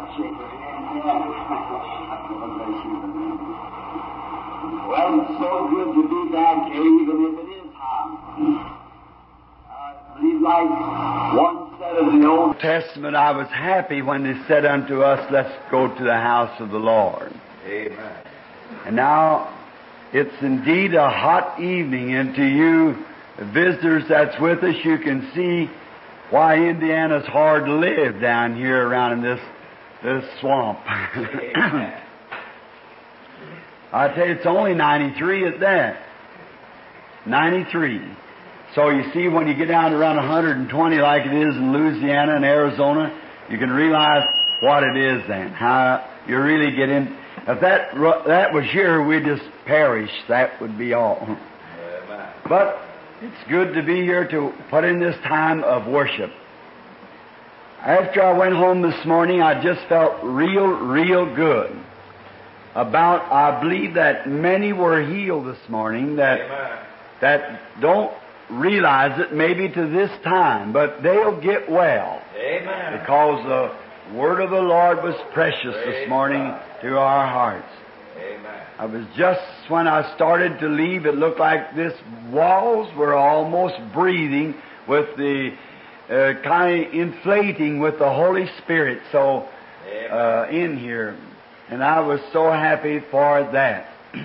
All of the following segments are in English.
Shake your hand. Yeah. Well, it's so good to be back here, even if it is hot. I believe, like one said of the Old Testament, I was happy when they said unto us, let's go to the house of the Lord. Amen. And now, it's indeed a hot evening, and to you visitors that's with us, you can see why Indiana's hard to live down here around in this swamp. I tell you, it's only 93 at that. 93. So you see, when you get down to around 120 like it is in Louisiana and Arizona, you can realize what it is then, how you really get in. If that was here, we'd just perish. That would be all. Amen. But it's good to be here to put in this time of worship. After I went home this morning, I just felt real good about, I believe that many were healed this morning that don't realize it maybe to this time, but they'll get well. Amen. Because the Word of the Lord was precious this morning to our hearts. Amen. I was just, when I started to leave, it looked like this walls were almost breathing with the kind of inflating with the Holy Spirit in here. And I was so happy for that.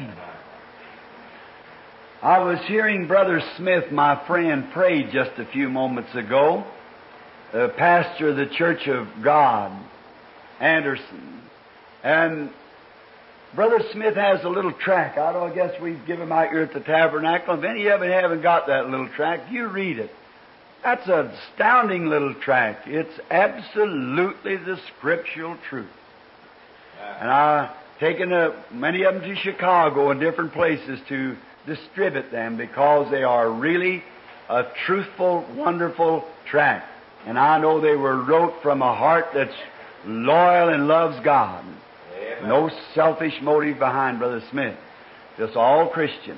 I was hearing Brother Smith, my friend, pray just a few moments ago, the pastor of the Church of God, Anderson. And Brother Smith has a little tract. I guess we give him out here at the Tabernacle. If any of you haven't got that little tract, you read it. That's an astounding little tract. It's absolutely the scriptural truth. And I've taken many of them to Chicago and different places to distribute them because they are really a truthful, wonderful tract. And I know they were wrote from a heart that's loyal and loves God. Amen. No selfish motive behind Brother Smith. Just all Christian.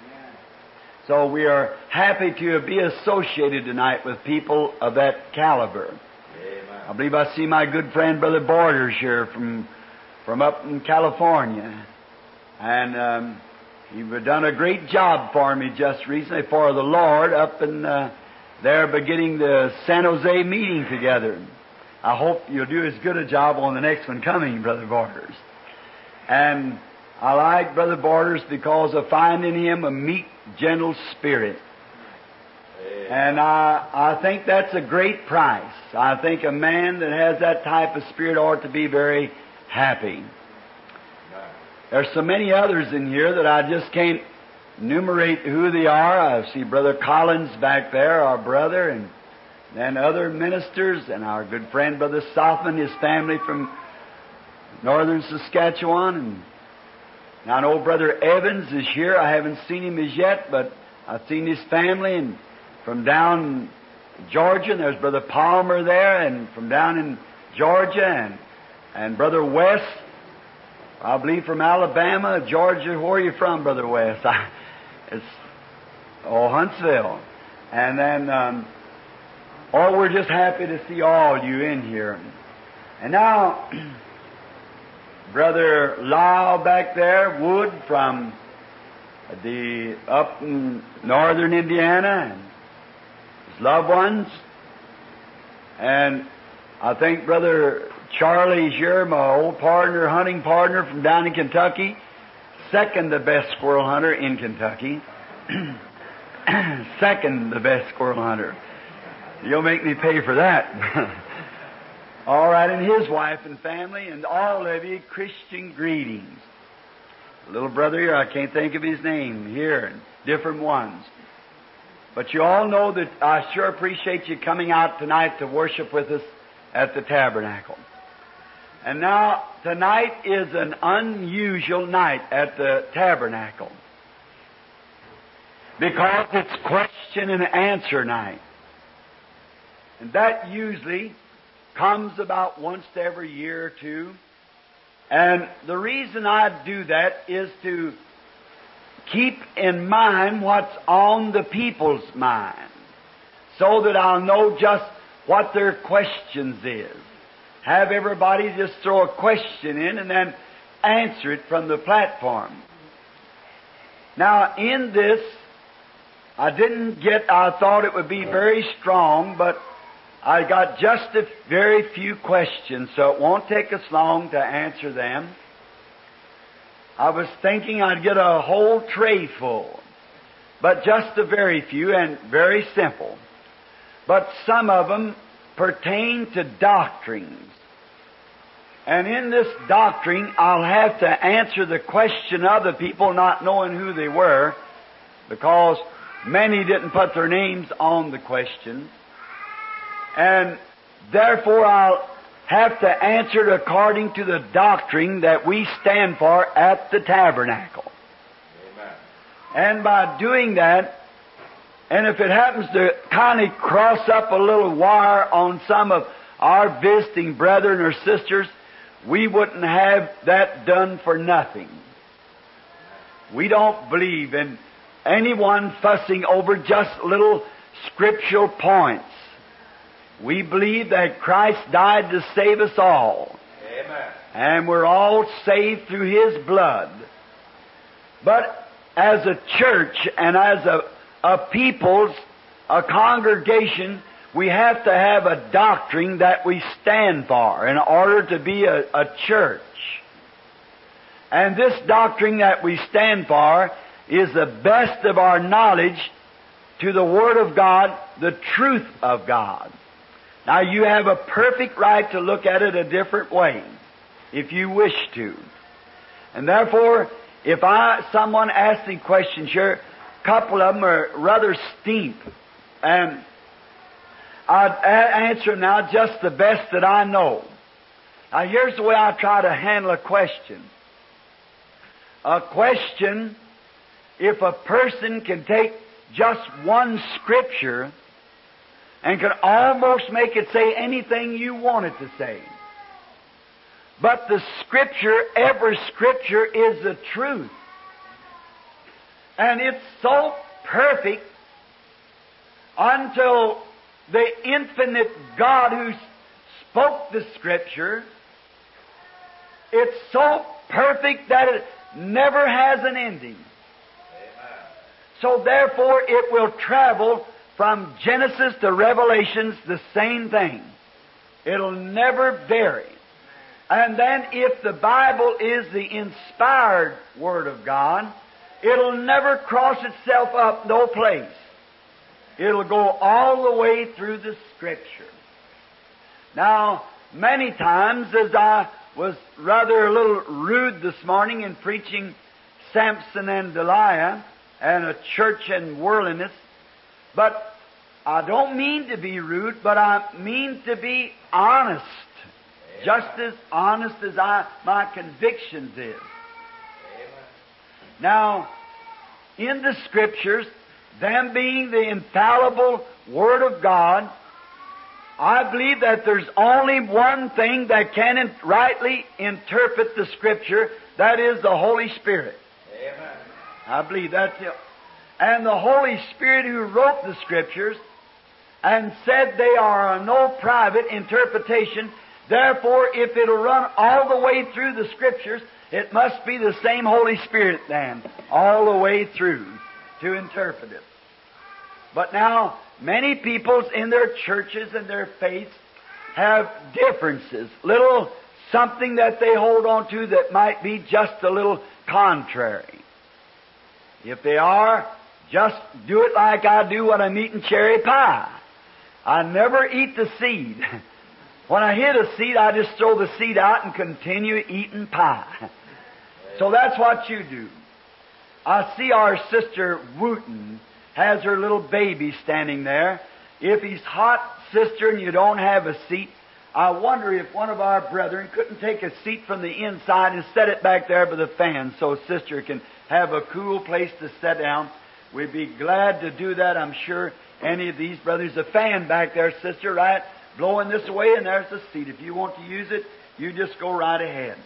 So we are happy to be associated tonight with people of that caliber. Amen. I believe I see my good friend Brother Borders here from up in California. And you've done a great job for me just recently for the Lord up in there beginning the San Jose meeting together. I hope you'll do as good a job on the next one coming, Brother Borders. And I like Brother Borders because I find in him a meek, gentle spirit. And I think that's a great price. I think a man that has that type of spirit ought to be very happy. There's so many others in here that I just can't enumerate who they are. I see Brother Collins back there, our brother, and then other ministers, and our good friend Brother Sothman, his family from northern Saskatchewan. And now I know Brother Evans is here. I haven't seen him as yet, but I've seen his family, and from down Georgia, and there's Brother Palmer there, and from down in Georgia, and Brother West, I believe from Alabama, Georgia. Where are you from, Brother West? It's Huntsville. And then, we're just happy to see all you in here. And now, Brother Lyle back there, Wood from up in northern Indiana, and his loved ones. And I think Brother Charlie's here, my old partner, hunting partner from down in Kentucky. Second the best squirrel hunter in Kentucky. Second the best squirrel hunter. You'll make me pay for that. All right, and his wife and family, and all of you, Christian greetings. A little brother here, I can't think of his name here, and different ones. But you all know that I sure appreciate you coming out tonight to worship with us at the Tabernacle. And now, tonight is an unusual night at the Tabernacle because it's question and answer night. And that usually comes about once every year or two. And the reason I do that is to keep in mind what's on the people's mind, so that I'll know just what their questions is, have everybody just throw a question in and then answer it from the platform. Now, in this, I thought it would be very strong, but I got just a very few questions, so it won't take us long to answer them. I was thinking I'd get a whole tray full, but just a very few and very simple. But some of them pertain to doctrines. And in this doctrine, I'll have to answer the question of the people not knowing who they were, because many didn't put their names on the question. And therefore, I'll have to answer it according to the doctrine that we stand for at the tabernacle. Amen. And by doing that, and if it happens to kind of cross up a little wire on some of our visiting brethren or sisters, we wouldn't have that done for nothing. We don't believe in anyone fussing over just little scriptural points. We believe that Christ died to save us all. Amen. And we're all saved through His blood. But as a church and as a people's, a congregation, we have to have a doctrine that we stand for in order to be a church. And this doctrine that we stand for is the best of our knowledge to the Word of God, the truth of God. Now, you have a perfect right to look at it a different way, if you wish to. And therefore, if someone asks me questions here, a couple of them are rather steep, and I'd answer now just the best that I know. Now, here's the way I try to handle a question. A question, if a person can take just one Scripture and can almost make it say anything you want it to say. But the Scripture, every Scripture is the truth. And it's so perfect until the infinite God who spoke the Scripture, it's so perfect that it never has an ending. Amen. So therefore it will travel from Genesis to Revelations the same thing. It'll never vary. And then if the Bible is the inspired Word of God, it'll never cross itself up no place. It'll go all the way through the Scripture. Now, many times, as I was rather a little rude this morning in preaching Samson and Delilah and a church and worldliness, but I don't mean to be rude, but I mean to be honest. Amen. Just as honest as my convictions is. Amen. Now, in the Scriptures, them being the infallible Word of God, I believe that there's only one thing that can rightly interpret the Scripture, that is the Holy Spirit. Amen. I believe that's it. And the Holy Spirit who wrote the Scriptures and said they are no private interpretation, therefore if it'll run all the way through the Scriptures, it must be the same Holy Spirit then, all the way through, to interpret it. But now, many peoples in their churches and their faiths have differences, little something that they hold on to that might be just a little contrary. If they are, just do it like I do when I'm eating cherry pie. I never eat the seed. When I hit a seed, I just throw the seed out and continue eating pie. So that's what you do. I see our sister Wooten has her little baby standing there. If he's hot, sister, and you don't have a seat, I wonder if one of our brethren couldn't take a seat from the inside and set it back there by the fan so sister can have a cool place to sit down. We'd be glad to do that, I'm sure. Any of these brothers, a fan back there, sister, right? Blowing this away, and there's the seat. If you want to use it, you just go right ahead.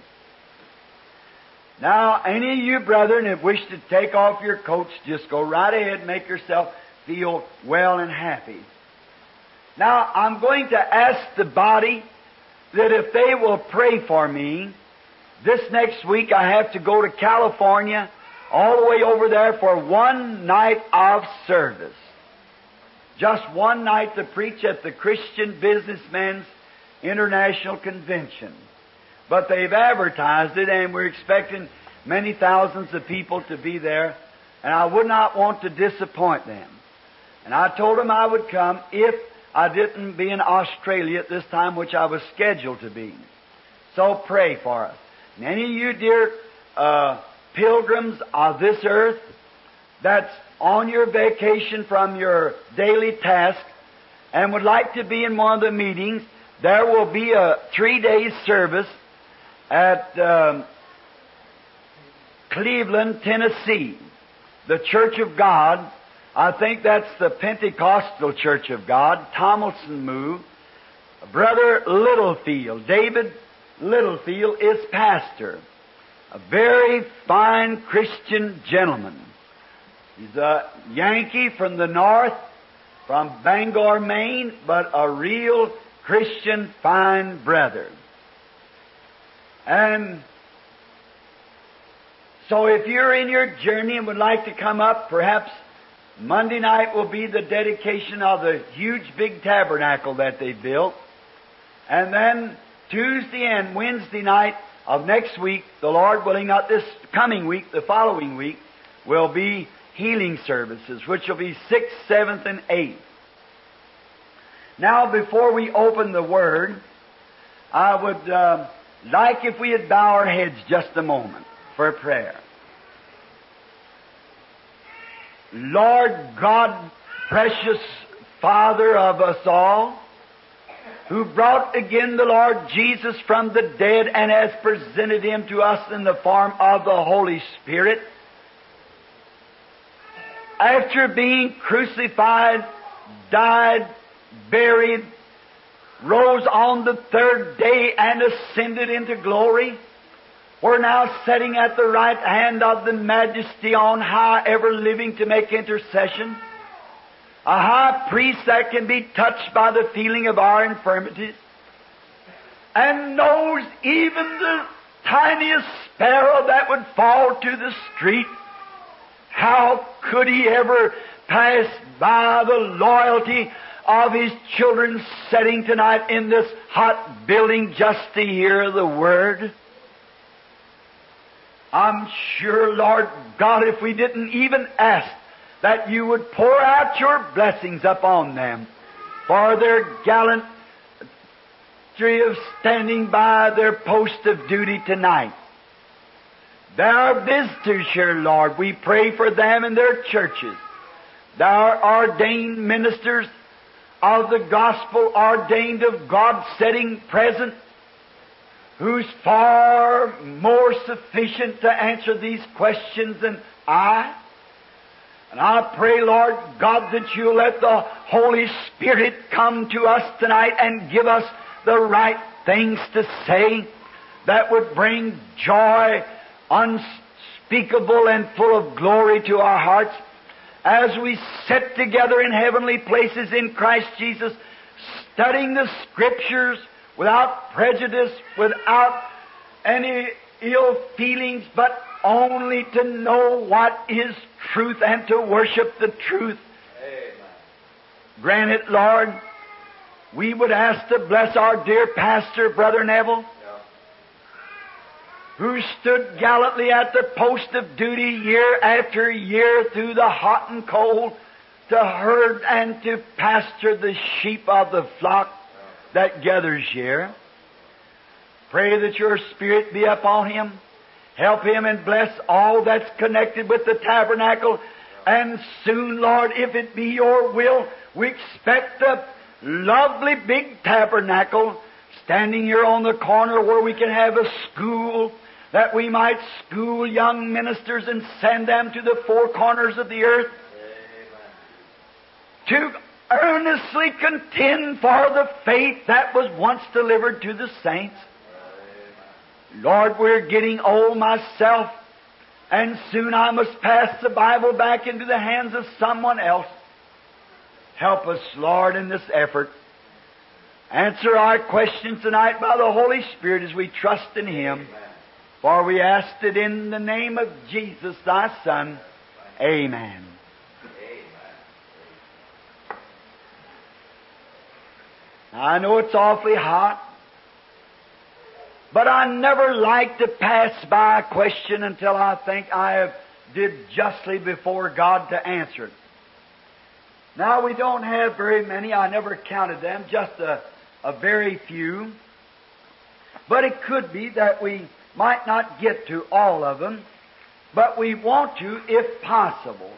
Now, any of you brethren that wish to take off your coats, just go right ahead and make yourself feel well and happy. Now, I'm going to ask the body that if they will pray for me, this next week I have to go to California, all the way over there for one night of service. Just one night to preach at the Christian Businessmen's International Convention. But they've advertised it, and we're expecting many thousands of people to be there, and I would not want to disappoint them. And I told them I would come if I didn't be in Australia at this time, which I was scheduled to be. So pray for us. And any of you dear pilgrims of this earth that's on your vacation from your daily task and would like to be in one of the meetings, there will be a 3-day service at Cleveland, Tennessee, the Church of God. I think that's the Pentecostal Church of God. Tomlinson moved. Brother Littlefield, David Littlefield, is pastor. A very fine Christian gentleman. He's a Yankee from the north, from Bangor, Maine, but a real Christian fine brother. And so if you're in your journey and would like to come up, perhaps Monday night will be the dedication of the huge big tabernacle that they built. And then Tuesday and Wednesday night of next week, the Lord willing, not this coming week, the following week, will be healing services, which will be 6th, 7th, and 8th. Now, before we open the Word, I would like if we would bow our heads just a moment for prayer. Lord God, precious Father of us all, who brought again the Lord Jesus from the dead and has presented Him to us in the form of the Holy Spirit, after being crucified, died, buried, rose on the 3rd day and ascended into glory, we're now sitting at the right hand of the Majesty on high, ever living to make intercession. A high priest that can be touched by the feeling of our infirmities, and knows even the tiniest sparrow that would fall to the street. How could He ever pass by the loyalty of His children sitting tonight in this hot building just to hear the Word? I'm sure, Lord God, if we didn't even ask, that You would pour out Your blessings upon them for their gallantry of standing by their post of duty tonight. There are visitors here, Lord. We pray for them and their churches. There are ordained ministers of the gospel, ordained of God, sitting present, who's far more sufficient to answer these questions than I. And I pray, Lord God, that You'll let the Holy Spirit come to us tonight and give us the right things to say that would bring joy unspeakable and full of glory to our hearts as we sit together in heavenly places in Christ Jesus, studying the Scriptures without prejudice, without any ill feelings, but only to know what is truth and to worship the truth. Amen. Grant it, Lord. We would ask to bless our dear pastor, Brother Neville, who stood gallantly at the post of duty year after year through the hot and cold to herd and to pasture the sheep of the flock that gathers here. Pray that Your Spirit be upon him. Help him and bless all that's connected with the tabernacle. And soon, Lord, if it be Your will, we expect a lovely big tabernacle standing here on the corner where we can have a school, that we might school young ministers and send them to the four corners of the earth to earnestly contend for the faith that was once delivered to the saints. Lord, we're getting old myself, and soon I must pass the Bible back into the hands of someone else. Help us, Lord, in this effort. answer our questions tonight by the Holy Spirit as we trust in Him. For we asked it in the name of Jesus, Thy Son. Amen. Now, I know it's awfully hot, but I never like to pass by a question until I think I have did justly before God to answer it. Now, we don't have very many. I never counted them, just a very few. But it could be that we might not get to all of them, but we want to if possible.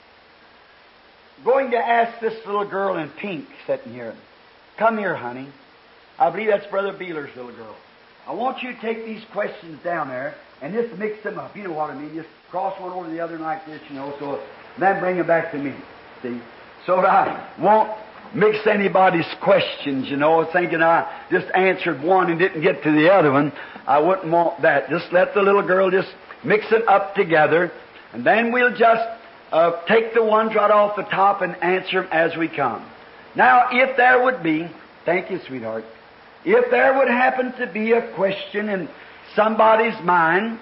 I'm going to ask this little girl in pink sitting here. Come here, honey. I believe that's Brother Beeler's little girl. I want you to take these questions down there and just mix them up. You know what I mean? Just cross one over the other like this, so then bring them back to me. See? So that I won't mix anybody's questions, thinking I just answered one and didn't get to the other one. I wouldn't want that. Just let the little girl just mix it up together, and then we'll just take the ones right off the top and answer them as we come. Now, if there would be, thank you, sweetheart, if there would happen to be a question in somebody's mind,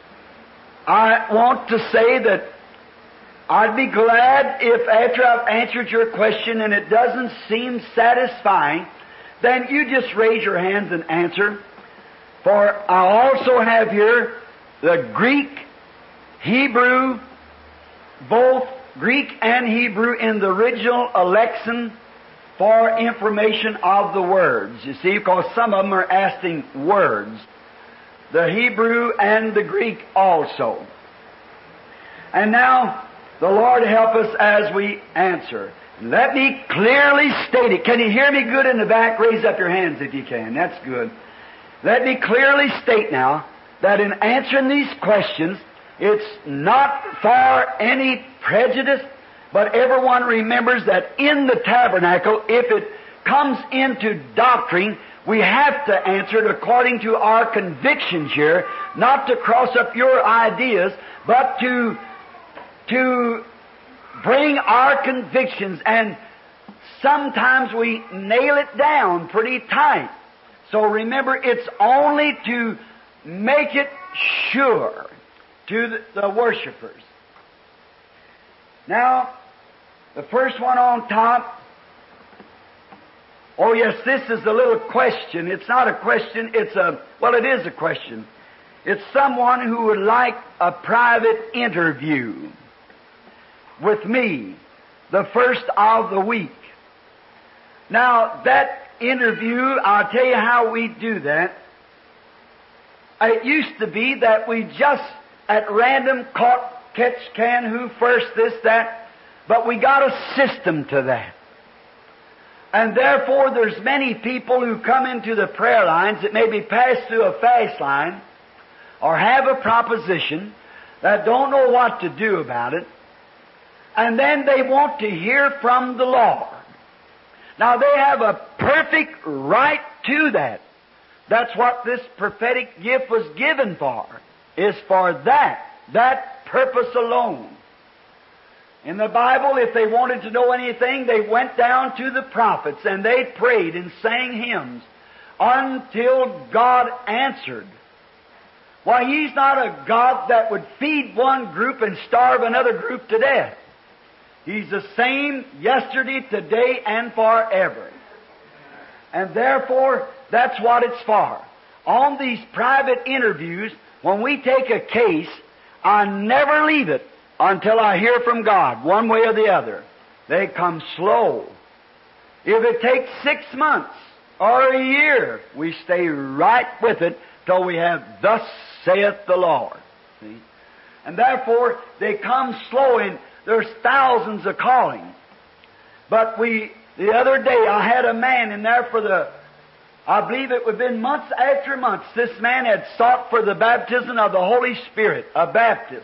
I want to say that I'd be glad if after I've answered your question and it doesn't seem satisfying, then you just raise your hands and answer. For I also have here the Greek, Hebrew, both Greek and Hebrew in the original lexicon for information of the words. You see, because some of them are asking words. The Hebrew and the Greek also. And now, the Lord help us as we answer. Let me clearly state it. Can you hear me good in the back? Raise up your hands if you can. That's good. Let me clearly state now that in answering these questions, it's not for any prejudice, but everyone remembers that in the tabernacle, if it comes into doctrine, we have to answer it according to our convictions here, not to cross up your ideas, but to bring our convictions, and sometimes we nail it down pretty tight. So remember, it's only to make it sure to the worshipers. Now, the first one on top, oh yes, this is a little question. It's not a question, it is a question. It's someone who would like a private interview with me, the first of the week. Now, that interview, I'll tell you how we do that. It used to be that we just at random can who first, this, that, but we got a system to that. And therefore, there's many people who come into the prayer lines that maybe pass through a fast line or have a proposition that don't know what to do about it, and then they want to hear from the Lord. Now, they have a perfect right to that. That's what this prophetic gift was given for, is for that purpose alone. In the Bible, if they wanted to know anything, they went down to the prophets and they prayed and sang hymns until God answered. Why, He's not a God that would feed one group and starve another group to death. He's the same yesterday, today, and forever. And therefore, that's what it's for. On these private interviews, when we take a case, I never leave it until I hear from God, one way or the other. They come slow. If it takes 6 months or a year, we stay right with it till we have "Thus saith the Lord." See? And therefore, they come slow, and there's thousands of calling. But the other day, I had a man in there I believe it would have been months after months, this man had sought for the baptism of the Holy Spirit, a Baptist.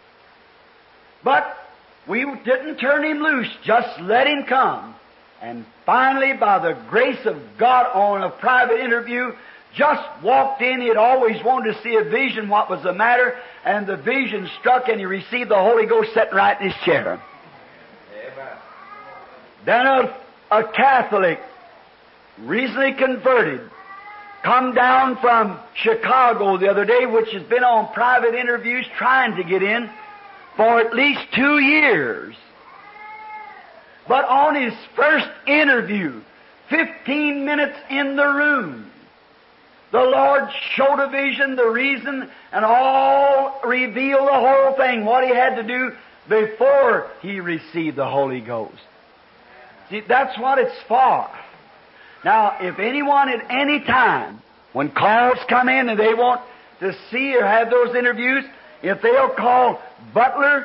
But we didn't turn him loose, just let him come. And finally, by the grace of God, on a private interview, just walked in. He had always wanted to see a vision, what was the matter, and the vision struck, and he received the Holy Ghost sitting right in his chair. Amen. Then a Catholic recently converted, come down from Chicago the other day, which has been on private interviews trying to get in for at least 2 years. But on his first interview, 15 minutes in the room, the Lord showed a vision, the reason, and all revealed the whole thing, what he had to do before he received the Holy Ghost. See, that's what it's for. Now, if anyone at any time, when calls come in and they want to see or have those interviews, if they'll call Butler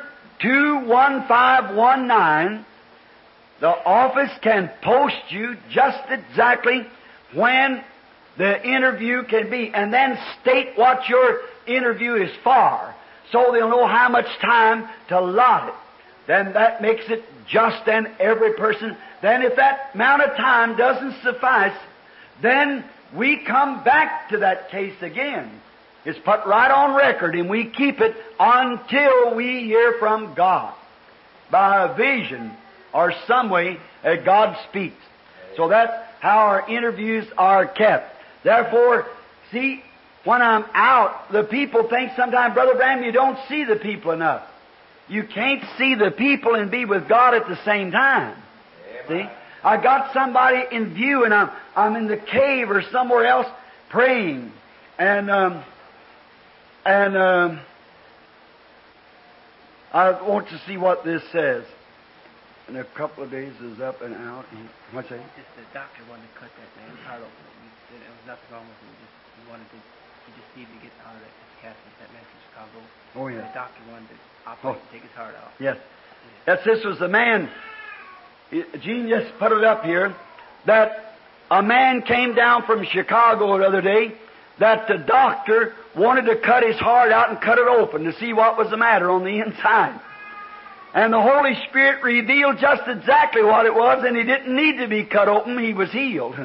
21519, the office can post you just exactly when the interview can be, and then state what your interview is for, so they'll know how much time to allot it. Then that makes it just, and every person. Then if that amount of time doesn't suffice, then we come back to that case again. It's put right on record, and we keep it until we hear from God by a vision or some way that God speaks. So that's how our interviews are kept. Therefore, see, when I'm out, the people think sometimes, Brother Branham, you don't see the people enough. You can't see the people and be with God at the same time. See? I got somebody in view, and I'm in the cave or somewhere else praying, and I want to see what this says. And a couple of days is up and out. What's that? Just the doctor wanted to cut that man's heart open. There was nothing wrong with him. He just needed to get out of that casket, that man from Chicago. Oh, yes. The doctor wanted to operate and take his heart out. Yes. Yes, this was the man. Gene just put it up here, that a man came down from Chicago the other day, that the doctor wanted to cut his heart out and cut it open to see what was the matter on the inside. And the Holy Spirit revealed just exactly what it was, and he didn't need to be cut open, he was healed.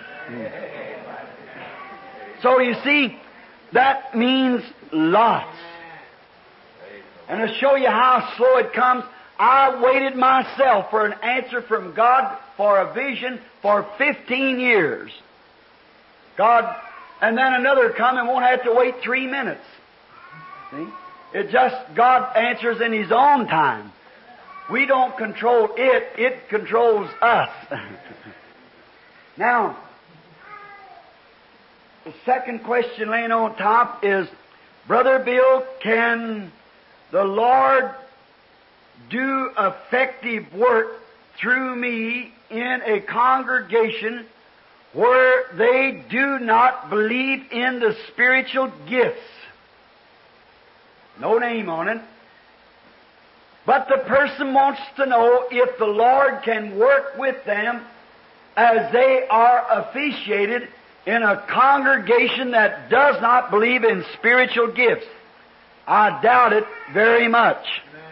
So you see, that means lots. And to show you how slow it comes, I waited myself for an answer from God for a vision for 15 years. God, and then another come and won't have to wait 3 minutes. See? It just, God answers in His own time. We don't control it, it controls us. Now, the second question laying on top is, Brother Bill, can the Lord do effective work through me in a congregation where they do not believe in the spiritual gifts? No name on it. But the person wants to know if the Lord can work with them as they are officiated in a congregation that does not believe in spiritual gifts. I doubt it very much.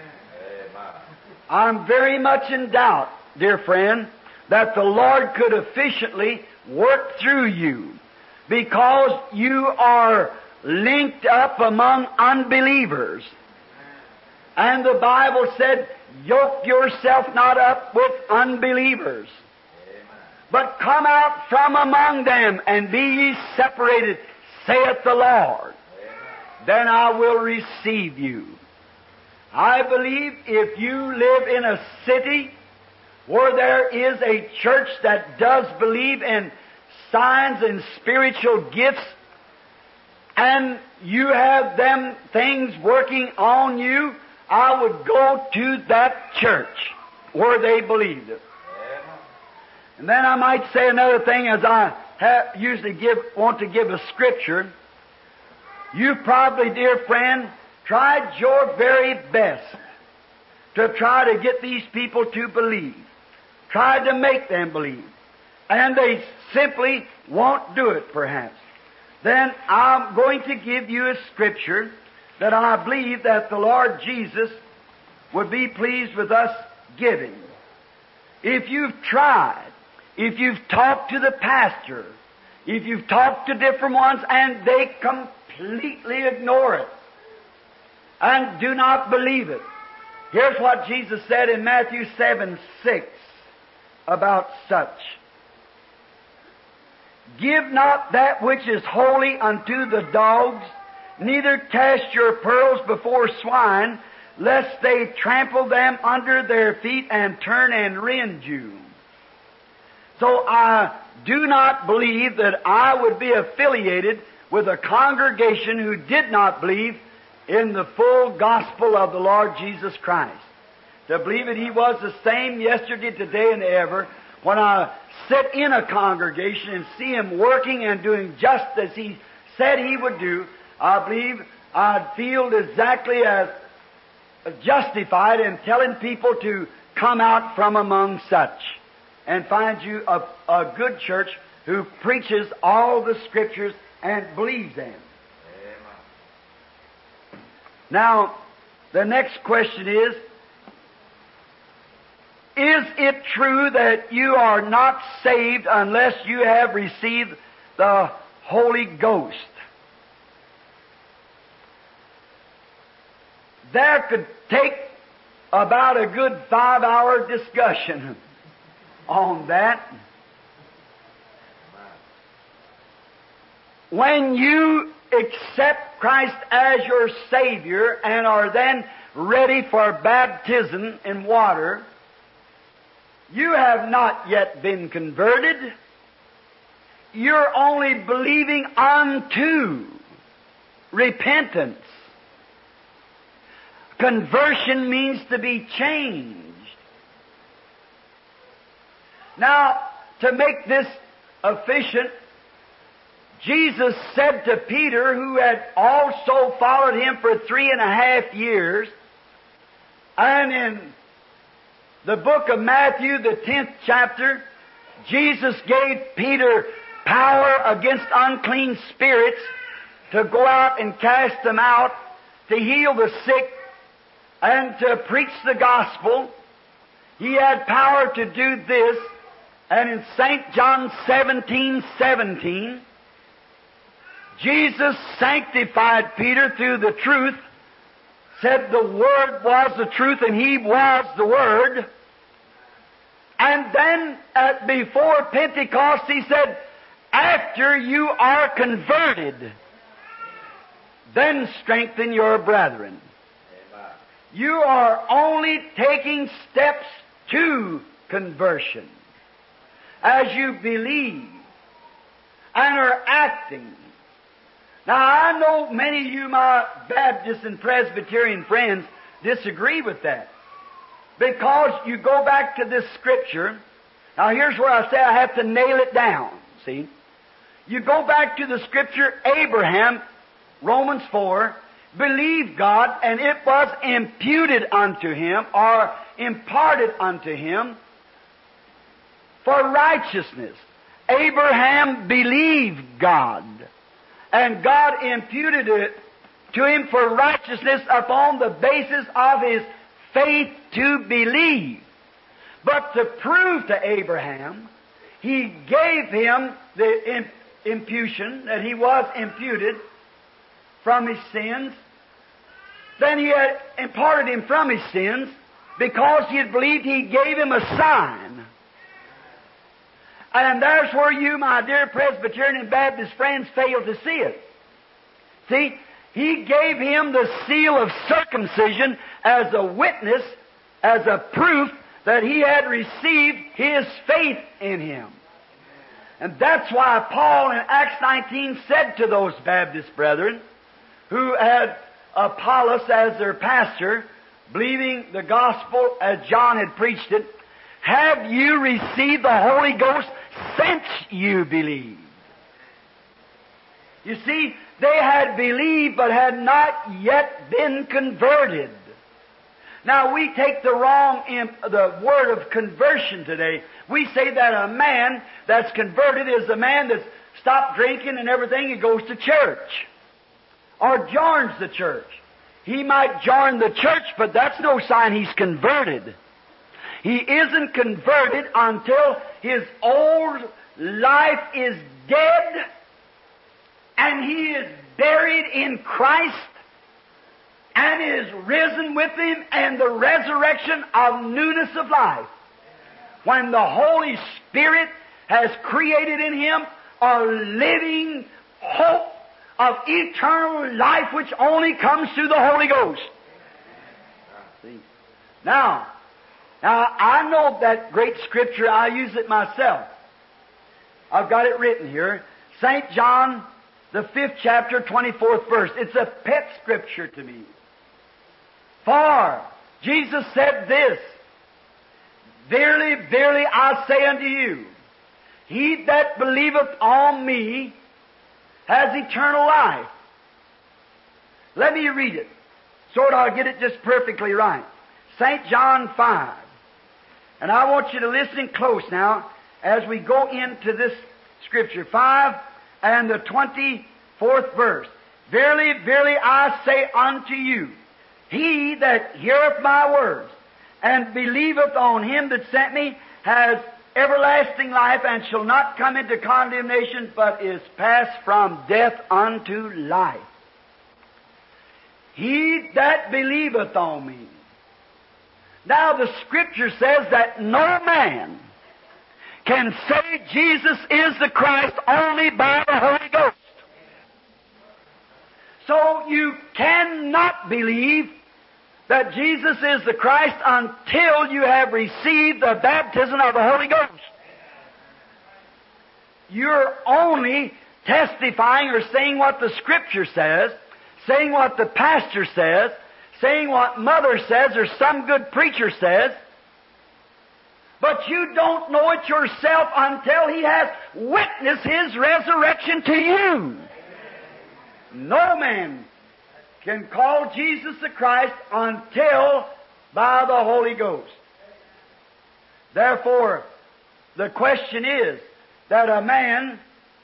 I'm very much in doubt, dear friend, that the Lord could efficiently work through you, because you are linked up among unbelievers. And the Bible said, yoke yourself not up with unbelievers, but come out from among them and be ye separated, saith the Lord. Then I will receive you. I believe if you live in a city where there is a church that does believe in signs and spiritual gifts, and you have them things working on you, I would go to that church where they believed it. And then I might say another thing, as I usually want to give a scripture. You probably, dear friend, tried your very best to try to get these people to believe, tried to make them believe, and they simply won't do it, perhaps. Then I'm going to give you a scripture that I believe that the Lord Jesus would be pleased with us giving. If you've tried, if you've talked to the pastor, if you've talked to different ones and they completely ignore it and do not believe it, here's what Jesus said in Matthew 7:6 about such. Give not that which is holy unto the dogs, neither cast your pearls before swine, lest they trample them under their feet and turn and rend you. So I do not believe that I would be affiliated with a congregation who did not believe in the full gospel of the Lord Jesus Christ. To believe that He was the same yesterday, today, and ever. When I sit in a congregation and see Him working and doing just as He said He would do, I believe I'd feel exactly as justified in telling people to come out from among such and find you a good church who preaches all the Scriptures and believes them. Amen. Now, the next question is it true that you are not saved unless you have received the Holy Ghost? There could take about a good 5-hour discussion on that. When you accept Christ as your Savior and are then ready for baptism in water, you have not yet been converted. You're only believing unto repentance. Conversion means to be changed. Now, to make this efficient, Jesus said to Peter, who had also followed Him for 3.5 years, and in the book of Matthew, the 10th chapter, Jesus gave Peter power against unclean spirits to go out and cast them out, to heal the sick, and to preach the gospel. He had power to do this, and in St. John 17:17, Jesus sanctified Peter through the truth, said the Word was the truth and He was the Word. And then before Pentecost He said, after you are converted, then strengthen your brethren. Amen. You are only taking steps to conversion as you believe and are acting. Now, I know many of you, my Baptist and Presbyterian friends, disagree with that. Because you go back to this Scripture. Now, here's where I say I have to nail it down, see? You go back to the Scripture, Abraham, Romans 4, believed God, and it was imputed unto him, or imparted unto him, for righteousness. Abraham believed God, and God imputed it to him for righteousness upon the basis of his faith to believe. But to prove to Abraham, He gave him the imputation, that he was imputed from his sins. Then He had imparted him from his sins because he had believed. He gave him a sign. And there's where you, my dear Presbyterian and Baptist friends, fail to see it. See, He gave him the seal of circumcision as a witness, as a proof that he had received his faith in Him. And that's why Paul in Acts 19 said to those Baptist brethren who had Apollos as their pastor, believing the gospel as John had preached it, have you received the Holy Ghost since you believed? You see, they had believed but had not yet been converted. Now, we take the word of conversion today. We say that a man that's converted is a man that's stopped drinking and everything and goes to church or joins the church. He might join the church, but that's no sign he's converted. He isn't converted until his old life is dead and he is buried in Christ and is risen with Him and the resurrection of newness of life. When the Holy Spirit has created in him a living hope of eternal life which only comes through the Holy Ghost. See? Now, I know that great scripture. I use it myself. I've got it written here. St. John, the 5th chapter, 24th verse. It's a pet scripture to me. For Jesus said this, Verily, verily, I say unto you, he that believeth on me has eternal life. Let me read it, so that I'll get it just perfectly right. St. John 5. And I want you to listen close now as we go into this scripture. 5 and the 24th verse. Verily, verily, I say unto you, he that heareth my words and believeth on him that sent me has everlasting life, and shall not come into condemnation, but is passed from death unto life. He that believeth on me. Now the Scripture says that no man can say Jesus is the Christ only by the Holy Ghost. So you cannot believe that Jesus is the Christ until you have received the baptism of the Holy Ghost. You're only testifying or saying what the Scripture says, saying what the pastor says, saying what mother says or some good preacher says, but you don't know it yourself until he has witnessed his resurrection to you. No man can call Jesus the Christ until by the Holy Ghost. Therefore, the question is that a man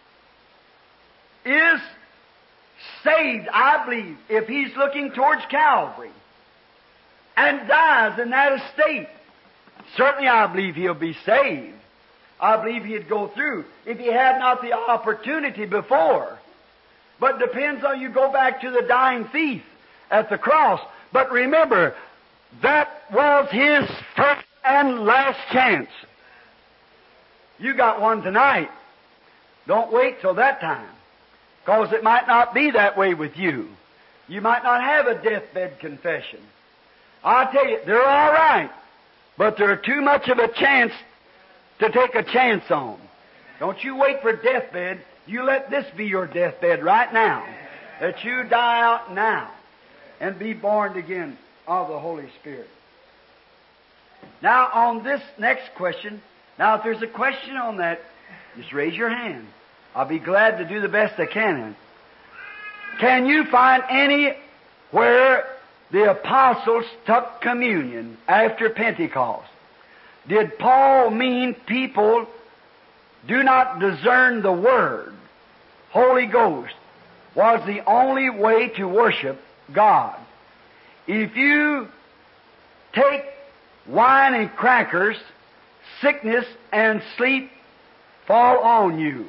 is saved, I believe, if he's looking towards Calvary and dies in that estate. Certainly I believe he'll be saved. I believe he'd go through if he had not the opportunity before. But depends on, you go back to the dying thief at the cross. But remember, that was his first and last chance. You got one tonight. Don't wait till that time, because it might not be that way with you. You might not have a deathbed confession. I tell you, they're all right, but they're too much of a chance to take a chance on. Don't you wait for deathbed. You let this be your deathbed right now, that you die out now and be born again of the Holy Spirit. Now, on this next question, now if there's a question on that, just raise your hand. I'll be glad to do the best I can. Can you find anywhere the apostles took communion after Pentecost? Did Paul mean people do not discern the Word? Holy Ghost was the only way to worship God. If you take wine and crackers, sickness and sleep fall on you.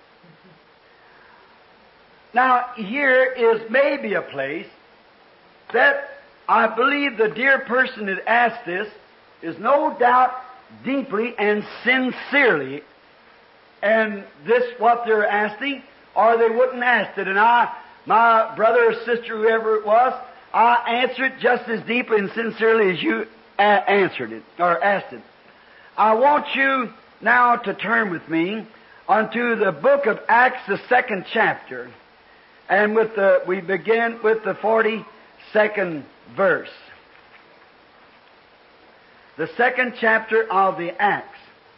Now, here is maybe a place that I believe the dear person that asked this is no doubt deeply and sincerely, and this what they're asking, or they wouldn't ask it. And my brother or sister, whoever it was, I answer it just as deeply and sincerely as you answered it, or asked it. I want you now to turn with me unto the book of Acts, the 2nd chapter. And we begin with the 42nd verse. The 2nd chapter of the Acts.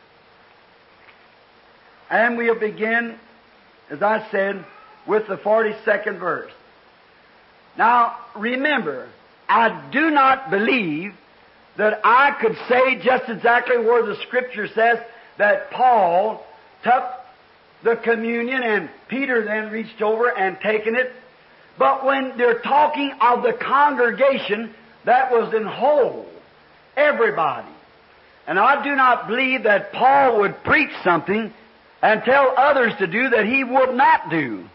And we'll begin, as I said, with the 42nd verse. Now, remember, I do not believe that I could say just exactly where the Scripture says that Paul took the communion and Peter then reached over and taken it. But when they're talking of the congregation, that was in whole, everybody. And I do not believe that Paul would preach something and tell others to do that he would not do.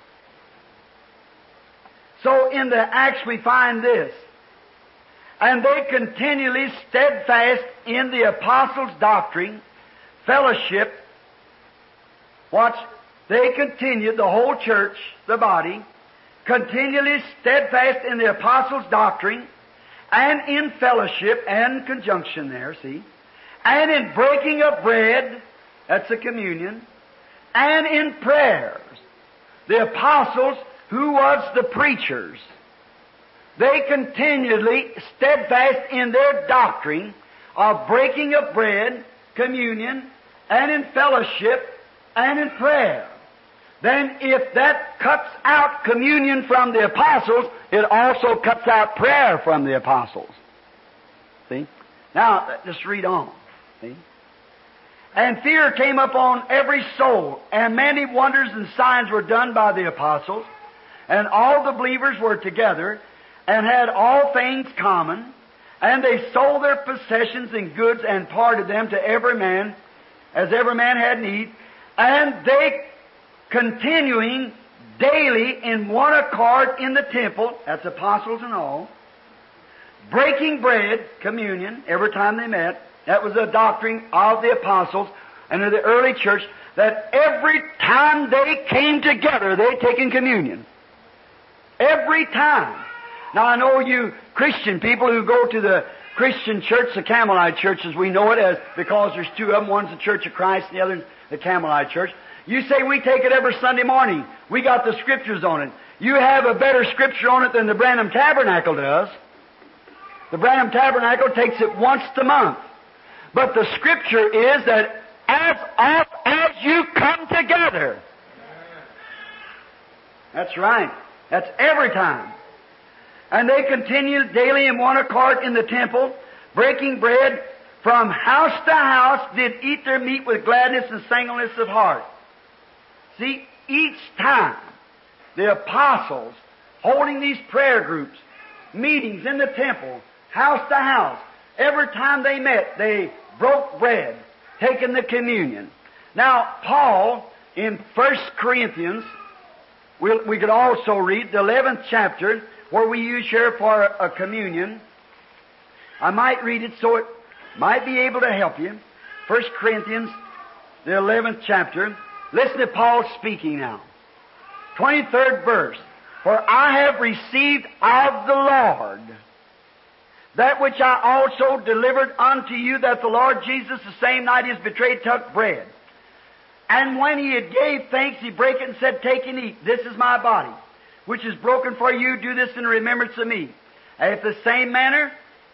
So in the Acts we find this. And they continually steadfast in the apostles' doctrine, fellowship, watch, they continued, the whole church, the body, continually steadfast in the apostles' doctrine, and in fellowship and conjunction there, see, and in breaking of bread, that's the communion, and in prayers. The apostles, who was the preachers, they continually steadfast in their doctrine of breaking of bread, communion, and in fellowship, and in prayer. Then if that cuts out communion from the apostles, it also cuts out prayer from the apostles. See? Now, just read on. See? And fear came upon every soul, and many wonders and signs were done by the apostles, and all the believers were together, and had all things common, and they sold their possessions and goods, and parted them to every man, as every man had need, and they continuing daily in one accord in the temple, that's apostles and all, breaking bread, communion, every time they met. That was the doctrine of the apostles and of the early church, that every time they came together, they taken communion. Every time. Now I know you Christian people who go to the Christian church, the Campbellite church as we know it, as because there's two of them, one's the Church of Christ and the other's the Campbellite church. You say we take it every Sunday morning. We got the Scriptures on it. You have a better Scripture on it than the Branham Tabernacle does. The Branham Tabernacle takes it once a month. But the Scripture is that as oft as you come together. That's right. That's every time. And they continued daily in one accord in the temple, breaking bread, from house to house did eat their meat with gladness and singleness of heart. See, each time the apostles, holding these prayer groups, meetings in the temple, house to house, every time they met, they broke bread, taking the communion. Now, Paul, in 1 Corinthians, we could also read the 11th chapter, where we use here for a communion. I might read it so it might be able to help you. 1 Corinthians, the 11th chapter. Listen to Paul speaking now. 23rd verse. For I have received of the Lord that which I also delivered unto you, that the Lord Jesus, the same night he was betrayed, took bread. And when he had gave thanks, he brake it and said, Take and eat. This is my body, which is broken for you. Do this in remembrance of me. And after the same manner,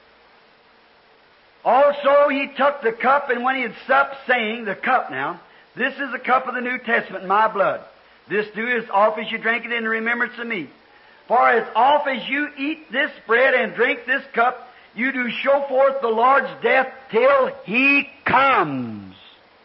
also he took the cup, and when he had supped, saying, the cup now, this is the cup of the New Testament in my blood. This do as oft as you drink it in remembrance of me. For as oft as you eat this bread and drink this cup, you do show forth the Lord's death till he comes.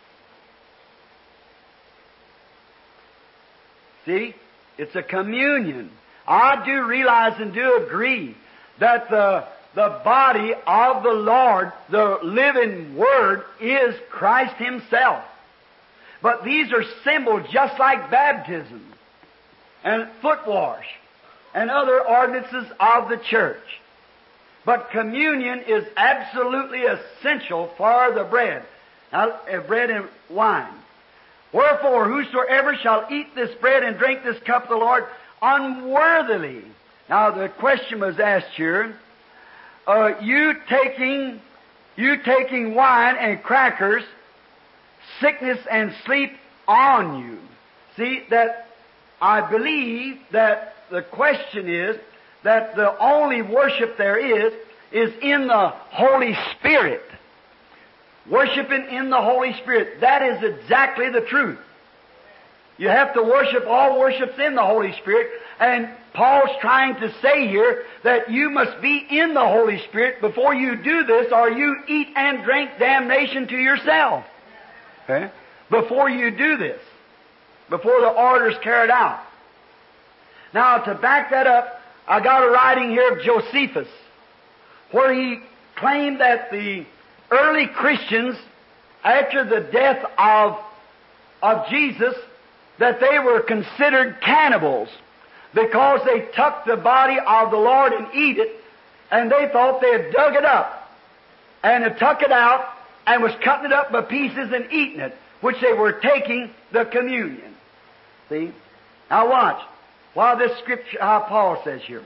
See? It's a communion. I do realize and do agree that the body of the Lord, the living Word, is Christ Himself. But these are symbols just like baptism and foot wash and other ordinances of the church. But communion is absolutely essential for the bread. Now, bread and wine. Wherefore, whosoever shall eat this bread and drink this cup of the Lord unworthily. Now, the question was asked here, you taking wine and crackers, sickness and sleep on you. See, that I believe that the question is that the only worship there is in the Holy Spirit. Worshiping in the Holy Spirit. That is exactly the truth. You have to worship, all worship's in the Holy Spirit. And Paul's trying to say here that you must be in the Holy Spirit before you do this, or you eat and drink damnation to yourself. Okay? Before you do this. Before the order's carried out. Now, to back that up, I got a writing here of Josephus, where he claimed that the early Christians, after the death of Jesus, that they were considered cannibals because they took the body of the Lord and eat it, and they thought they had dug it up and had took it out and was cutting it up by pieces and eating it, which they were taking the communion. See? Now watch. While this scripture, how Paul says here,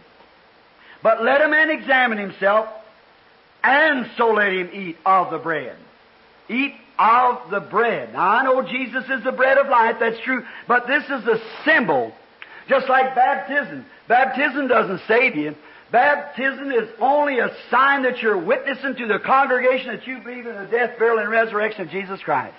but let a man examine himself, and so let him eat of the bread. Eat of the bread. Now I know Jesus is the bread of life, that's true, but this is a symbol. Just like baptism. Baptism doesn't save you. Baptism is only a sign that you're witnessing to the congregation that you believe in the death, burial, and resurrection of Jesus Christ.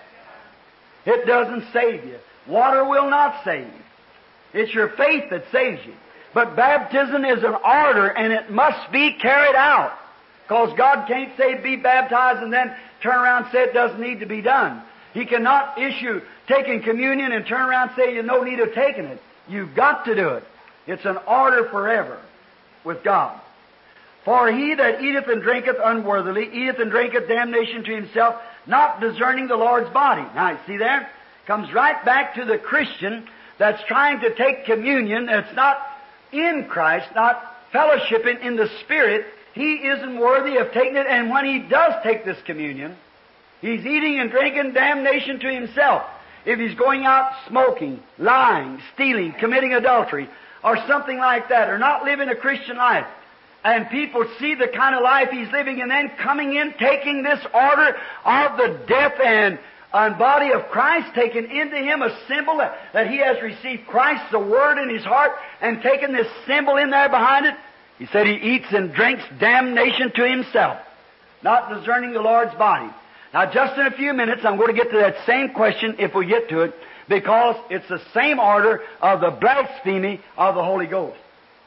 It doesn't save you. Water will not save you. It's your faith that saves you. But baptism is an order, and it must be carried out. Because God can't say be baptized and then turn around and say it doesn't need to be done. He cannot issue taking communion and turn around and say you no need of taking it. You've got to do it. It's an order forever with God. For he that eateth and drinketh unworthily, eateth and drinketh damnation to himself, not discerning the Lord's body. Now, you see there? Comes right back to the Christian that's trying to take communion, that's not in Christ, not fellowshipping in the Spirit. He isn't worthy of taking it, and when he does take this communion, he's eating and drinking damnation to himself. If he's going out smoking, lying, stealing, committing adultery, or something like that, or not living a Christian life, and people see the kind of life he's living, and then coming in, taking this order of the death and body of Christ, taking into him a symbol that he has received Christ, the Word, in his heart, and taking this symbol in there behind it, he said he eats and drinks damnation to himself, not discerning the Lord's body. Now, just in a few minutes, I'm going to get to that same question if we get to it, because it's the same order of the blasphemy of the Holy Ghost.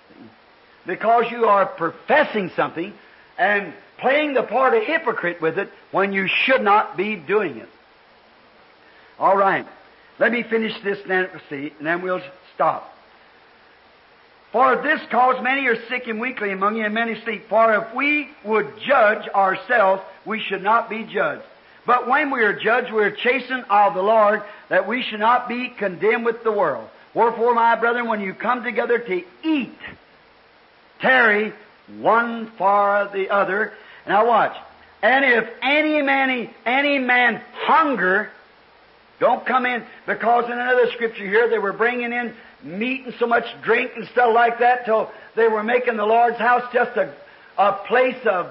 Because you are professing something and playing the part of hypocrite with it when you should not be doing it. All right. Let me finish this then, see, and then we'll stop. For this cause many are sick and weakly among you, and many sleep. For if we would judge ourselves, we should not be judged. But when we are judged, we are chastened of the Lord, that we should not be condemned with the world. Wherefore, my brethren, when you come together to eat, tarry one for the other. Now watch. And if any man hunger, don't come in, because in another scripture here they were bringing in meat and so much drink and stuff like that till they were making the Lord's house just a place of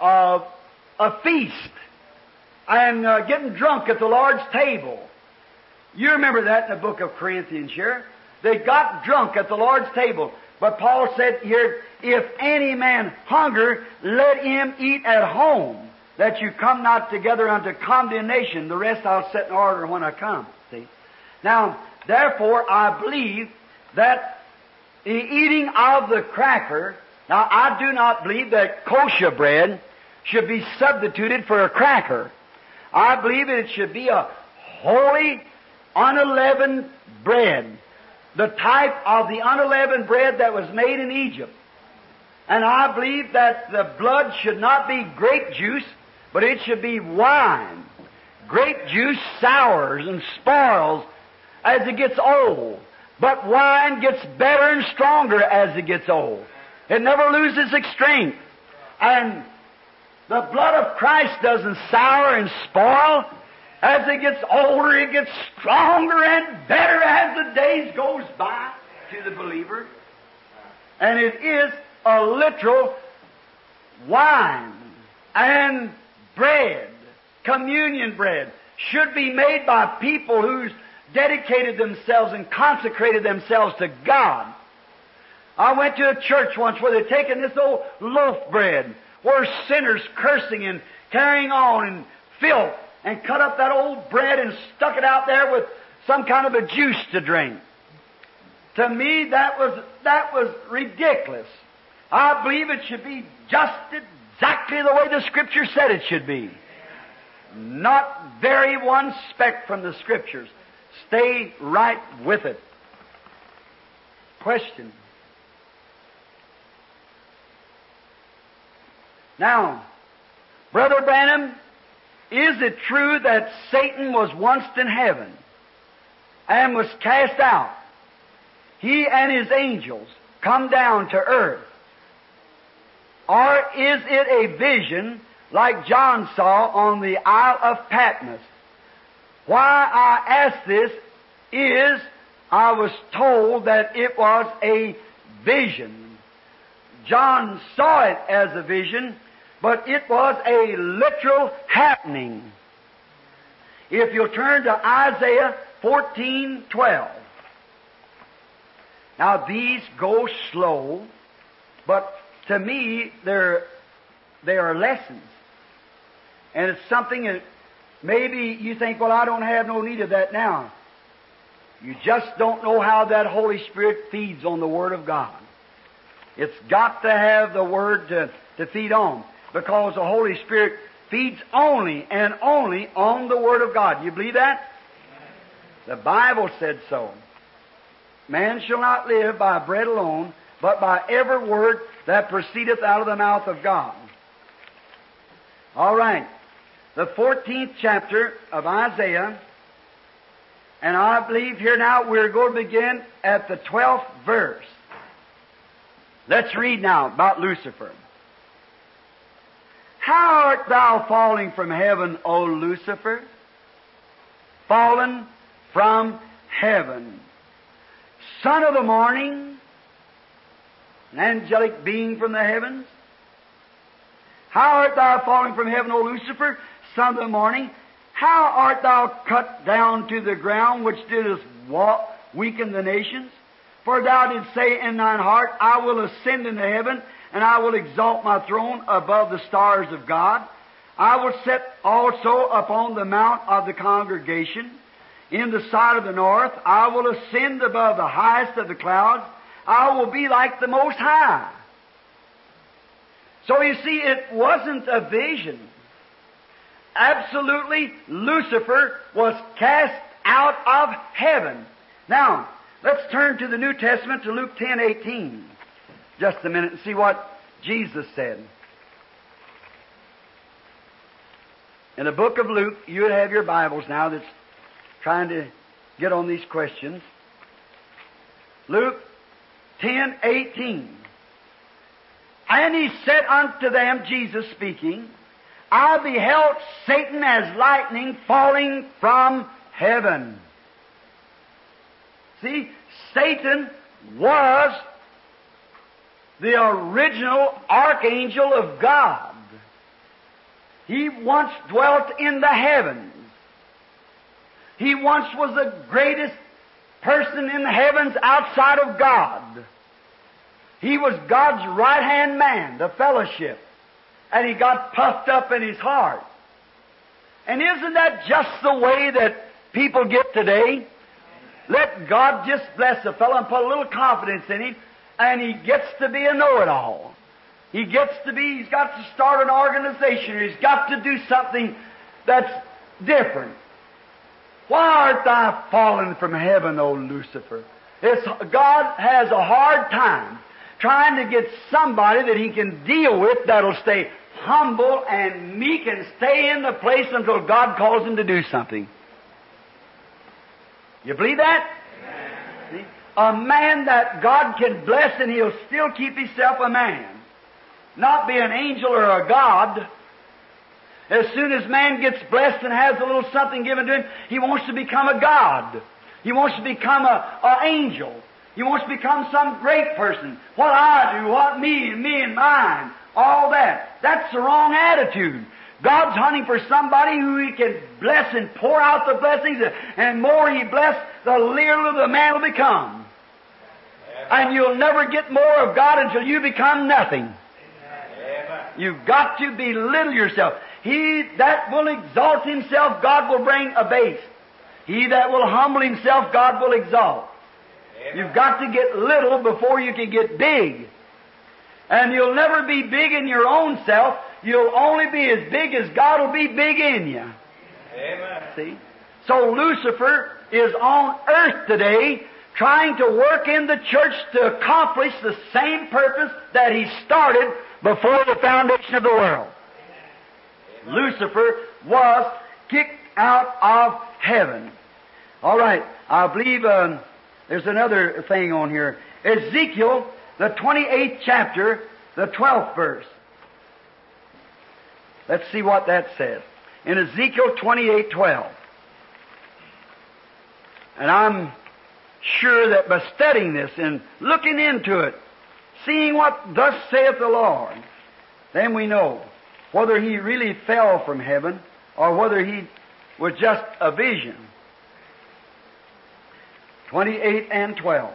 a feast and getting drunk at the Lord's table. You remember that in the book of Corinthians here. They got drunk at the Lord's table. But Paul said here, if any man hunger, let him eat at home, that you come not together unto condemnation. The rest I'll set in order when I come. See? Now, therefore, I believe that the eating of the cracker, now I do not believe that kosher bread should be substituted for a cracker. I believe that it should be a holy, unleavened bread, the type of the unleavened bread that was made in Egypt. And I believe that the blood should not be grape juice, but it should be wine. Grape juice sours and spoils as it gets old, but wine gets better and stronger as it gets old. It never loses its strength. And the blood of Christ doesn't sour and spoil. As it gets older, it gets stronger and better as the days goes by to the believer. And it is a literal wine and bread, communion bread, should be made by people who's dedicated themselves and consecrated themselves to God. I went to a church once where they'd taken this old loaf bread, where sinners cursing and carrying on and filth, and cut up that old bread and stuck it out there with some kind of a juice to drink. To me, that was ridiculous. I believe it should be just exactly the way the Scripture said it should be. Not vary one speck from the Scriptures. Stay right with it. Question. Now, Brother Branham, is it true that Satan was once in heaven and was cast out? He and his angels come down to earth. Or is it a vision like John saw on the Isle of Patmos? Why I ask this is I was told that it was a vision. John saw it as a vision, but it was a literal happening. If you'll turn to Isaiah 14:12. Now these go slow, but to me they are lessons. And it's something that maybe you think, well, I don't have no need of that now. You just don't know how that Holy Spirit feeds on the Word of God. It's got to have the Word to feed on, because the Holy Spirit feeds only and only on the Word of God. You believe that? The Bible said so. Man shall not live by bread alone, but by every word that proceedeth out of the mouth of God. All right. The 14th chapter of Isaiah, and I believe here now we're going to begin at the 12th verse. Let's read now about Lucifer. How art thou falling from heaven, O Lucifer? Fallen from heaven. Son of the morning, an angelic being from the heavens. How art thou falling from heaven, O Lucifer, son of the morning? How art thou cut down to the ground, which didst weaken the nations? For thou didst say in thine heart, I will ascend into heaven, and I will exalt my throne above the stars of God. I will set also upon the mount of the congregation. In the sight of the north, I will ascend above the highest of the clouds. I will be like the Most High. So you see, it wasn't a vision. Absolutely, Lucifer was cast out of heaven. Now, let's turn to the New Testament, to Luke 10:18. Just a minute and see what Jesus said. In the book of Luke, you have your Bibles now that's trying to get on these questions. Luke 10:18. And he said unto them, Jesus speaking, I beheld Satan as lightning falling from heaven. See, Satan was the original archangel of God. He once dwelt in the heavens. He once was the greatest person in the heavens outside of God. He was God's right-hand man, the fellowship. And he got puffed up in his heart. And isn't that just the way that people get today? Let God just bless a fellow and put a little confidence in him, and he gets to be a know-it-all. He's got to start an organization, or he's got to do something that's different. Why art thou fallen from heaven, O Lucifer? God has a hard time trying to get somebody that he can deal with that'll stay humble and meek and stay in the place until God calls him to do something. You believe that? See? A man that God can bless and he'll still keep himself a man. Not be an angel or a God. As soon as man gets blessed and has a little something given to him, he wants to become a God. He wants to become an angel. He wants to become some great person. What I do, what me and mine, all that. That's the wrong attitude. God's hunting for somebody who he can bless and pour out the blessings, and more he bless, the littler the man will become. And you'll never get more of God until you become nothing. You've got to belittle yourself. He that will exalt himself, God will bring abase. He that will humble himself, God will exalt. You've got to get little before you can get big. And you'll never be big in your own self. You'll only be as big as God will be big in you. Amen. See? So Lucifer is on earth today trying to work in the church to accomplish the same purpose that he started before the foundation of the world. Lucifer was kicked out of heaven. All right, I believe there's another thing on here. Ezekiel, the 28th chapter, the 12th verse. Let's see what that says. In Ezekiel 28:12. And I'm sure that by studying this and looking into it, seeing what thus saith the Lord, then we know whether he really fell from heaven or whether he was just a vision. 28 and 12.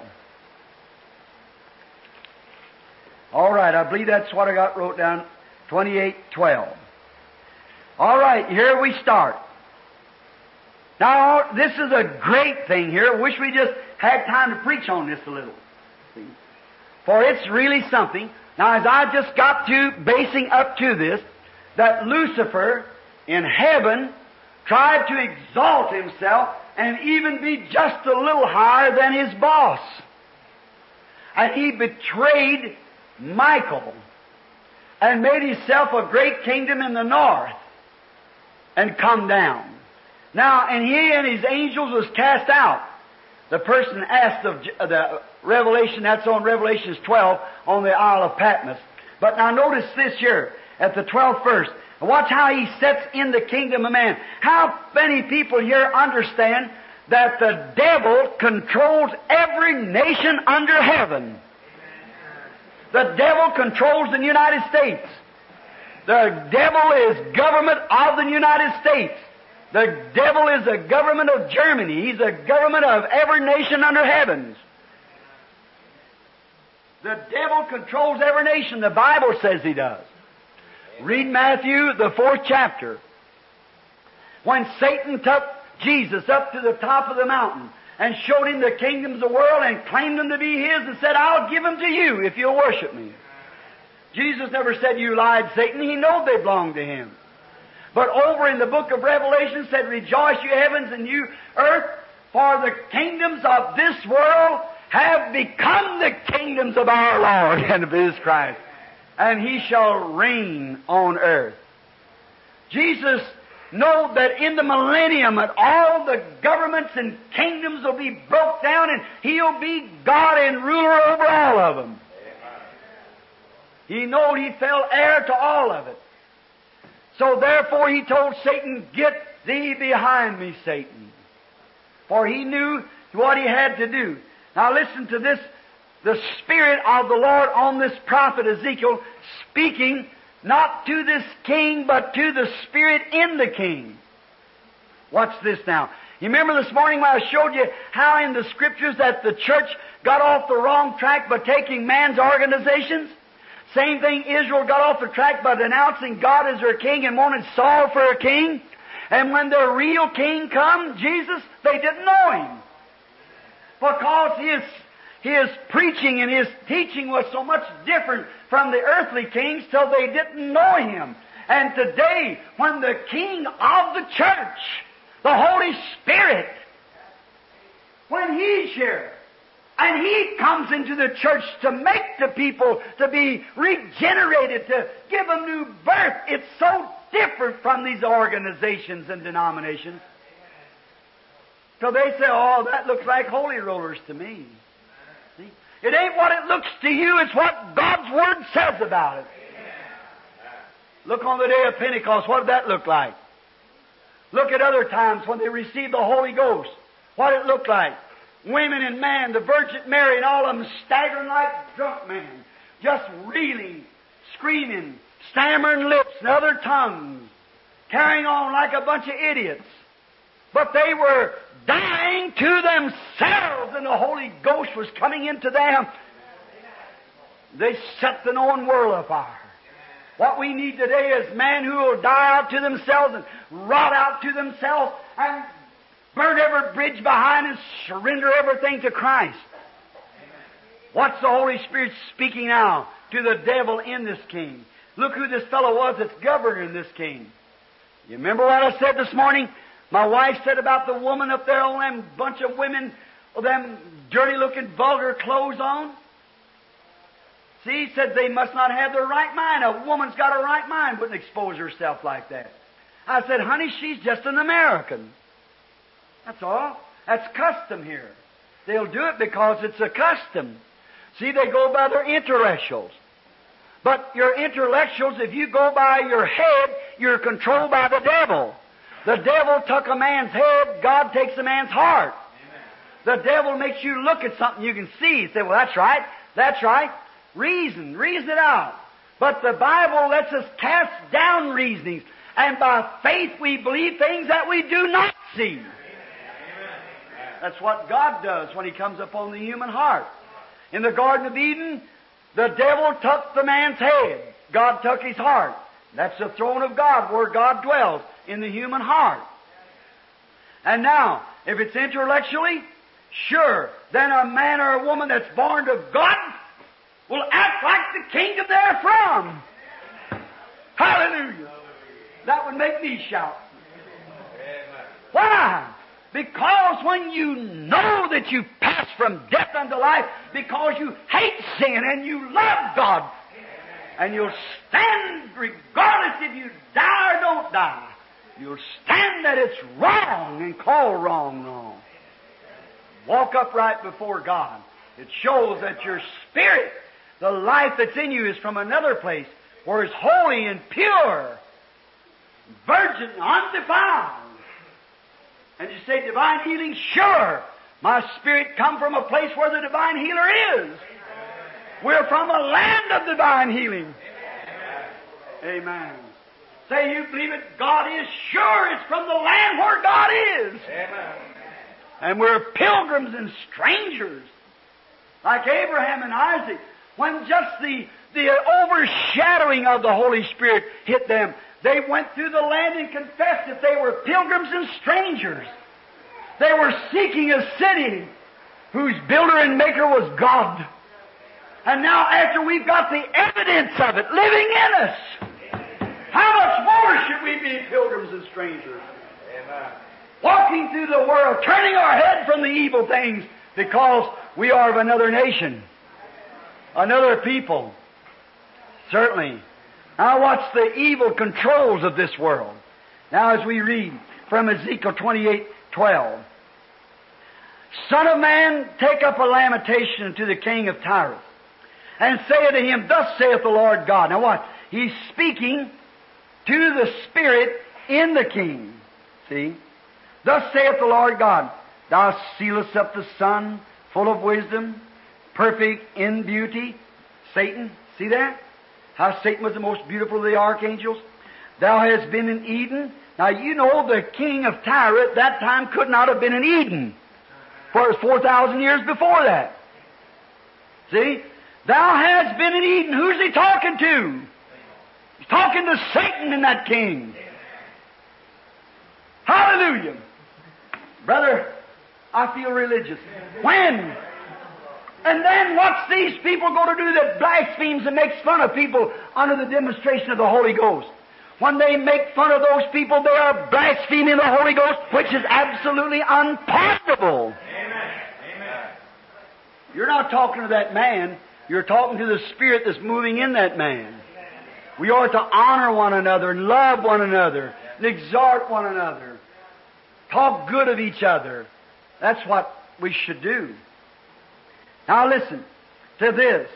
All right, I believe that's what I got wrote down. 28:12. All right, here we start. Now, this is a great thing here. Wish we just had time to preach on this a little. See? For it's really something. Now, as I just got to basing up to this, that Lucifer in heaven tried to exalt himself and even be just a little higher than his boss. And he betrayed Michael and made himself a great kingdom in the north and come down. Now, and he and his angels was cast out. The person asked of the Revelation, that's on Revelation 12, on the Isle of Patmos. But now notice this here, at the 12th verse. Watch how he sets in the kingdom of man. How many people here understand that the devil controls every nation under heaven? The devil controls the United States. The devil is government of the United States. The devil is the government of Germany. He's the government of every nation under heavens. The devil controls every nation. The Bible says he does. Read Matthew, the 4th chapter. When Satan took Jesus up to the top of the mountain and showed him the kingdoms of the world and claimed them to be his and said, I'll give them to you if you'll worship me. Jesus never said, you lied, Satan. He knew they belonged to him. But over in the book of Revelation said, rejoice, you heavens and you earth, for the kingdoms of this world have become the kingdoms of our Lord and of His Christ, and He shall reign on earth. Jesus know that in the millennium that all the governments and kingdoms will be broke down and He'll be God and ruler over all of them. He knowed He fell heir to all of it. So therefore He told Satan, get thee behind me, Satan. For He knew what He had to do. Now listen to this. The Spirit of the Lord on this prophet Ezekiel speaking not to this king, but to the Spirit in the king. Watch this now. You remember this morning when I showed you how in the Scriptures that the church got off the wrong track by taking man's organizations? Same thing, Israel got off the track by denouncing God as their king and wanted Saul for a king. And when their real king come, Jesus, they didn't know Him. Because His preaching and His teaching was so much different from the earthly kings till they didn't know Him. And today, when the King of the church, the Holy Spirit, when He's here, and He comes into the church to make the people to be regenerated, to give them new birth, it's so different from these organizations and denominations. So they say, oh, that looks like holy rollers to me. See? It ain't what it looks to you, it's what God's Word says about it. Look on the day of Pentecost, what did that look like? Look at other times when they received the Holy Ghost. What did it look like? Women and man, the Virgin Mary and all of them staggering like drunk men, just reeling, screaming, stammering lips and other tongues, carrying on like a bunch of idiots. But they were dying to themselves and the Holy Ghost was coming into them. They set the known world afire. What we need today is men who will die out to themselves and rot out to themselves and burn every bridge behind and surrender everything to Christ. What's the Holy Spirit speaking now to the devil in this king? Look who this fellow was that's governing this king. You remember what I said this morning? My wife said about the woman up there, all them bunch of women with them dirty-looking, vulgar clothes on. See, he said they must not have their right mind. A woman's got a right mind, wouldn't expose herself like that. I said, honey, she's just an American. That's all. That's custom here. They'll do it because it's a custom. See, they go by their intellectuals. But your intellectuals, if you go by your head, you're controlled by the devil. The devil took a man's head, God takes a man's heart. The devil makes you look at something you can see. You say, well, that's right. That's right. Reason it out. But the Bible lets us cast down reasonings. And by faith we believe things that we do not see. That's what God does when He comes upon the human heart. In the Garden of Eden, the devil took the man's head. God took his heart. That's the throne of God, where God dwells, in the human heart. And now, if it's intellectually, sure, then a man or a woman that's born of God will act like the kingdom they're from. Hallelujah. That would make me shout. Why? Because when you know that you pass from death unto life, because you hate sin and you love God, and you'll stand regardless if you die or don't die. You'll stand that it's wrong and call wrong wrong. Walk upright before God. It shows that your spirit, the life that's in you, is from another place where it's holy and pure, virgin, undefiled. And you say, divine healing? Sure. My spirit come from a place where the divine healer is. We're from a land of divine healing. Amen. Say you believe it, God is sure. It's from the land where God is. Amen. And we're pilgrims and strangers. Like Abraham and Isaac. When just the overshadowing of the Holy Spirit hit them, they went through the land and confessed that they were pilgrims and strangers. They were seeking a city whose builder and maker was God. And now after we've got the evidence of it living in us, how much more should we be pilgrims and strangers? Amen. Walking through the world, turning our head from the evil things because we are of another nation, another people. Certainly. Now watch the evil controls of this world. Now as we read from Ezekiel 28:12. Son of man, take up a lamentation to the king of Tyre, and say unto him, thus saith the Lord God. Now what? He's speaking to the Spirit in the king. See? Thus saith the Lord God, thou sealest up the sun, full of wisdom, perfect in beauty. Satan, see that? How Satan was the most beautiful of the archangels. Thou hast been in Eden. Now you know the king of Tyre at that time could not have been in Eden, for it was 4,000 years before that. See? Thou hast been in Eden. Who's he talking to? He's talking to Satan and that king. Hallelujah. Brother, I feel religious. When? And then what's these people going to do that blasphemes and makes fun of people under the demonstration of the Holy Ghost? When they make fun of those people, they are blaspheming the Holy Ghost, which is absolutely unpardonable. Amen. Amen. You're not talking to that man. You're talking to the Spirit that's moving in that man. We ought to honor one another and love one another and exhort one another. Talk good of each other. That's what we should do. Now listen to this.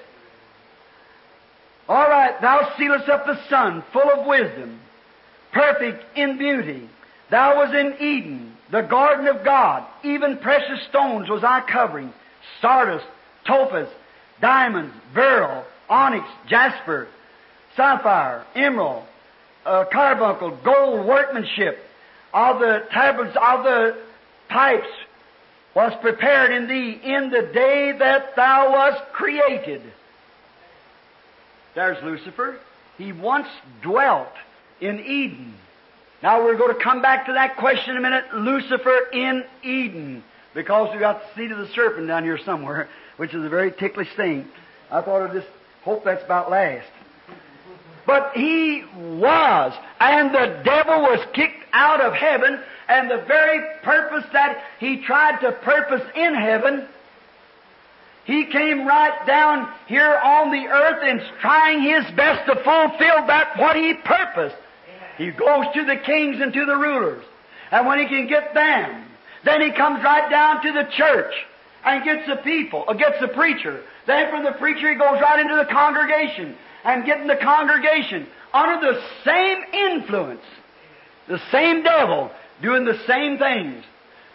All right, thou sealest up the sun, full of wisdom, perfect in beauty. Thou was in Eden, the garden of God. Even precious stones was I covering, sardis, topaz, diamonds, beryl, onyx, jasper, sapphire, emerald, carbuncle, gold workmanship. Of the tablets of the pipes was prepared in thee in the day that thou wast created. There's Lucifer. He once dwelt in Eden. Now we're going to come back to that question in a minute. Lucifer in Eden. Because we've got the seed of the serpent down here somewhere, which is a very ticklish thing. I thought I'd just hope that's about last. But he was, and the devil was kicked out of heaven, and the very purpose that he tried to purpose in heaven, he came right down here on the earth and trying his best to fulfill that what he purposed. He goes to the kings and to the rulers, and when he can get them, then he comes right down to the church and gets the people, gets the preacher. Then from the preacher he goes right into the congregation, and getting the congregation under the same influence, the same devil doing the same things.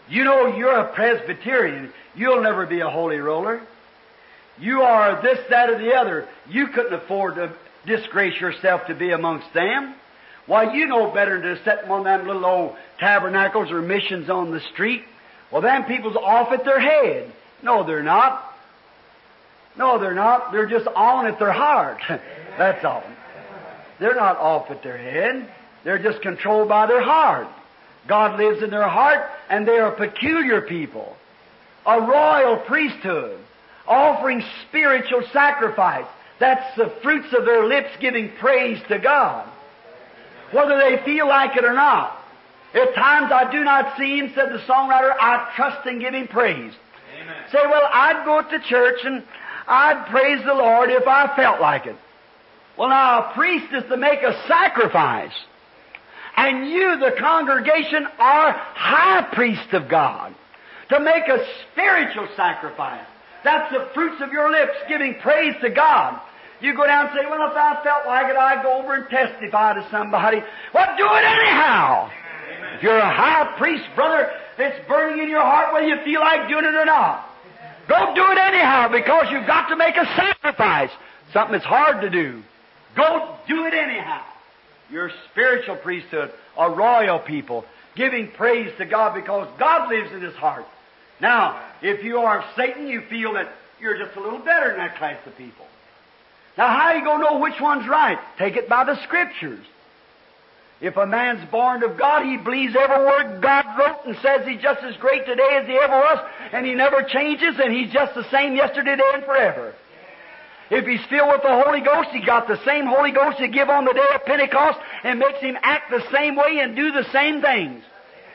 You know you're a Presbyterian. You'll never be a holy roller. You are this, that, or the other. You couldn't afford to disgrace yourself to be amongst them. Why, you know better than to set one of them little old tabernacles or missions on the street. Well, them people's off at their head. No, they're not. No, they're not. They're just on at their heart. That's all. They're not off at their head. They're just controlled by their heart. God lives in their heart, and they are a peculiar people. A royal priesthood, offering spiritual sacrifice. That's the fruits of their lips giving praise to God, whether they feel like it or not. At times I do not see Him, said the songwriter, I trust and give Him praise. Amen. Say, well, I'd go to church and I'd praise the Lord if I felt like it. Well, now, a priest is to make a sacrifice. And you, the congregation, are high priest of God, to make a spiritual sacrifice. That's the fruits of your lips, giving praise to God. You go down and say, well, if I felt like it, I'd go over and testify to somebody. Well, do it anyhow. Amen. If you're a high priest, brother, it's burning in your heart whether you feel like doing it or not. Go do it anyhow, because you've got to make a sacrifice. Something that's hard to do. Go do it anyhow. You're a spiritual priesthood, a royal people, giving praise to God because God lives in His heart. Now, if you are Satan, you feel that you're just a little better than that class of people. Now, how are you going to know which one's right? Take it by the Scriptures. If a man's born of God, he believes every word God wrote and says He's just as great today as He ever was, and He never changes, and He's just the same yesterday, today, and forever. If he's filled with the Holy Ghost, He got the same Holy Ghost He give on the day of Pentecost and makes him act the same way and do the same things.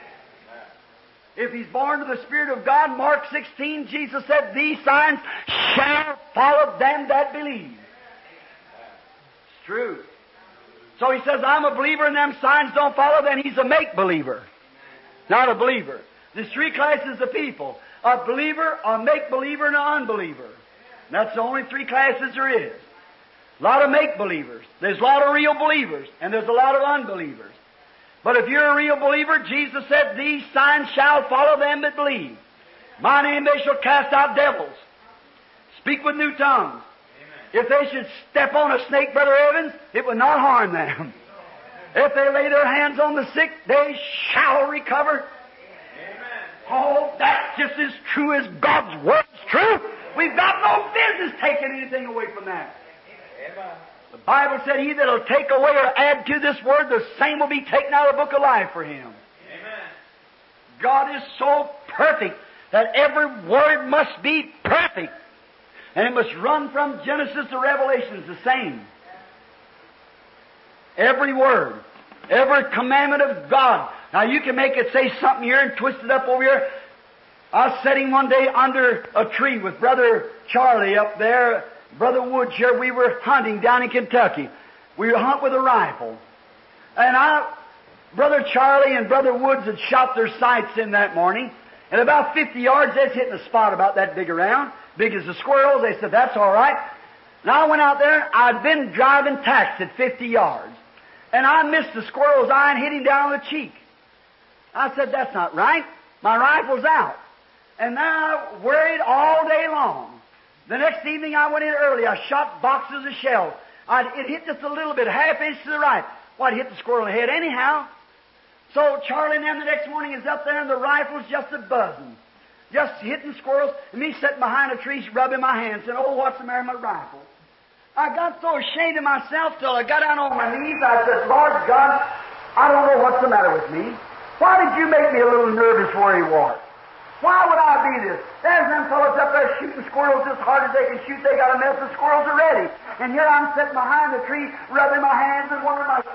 If he's born of the Spirit of God, Mark 16, Jesus said, these signs shall follow them that believe. It's true. So He says, I'm a believer and them signs don't follow, then he's a make-believer, not a believer. There's three classes of people: a believer, a make-believer, and an unbeliever. And that's the only three classes there is. A lot of make-believers. There's a lot of real believers, and there's a lot of unbelievers. But if you're a real believer, Jesus said, these signs shall follow them that believe. My name they shall cast out devils, speak with new tongues. If they should step on a snake, Brother Evans, it would not harm them. If they lay their hands on the sick, they shall recover. Oh, that's just as true as God's Word's true. We've got no business taking anything away from that. The Bible said, he that will take away or add to this Word, the same will be taken out of the book of life for him. Amen. God is so perfect that every word must be perfect. And it must run from Genesis to Revelation the same. Every word, every commandment of God. Now you can make it say something here and twist it up over here. I was sitting one day under a tree with Brother Charlie up there, Brother Woods here. We were hunting down in Kentucky. We would hunt with a rifle. And Brother Charlie and Brother Woods had shot their sights in that morning. And about 50 yards, they was hitting a spot about that big around, big as the squirrels. They said, that's all right. And I went out there. I'd been driving tacks at 50 yards. And I missed the squirrel's eye and hit him down on the cheek. I said, that's not right. My rifle's out. And then I worried all day long. The next evening I went in early. I shot boxes of shells. It hit just a little bit, half inch to the right. Well, it hit the squirrel in the head anyhow. So Charlie and them the next morning is up there and the rifle's just a buzzing. Just hitting squirrels, and me sitting behind a tree rubbing my hands saying, oh, what's the matter with my rifle? I got so ashamed of myself till I got down on my knees. I said, Lord God, I don't know what's the matter with me. Why did you make me a little nervous where He was? Why would I be this? There's them fellows up there shooting squirrels as hard as they can shoot. They got a mess of squirrels already. And here I'm sitting behind the tree rubbing my hands and one of my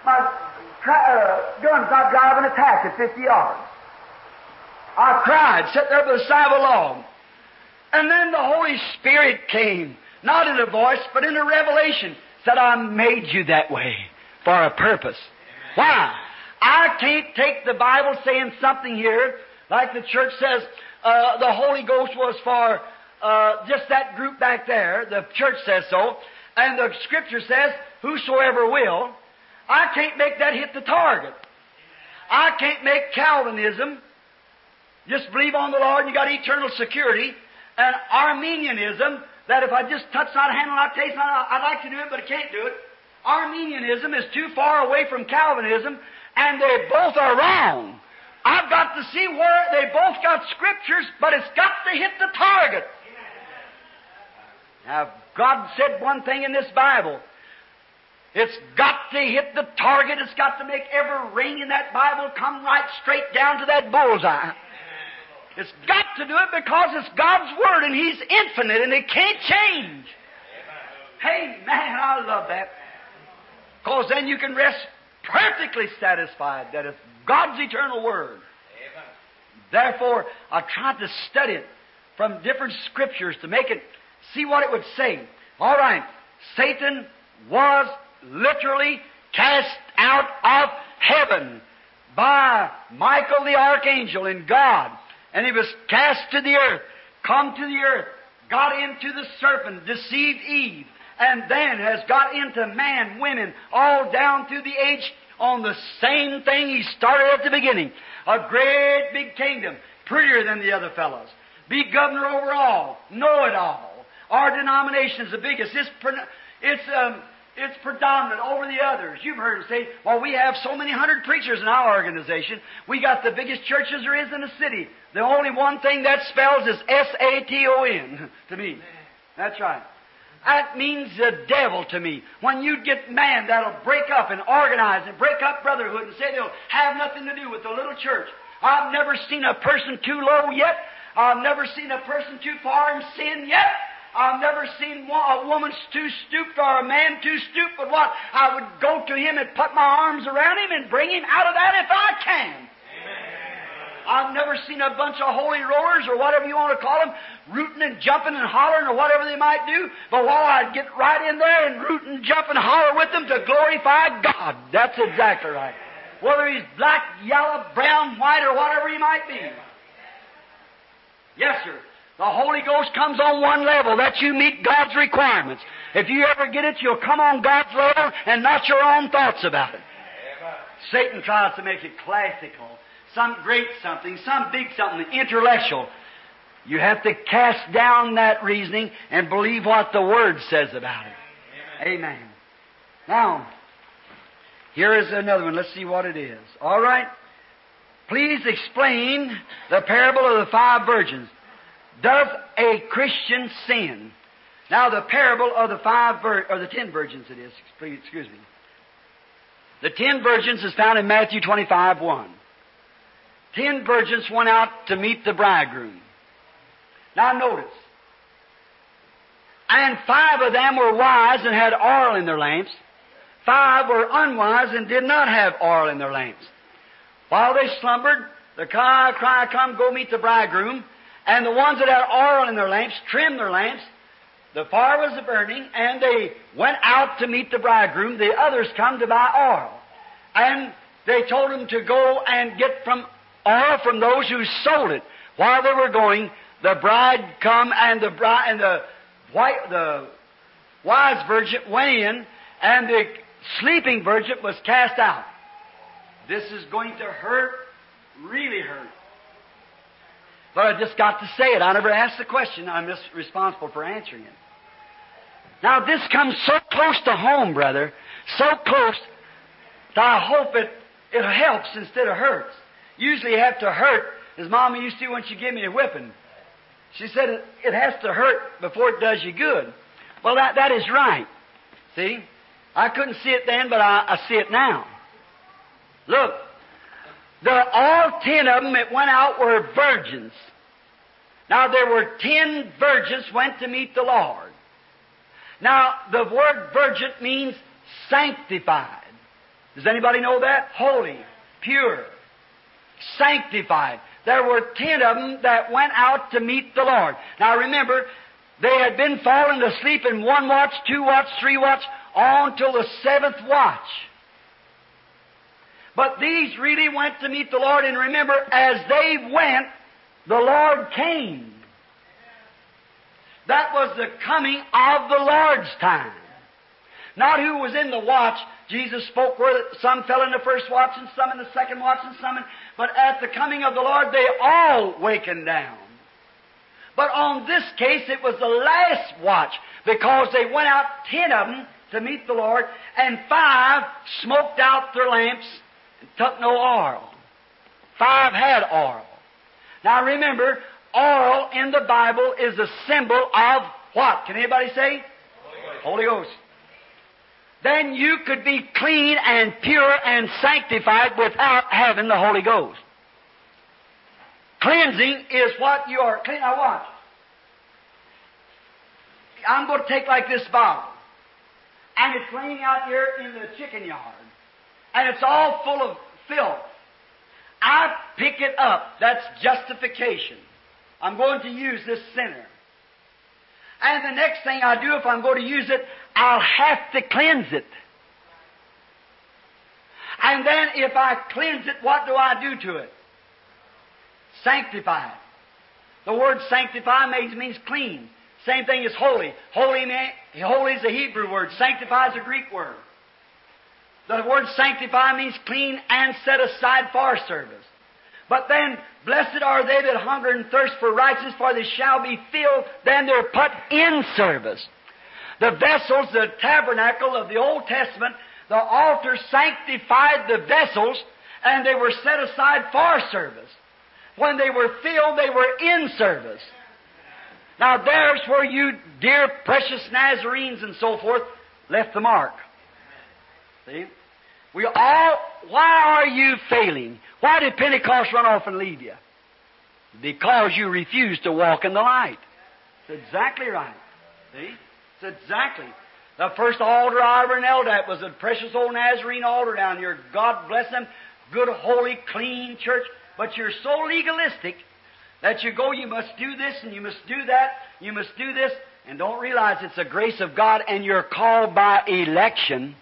guns not driving a tack at 50 yards. I cried, sat there by the side of a log. And then the Holy Spirit came, not in a voice, but in a revelation, said, I made you that way for a purpose. Why? I can't take the Bible saying something here, like the church says, the Holy Ghost was for just that group back there. The church says so. And the Scripture says, whosoever will. I can't make that hit the target. I can't make Calvinism Just believe on the Lord and you got eternal security. And Arminianism, that if I just touch not, handle not, taste not, I'd like to do it, but I can't do it. Arminianism is too far away from Calvinism, and they both are wrong. I've got to see where they both got scriptures, but it's got to hit the target. Now, God said one thing in this Bible. It's got to hit the target. It's got to make every ring in that Bible come right straight down to that bullseye. It's got to do it because it's God's Word, and He's infinite, and it can't change. Hey, man, I love that. Because then you can rest perfectly satisfied that it's God's eternal Word. Therefore, I tried to study it from different scriptures to make it, see what it would say. All right, Satan was literally cast out of heaven by Michael the archangel and God. And he was cast to the earth, come to the earth, got into the serpent, deceived Eve, and then has got into man, women, all down through the age on the same thing he started at the beginning. A great big kingdom, prettier than the other fellows. Be governor over all, know it all. Our denomination is the biggest. It's predominant over the others. You've heard them say, well, we have so many hundred preachers in our organization. We got the biggest churches there is in the city. The only one thing that spells is S-A-T-O-N to me. That's right. That means the devil to me. When you get man that'll break up and organize and break up brotherhood and say they'll have nothing to do with the little church. I've never seen a person too low yet. I've never seen a person too far in sin yet. I've never seen a woman too stooped or a man too stooped, but what? I would go to him and put my arms around him and bring him out of that if I can. I've never seen a bunch of holy rollers or whatever you want to call them, rooting and jumping and hollering or whatever they might do, but while I'd get right in there and root and jump and holler with them to glorify God. That's exactly right. Whether he's black, yellow, brown, white, or whatever he might be. Yes, sir. The Holy Ghost comes on one level, that you meet God's requirements. If you ever get it, you'll come on God's level and not your own thoughts about it. Satan tries to make it classical, some great something, some big something, intellectual. You have to cast down that reasoning and believe what the Word says about it. Amen. Now, here is another one. Let's see what it is. All right. Please explain the parable of the 5 virgins. Does a Christian sin? Now, the parable of the 10 virgins it is. Excuse me. The 10 virgins is found in Matthew 25:1. 10 virgins went out to meet the bridegroom. Now, notice. And 5 of them were wise and had oil in their lamps. 5 were unwise and did not have oil in their lamps. While they slumbered, the cry, come, go meet the bridegroom. And the ones that had oil in their lamps trimmed their lamps. The fire was burning, and they went out to meet the bridegroom. The others come to buy oil. And they told them to go and get from oil from those who sold it. While they were going, the bride come, and the wise virgin went in, and the sleeping virgin was cast out. This is going to hurt, really hurt. But I just got to say it. I never asked the question. I'm just responsible for answering it. Now, this comes so close to home, brother. So close that I hope it helps instead of hurts. Usually you have to hurt, as Mama used to when she gave me a whipping. She said it has to hurt before it does you good. Well, that is right. See? I couldn't see it then, but I see it now. Look. All 10 of them that went out were virgins. Now, there were 10 virgins went to meet the Lord. Now, the word virgin means sanctified. Does anybody know that? Holy, pure, sanctified. There were 10 of them that went out to meet the Lord. Now, remember, they had been falling asleep in 1 watch, 2 watch, 3 watch, on till the 7th watch. But these really went to meet the Lord, and remember, as they went, the Lord came. That was the coming of the Lord's time. Not who was in the watch. Jesus spoke where some fell in the first watch and some in the second watch and some in... But at the coming of the Lord, they all wakened down. But on this case, it was the last watch, because they went out, 10 of them, to meet the Lord, and 5 smoked out their lamps and took no oil. 5 had oil. Now remember, oil in the Bible is a symbol of what? Can anybody say? Holy Ghost. Then you could be clean and pure and sanctified without having the Holy Ghost. Cleansing is what you are. Now watch. I'm going to take like this bottle, and it's laying out here in the chicken yard, and it's all full of filth. I pick it up. That's justification. I'm going to use this sinner. And the next thing I do, if I'm going to use it, I'll have to cleanse it. And then if I cleanse it, what do I do to it? Sanctify it. The word sanctify means clean. Same thing as holy. Holy is a Hebrew word. Sanctify is a Greek word. The word sanctify means clean and set aside for service. But then, blessed are they that hunger and thirst for righteousness, for they shall be filled. Then they're put in service. The vessels, the tabernacle of the Old Testament, the altar sanctified the vessels, and they were set aside for service. When they were filled, they were in service. Now there's where you, dear precious Nazarenes and so forth, left the mark. See? Why are you failing? Why did Pentecost run off and leave you? Because you refused to walk in the light. It's exactly right. See? It's exactly. The first altar I ever knelt at was a precious old Nazarene altar down here. God bless them. Good, holy, clean church. But you're so legalistic that you go, you must do this and you must do that, you must do this, and don't realize it's the grace of God and you're called by election.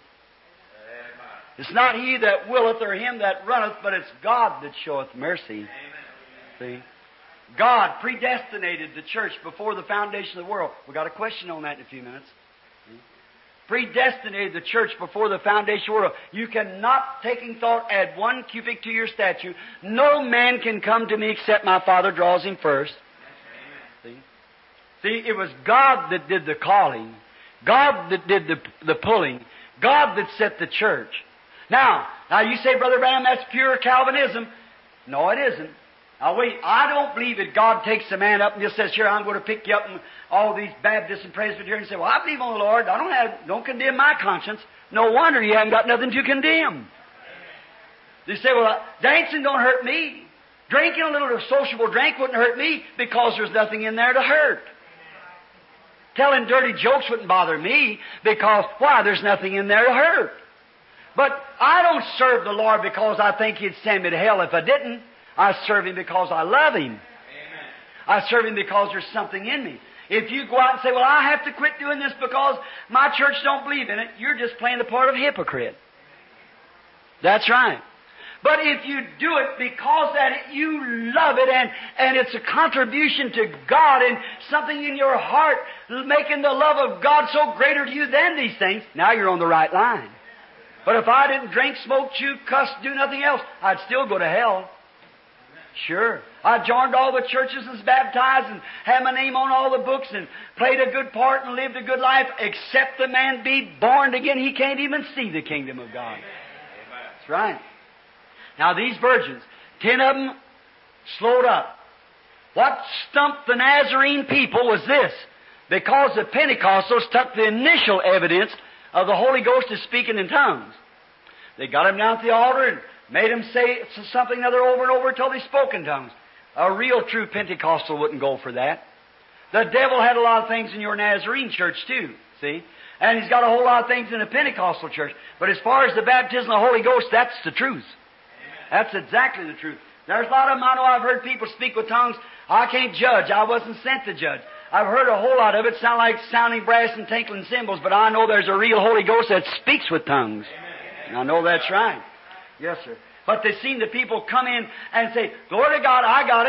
It's not he that willeth or him that runneth, but it's God that showeth mercy. See? God predestinated the church before the foundation of the world. We've got a question on that in a few minutes. See? Predestinated the church before the foundation of the world. You cannot, taking thought, add 1 cubit to your statue. No man can come to me except my Father draws him first. See? See, it was God that did the calling. God that did the pulling. God that set the church. Now you say, Brother Branham, that's pure Calvinism. No, it isn't. Now wait, I don't believe that God takes a man up and just says, here, I'm going to pick you up, and all these Baptists and Presbyterians say, well, I believe on the Lord. Don't condemn my conscience. No wonder you haven't got nothing to condemn. They say, well, dancing don't hurt me. Drinking a little sociable drink wouldn't hurt me because there's nothing in there to hurt. Telling dirty jokes wouldn't bother me because, why, there's nothing in there to hurt. But I don't serve the Lord because I think He'd send me to hell if I didn't. I serve Him because I love Him. Amen. I serve Him because there's something in me. If you go out and say, well, I have to quit doing this because my church don't believe in it, you're just playing the part of a hypocrite. That's right. But if you do it because that you love it and it's a contribution to God and something in your heart making the love of God so greater to you than these things, now you're on the right line. But if I didn't drink, smoke, chew, cuss, do nothing else, I'd still go to hell. Sure. I joined all the churches and was baptized and had my name on all the books and played a good part and lived a good life, except the man be born again. He can't even see the kingdom of God. That's right. Now these virgins, 10 of them slowed up. What stumped the Nazarene people was this. Because the Pentecostals took the initial evidence of the Holy Ghost is speaking in tongues. They got him down at the altar and made him say something other over and over until they spoke in tongues. A real true Pentecostal wouldn't go for that. The devil had a lot of things in your Nazarene church too, see? And he's got a whole lot of things in the Pentecostal church. But as far as the baptism of the Holy Ghost, that's the truth. That's exactly the truth. There's a lot of them, I know I've heard people speak with tongues. I can't judge. I wasn't sent to judge. I've heard a whole lot of it sound like sounding brass and tinkling cymbals, but I know there's a real Holy Ghost that speaks with tongues. And I know that's right. Yes, sir. But they seen the people come in and say, glory to God, I got it.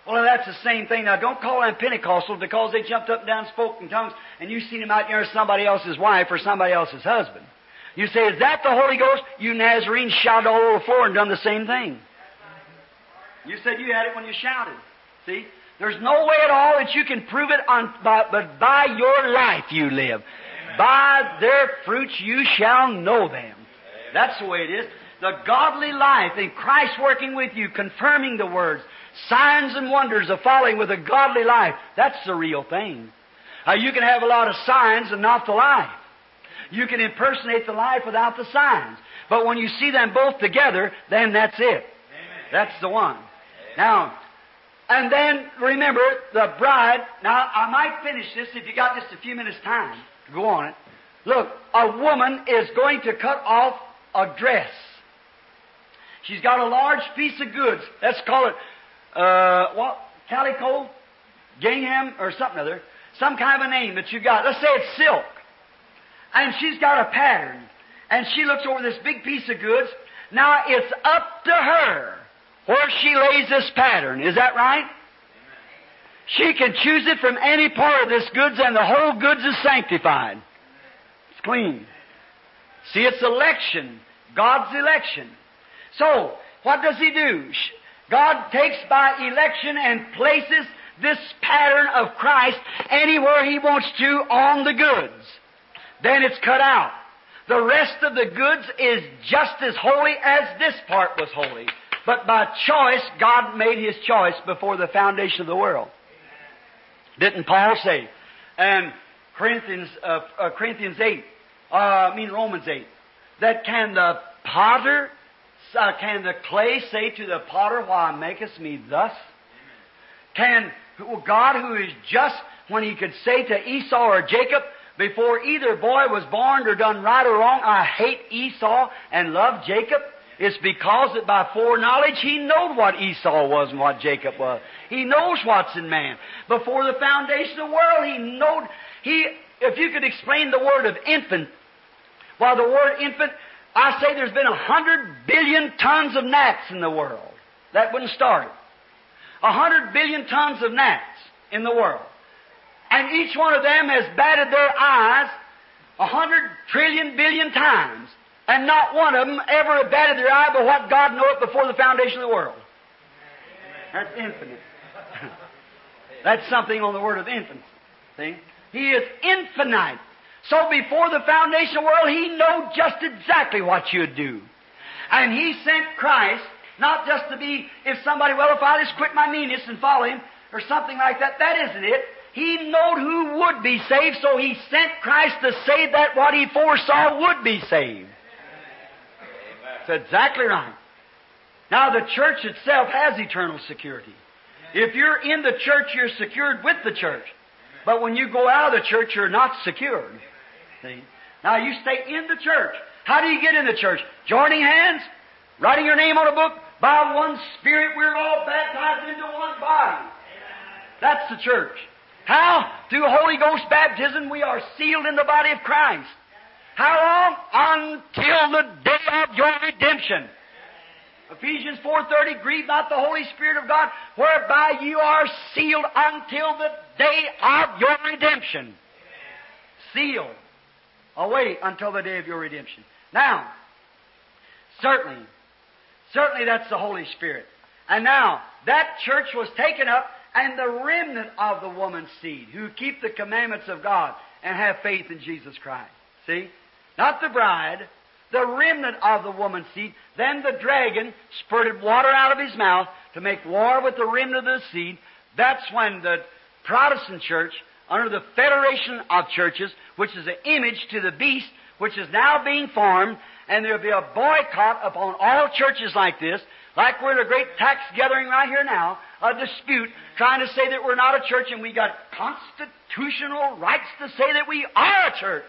Well, that's the same thing. Now, don't call them Pentecostal because they jumped up and down and spoke in tongues and you seen them out there as somebody else's wife or somebody else's husband. You say, is that the Holy Ghost? You Nazarenes shouted all over the floor and done the same thing. You said you had it when you shouted. See? There's no way at all that you can prove it but by your life you live. By their fruits you shall know them. That's the way it is. The godly life in Christ working with you, confirming the words, signs and wonders are following with a godly life. That's the real thing. You can have a lot of signs and not the life. You can impersonate the life without the signs. But when you see them both together, then that's it. Amen. That's the one. Amen. Now, and then remember, the bride, now I might finish this if you got just a few minutes time to go on it. Look, a woman is going to cut off a dress. She's got a large piece of goods. Let's call it, calico, gingham, or something other. Some kind of a name that you got. Let's say it's silk. And she's got a pattern. And she looks over this big piece of goods. Now, it's up to her where she lays this pattern. Is that right? Amen. She can choose it from any part of this goods, and the whole goods is sanctified. It's clean. See, it's election. God's election. So, what does He do? God takes by election and places this pattern of Christ anywhere He wants to on the goods. Then it's cut out. The rest of the goods is just as holy as this part was holy. But by choice, God made His choice before the foundation of the world. Didn't Paul say? And Romans 8, that can the clay say to the potter, why makest me thus? Can God, who is just, when He could say to Esau or Jacob, before either boy was born or done right or wrong, I hate Esau and love Jacob? It's because that by foreknowledge He knowed what Esau was and what Jacob was. He knows what's in man. Before the foundation of the world, He knowed. If you could explain the word of infant, well, the word infant, I say there's been 100 billion tons of gnats in the world. That wouldn't start it. 100 billion tons of gnats in the world. And each one of them has batted their eyes 100 trillion billion times. And not one of them ever batted their eye but what God knew it before the foundation of the world. That's infinite. That's something on the word of infinite. See? He is infinite. So before the foundation of the world, He knew just exactly what you'd do. And He sent Christ, not just to be, if somebody, well, if I just quit my meanness and follow Him, or something like that, that isn't it. He knowed who would be saved, so He sent Christ to save that what He foresaw would be saved. That's exactly right. Now, the church itself has eternal security. If you're in the church, you're secured with the church. But when you go out of the church, you're not secured. See? Now, you stay in the church. How do you get in the church? Joining hands? Writing your name on a book? By one Spirit, we're all baptized into one body. That's the church. How? Through Holy Ghost baptism, we are sealed in the body of Christ. How long? Until the day of your redemption. Ephesians 4:30, grieve not the Holy Spirit of God, whereby you are sealed until the day of your redemption. Sealed. Away until the day of your redemption. Now, certainly that's the Holy Spirit. And now, that church was taken up, and the remnant of the woman's seed, who keep the commandments of God and have faith in Jesus Christ. See? Not the bride, the remnant of the woman's seed. Then the dragon spurted water out of his mouth to make war with the remnant of the seed. That's when the Protestant church, under the Federation of Churches, which is an image to the beast, which is now being formed, and there'll be a boycott upon all churches like this, like we're in a great tax gathering right here now, a dispute, trying to say that we're not a church, and we got constitutional rights to say that we are a church.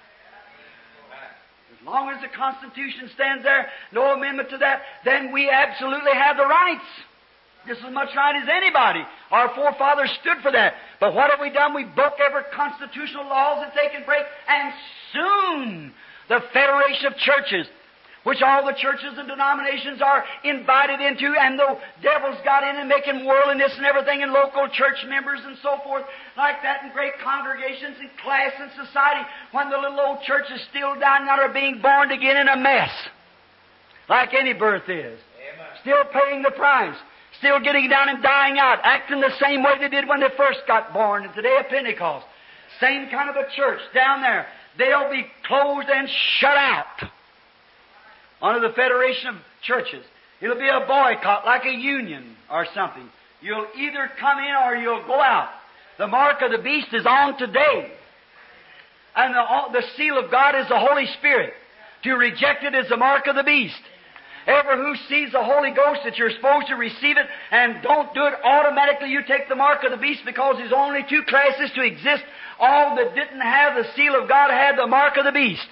As long as the Constitution stands there, no amendment to that, then we absolutely have the rights. Just as much right as anybody. Our forefathers stood for that. But what have we done? We broke every constitutional laws that they can break, and soon the Federation of Churches, which all the churches and denominations are invited into, and the devil's got in and making worldliness and everything, and local church members and so forth, like that, in great congregations and class and society, when the little old church is still down out or being born again in a mess, like any birth is. Amen. Still paying the price, still getting down and dying out, acting the same way they did when they first got born, and today at Pentecost. Same kind of a church down there. They'll be closed and shut out under the Federation of Churches. It'll be a boycott, like a union or something. You'll either come in or you'll go out. The mark of the beast is on today. And the seal of God is the Holy Spirit. To reject it is the mark of the beast. Ever who sees the Holy Ghost that you're supposed to receive it and don't do it automatically, you take the mark of the beast, because there's only two classes to exist. All that didn't have the seal of God had the mark of the beast.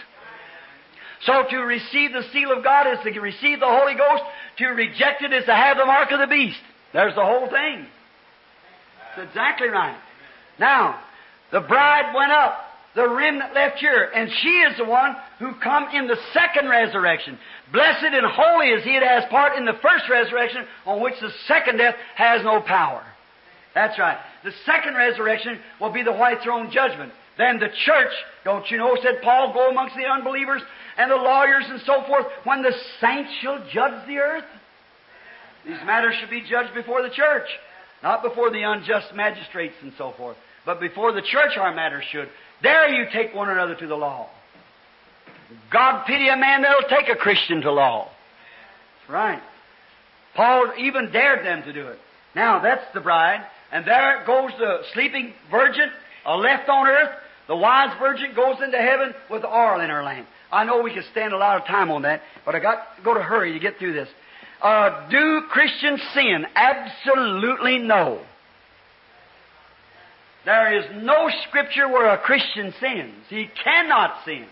So to receive the seal of God is to receive the Holy Ghost. To reject it is to have the mark of the beast. There's the whole thing. That's exactly right. Now, the bride went up. The remnant left here, and she is the one who come in the second resurrection. Blessed and holy is he that has part in the first resurrection, on which the second death has no power. That's right. The second resurrection will be the white throne judgment. Then the church, don't you know, said Paul, go amongst the unbelievers and the lawyers and so forth, when the saints shall judge the earth. These matters should be judged before the church, not before the unjust magistrates and so forth, but before the church our matters should. There you take one another to the law. God pity a man that'll take a Christian to law. That's right. Paul even dared them to do it. Now, that's the bride, and there goes the sleeping virgin, left on earth. The wise virgin goes into heaven with the oil in her lamp. I know we could stand a lot of time on that, but I got to go to hurry to get through this. Do Christians sin? Absolutely no. There is no Scripture where a Christian sins. He cannot sin.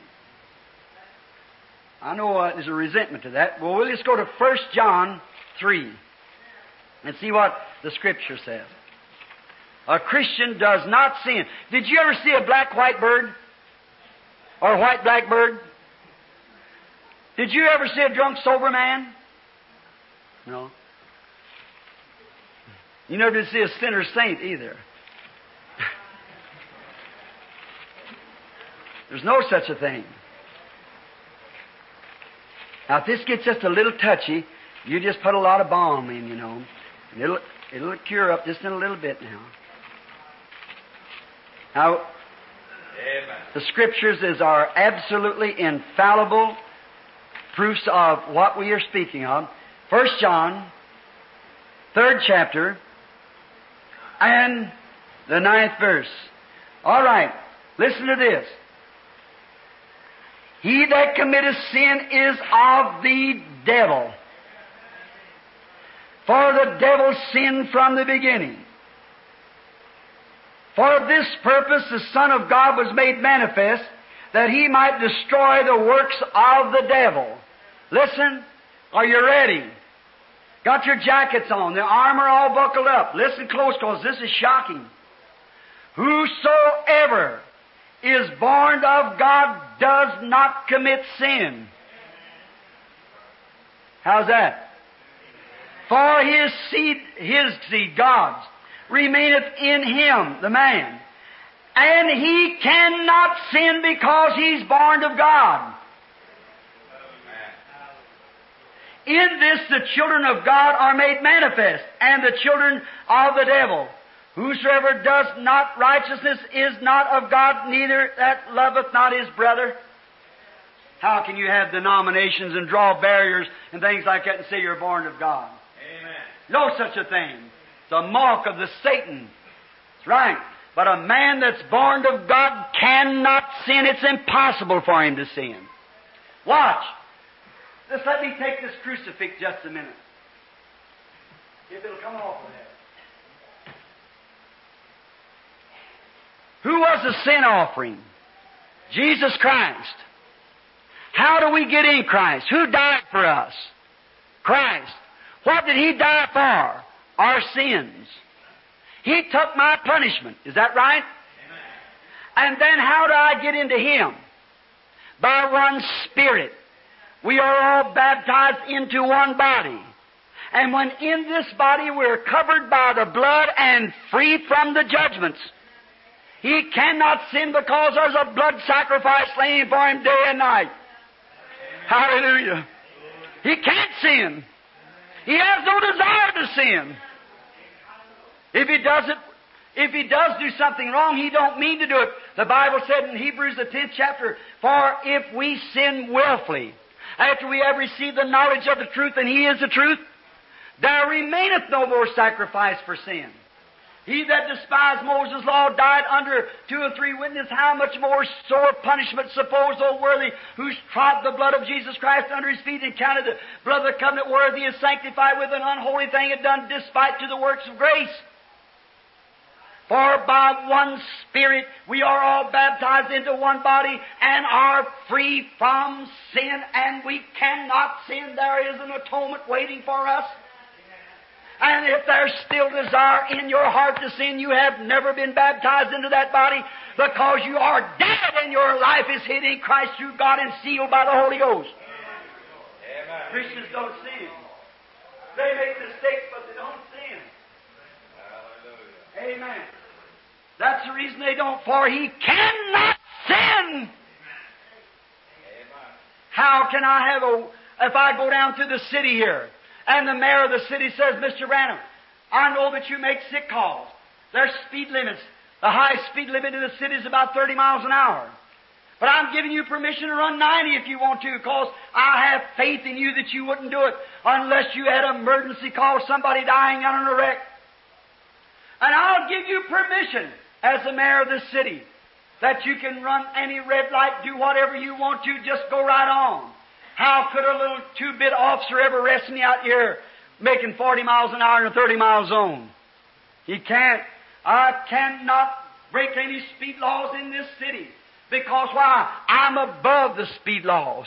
I know there's a resentment to that. Well, we'll just go to 1 John 3 and see what the Scripture says. A Christian does not sin. Did you ever see a black-white bird? Or a white-black bird? Did you ever see a drunk, sober man? No. You never did see a sinner saint either. There's no such a thing. Now, if this gets just a little touchy, you just put a lot of balm in, you know. And it'll cure up just in a little bit now. Now, Amen. the Scriptures are absolutely infallible proofs of what we are speaking of. 1 John, 3rd chapter, and the 9th verse. All right, listen to this. He that committeth sin is of the devil. For the devil sinned from the beginning. For this purpose the Son of God was made manifest, that He might destroy the works of the devil. Listen, are you ready? Got your jackets on, the armor all buckled up. Listen close, because this is shocking. Whosoever is born of God does not commit sin. How's that? For his seed, God's, remaineth in him, the man. And he cannot sin because he's born of God. In this the children of God are made manifest, and the children of the devil. Whosoever does not righteousness is not of God, neither that loveth not his brother. How can you have denominations and draw barriers and things like that and say you're born of God? Amen. No such a thing. It's a mark of the Satan. That's right. But a man that's born of God cannot sin. It's impossible for him to sin. Watch. Just let me take this crucifix just a minute. If it'll come off of there. Who was the sin offering? Jesus Christ. How do we get in Christ? Who died for us? Christ. What did He die for? Our sins. He took my punishment. Is that right? Amen. And then how do I get into Him? By one Spirit. we are all baptized into one body. And when in this body we're covered by the blood and free from the judgments, he cannot sin because there's a blood sacrifice laying for him day and night. Hallelujah. He can't sin. He has no desire to sin. If he does do something wrong, he don't mean to do it. The Bible said in Hebrews the 10th chapter, for if we sin willfully, after we have received the knowledge of the truth, and he is the truth, there remaineth no more sacrifice for sin. He that despised Moses' law died under 2 or 3 witnesses. How much more sore punishment suppose, O worthy, who's trod the blood of Jesus Christ under his feet and counted the blood of the covenant worthy is sanctified with an unholy thing and done despite to the works of grace. For by one Spirit we are all baptized into one body and are free from sin, and we cannot sin. There is an atonement waiting for us. And if there's still desire in your heart to sin, you have never been baptized into that body because you are dead and your life is hid in Christ through God and sealed by the Holy Ghost. Amen. Christians don't sin. They make mistakes, but they don't sin. Hallelujah. Amen. That's the reason they don't, for he cannot sin. Amen. How can I if I go down through the city here, and the mayor of the city says, Mr. Branham, I know that you make sick calls. There's speed limits. The highest speed limit in the city is about 30 miles an hour. But I'm giving you permission to run 90 if you want to, because I have faith in you that you wouldn't do it unless you had an emergency call, somebody dying out in a wreck. And I'll give you permission as the mayor of this city that you can run any red light, do whatever you want to, just go right on. How could a little 2-bit officer ever arrest me out here making 40 miles an hour in a 30-mile zone? He can't. I cannot break any speed laws in this city. Because why? I'm above the speed laws.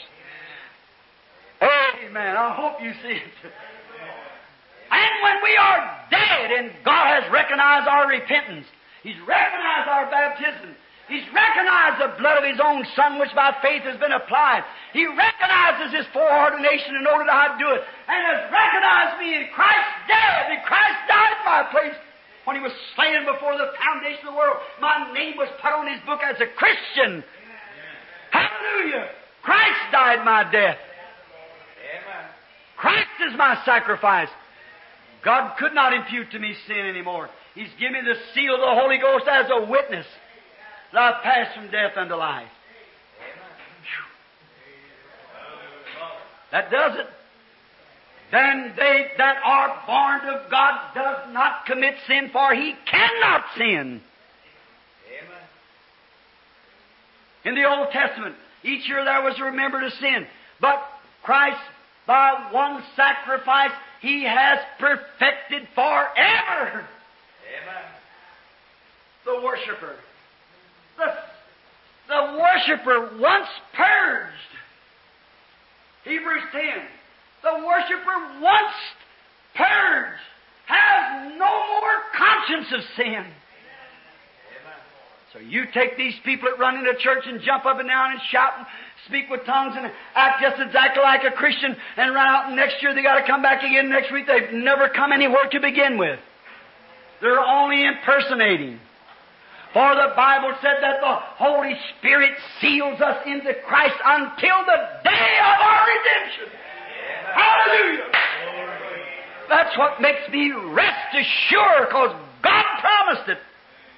Amen. I hope you see it. And when we are dead and God has recognized our repentance, He's recognized our baptism, He's recognized the blood of His own Son, which by faith has been applied. He recognizes His foreordination in order to how to do it, and has recognized me in Christ's death, and Christ died in my place. When He was slain before the foundation of the world, my name was put on His book as a Christian. Hallelujah! Christ died my death. Amen. Christ is my sacrifice. God could not impute to me sin anymore. He's given me the seal of the Holy Ghost as a witness that I've passed from death unto life. That does it. Then they that are born of God does not commit sin, for he cannot sin. Amen. In the Old Testament, each year there was remembered a sin. But Christ, by one sacrifice, He has perfected forever Amen. the worshiper. The worshiper once purged. Hebrews 10. The worshiper once purged has no more conscience of sin. Amen. So you take these people that run into church and jump up and down and shout and speak with tongues and act just exactly like a Christian and run out, and next year they got to come back again next week. They've never come anywhere to begin with. They're only impersonating. For the Bible said that the Holy Spirit seals us into Christ until the day of our redemption. Hallelujah! That's what makes me rest assured, because God promised it.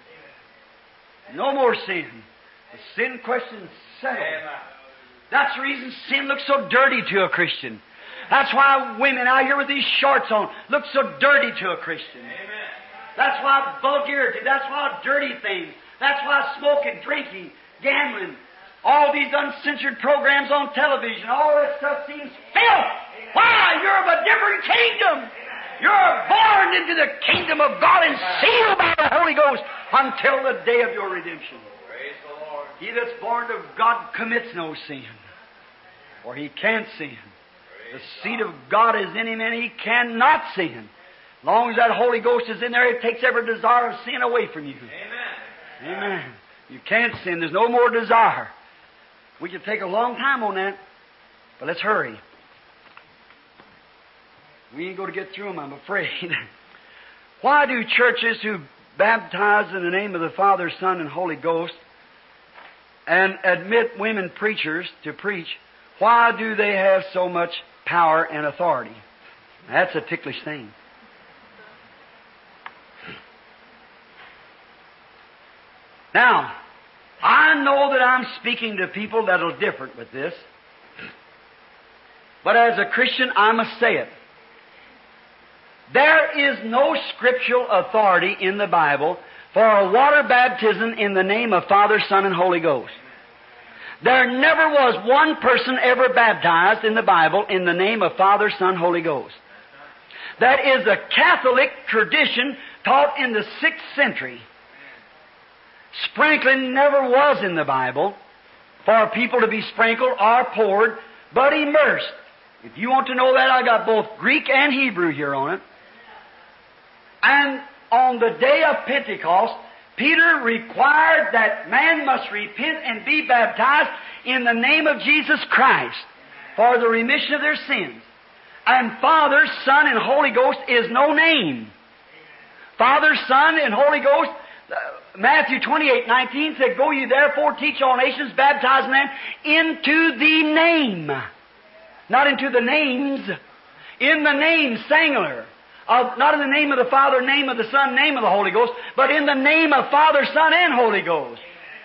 No more sin. The sin question's settled. That's the reason sin looks so dirty to a Christian. That's why women out here with these shorts on look so dirty to a Christian. That's why vulgarity, that's why dirty things, that's why smoking, drinking, gambling, all these uncensored programs on television, all that stuff seems filth. Why? You're of a different kingdom. You're born into the kingdom of God and sealed by the Holy Ghost until the day of your redemption. Praise the Lord. He that's born of God commits no sin, for he can't sin. The seed of God is in him, and he cannot sin. As long as that Holy Ghost is in there, it takes every desire of sin away from you. Amen. Amen. You can't sin. There's no more desire. We could take a long time on that. But let's hurry. We ain't going to get through them, I'm afraid. Why do churches who baptize in the name of the Father, Son, and Holy Ghost and admit women preachers to preach, why do they have so much power and authority? That's a ticklish thing. Now, I know that I'm speaking to people that are different with this, but as a Christian, I must say it. There is no scriptural authority in the Bible for a water baptism in the name of Father, Son, and Holy Ghost. There never was one person ever baptized in the Bible in the name of Father, Son, Holy Ghost. That is a Catholic tradition taught in the 6th century. Sprinkling never was in the Bible for people to be sprinkled or poured, but immersed. If you want to know that, I got both Greek and Hebrew here on it. And on the day of Pentecost, Peter required that man must repent and be baptized in the name of Jesus Christ for the remission of their sins. And Father, Son, and Holy Ghost is no name. Father, Son, and Holy Ghost, Matthew 28:19 said, "Go ye therefore, teach all nations, baptizing them into the name." Not into the names. In the name, singular. Not in the name of the Father, name of the Son, name of the Holy Ghost, but in the name of Father, Son, and Holy Ghost.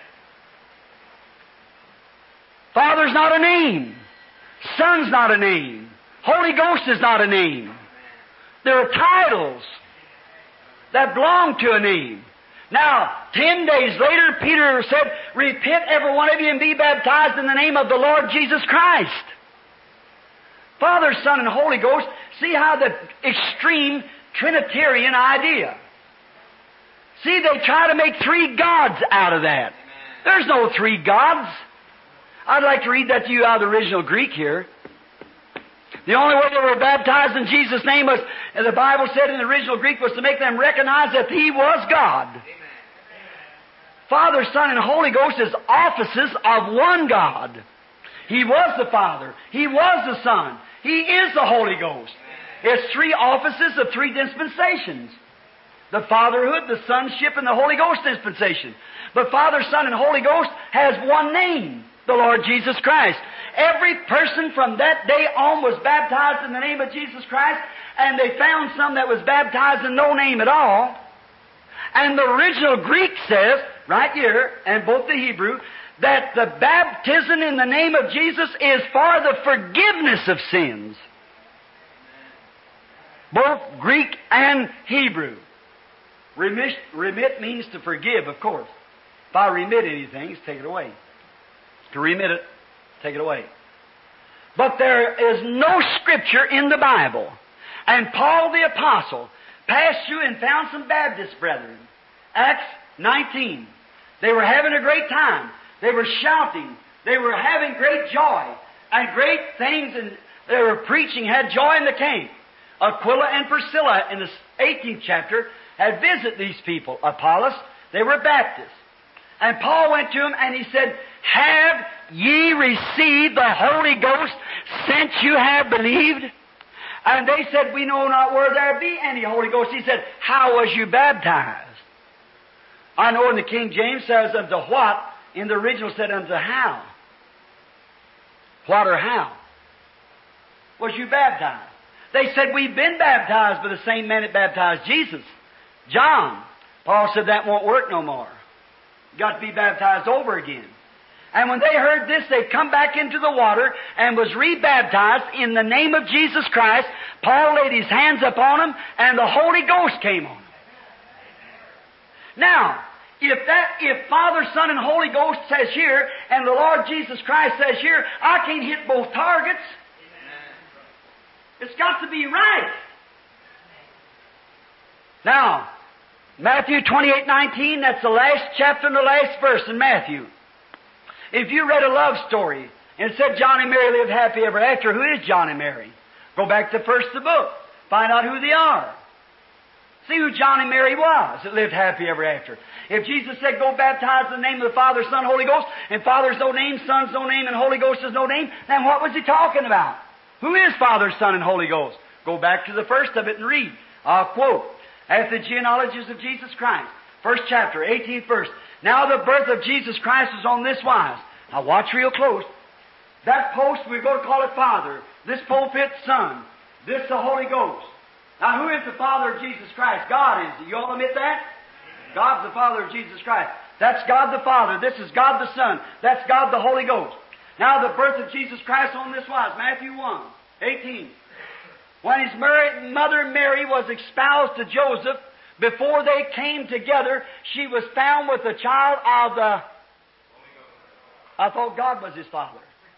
Father's not a name. Son's not a name. Holy Ghost is not a name. There are titles that belong to a name. Now, 10 days later, Peter said, "Repent every one of you and be baptized in the name of the Lord Jesus Christ." Father, Son, and Holy Ghost, see how the extreme Trinitarian idea. See, they try to make 3 gods out of that. There's no 3 gods. I'd like to read that to you out of the original Greek here. The only way they were baptized in Jesus' name was, as the Bible said in the original Greek, was to make them recognize that He was God. Father, Son, and Holy Ghost is offices of one God. He was the Father. He was the Son. He is the Holy Ghost. It's 3 offices of 3 dispensations. The fatherhood, the sonship, and the Holy Ghost dispensation. But Father, Son, and Holy Ghost has one name, the Lord Jesus Christ. Every person from that day on was baptized in the name of Jesus Christ, and they found some that was baptized in no name at all. And the original Greek says, right here, and both the Hebrew, that the baptism in the name of Jesus is for the forgiveness of sins. Both Greek and Hebrew. Remit means to forgive, of course. If I remit anything, it's take it away. To remit it, take it away. But there is no scripture in the Bible. And Paul the Apostle passed through and found some Baptist brethren. Acts 19. They were having a great time. They were shouting. They were having great joy and great things, and they were preaching, had joy in the camp. Aquila and Priscilla, in the 18th chapter, had visited these people. Apollos, they were Baptists. And Paul went to them and he said, "Have ye received the Holy Ghost since you have believed?" And they said, "We know not where there be any Holy Ghost." He said, "How was you baptized?" I know in the King James says, "Unto what?" In the original said, "Unto how?" What or how? Was you baptized? They said, "We've been baptized by the same man that baptized Jesus, John." Paul said, "That won't work no more. You got to be baptized over again." And when they heard this, they come back into the water and was rebaptized in the name of Jesus Christ. Paul laid his hands upon them, and the Holy Ghost came on them. Now, if Father, Son, and Holy Ghost says here, and the Lord Jesus Christ says here, I can't hit both targets. It's got to be right. Now, Matthew 28:19, that's the last chapter and the last verse in Matthew. If you read a love story and it said John and Mary lived happy ever after, who is John and Mary? Go back to first the book. Find out who they are. See who John and Mary was that lived happy ever after. If Jesus said, go baptize in the name of the Father, Son, Holy Ghost, and Father's no name, Son's no name, and Holy Ghost is no name, then what was He talking about? Who is Father, Son, and Holy Ghost? Go back to the first of it and read. I'll quote. At the genealogies of Jesus Christ, first chapter, 18th verse. Now the birth of Jesus Christ is on this wise. Now watch real close. That post, we're going to call it Father. This pulpit, Son. This, the Holy Ghost. Now, who is the Father of Jesus Christ? God is it. You all admit that? God's the Father of Jesus Christ. That's God the Father. This is God the Son. That's God the Holy Ghost. Now, the birth of Jesus Christ on this wise. Matthew 1, 18. When His mother Mary was espoused to Joseph, before they came together, she was found with the child of the... I thought God was His Father.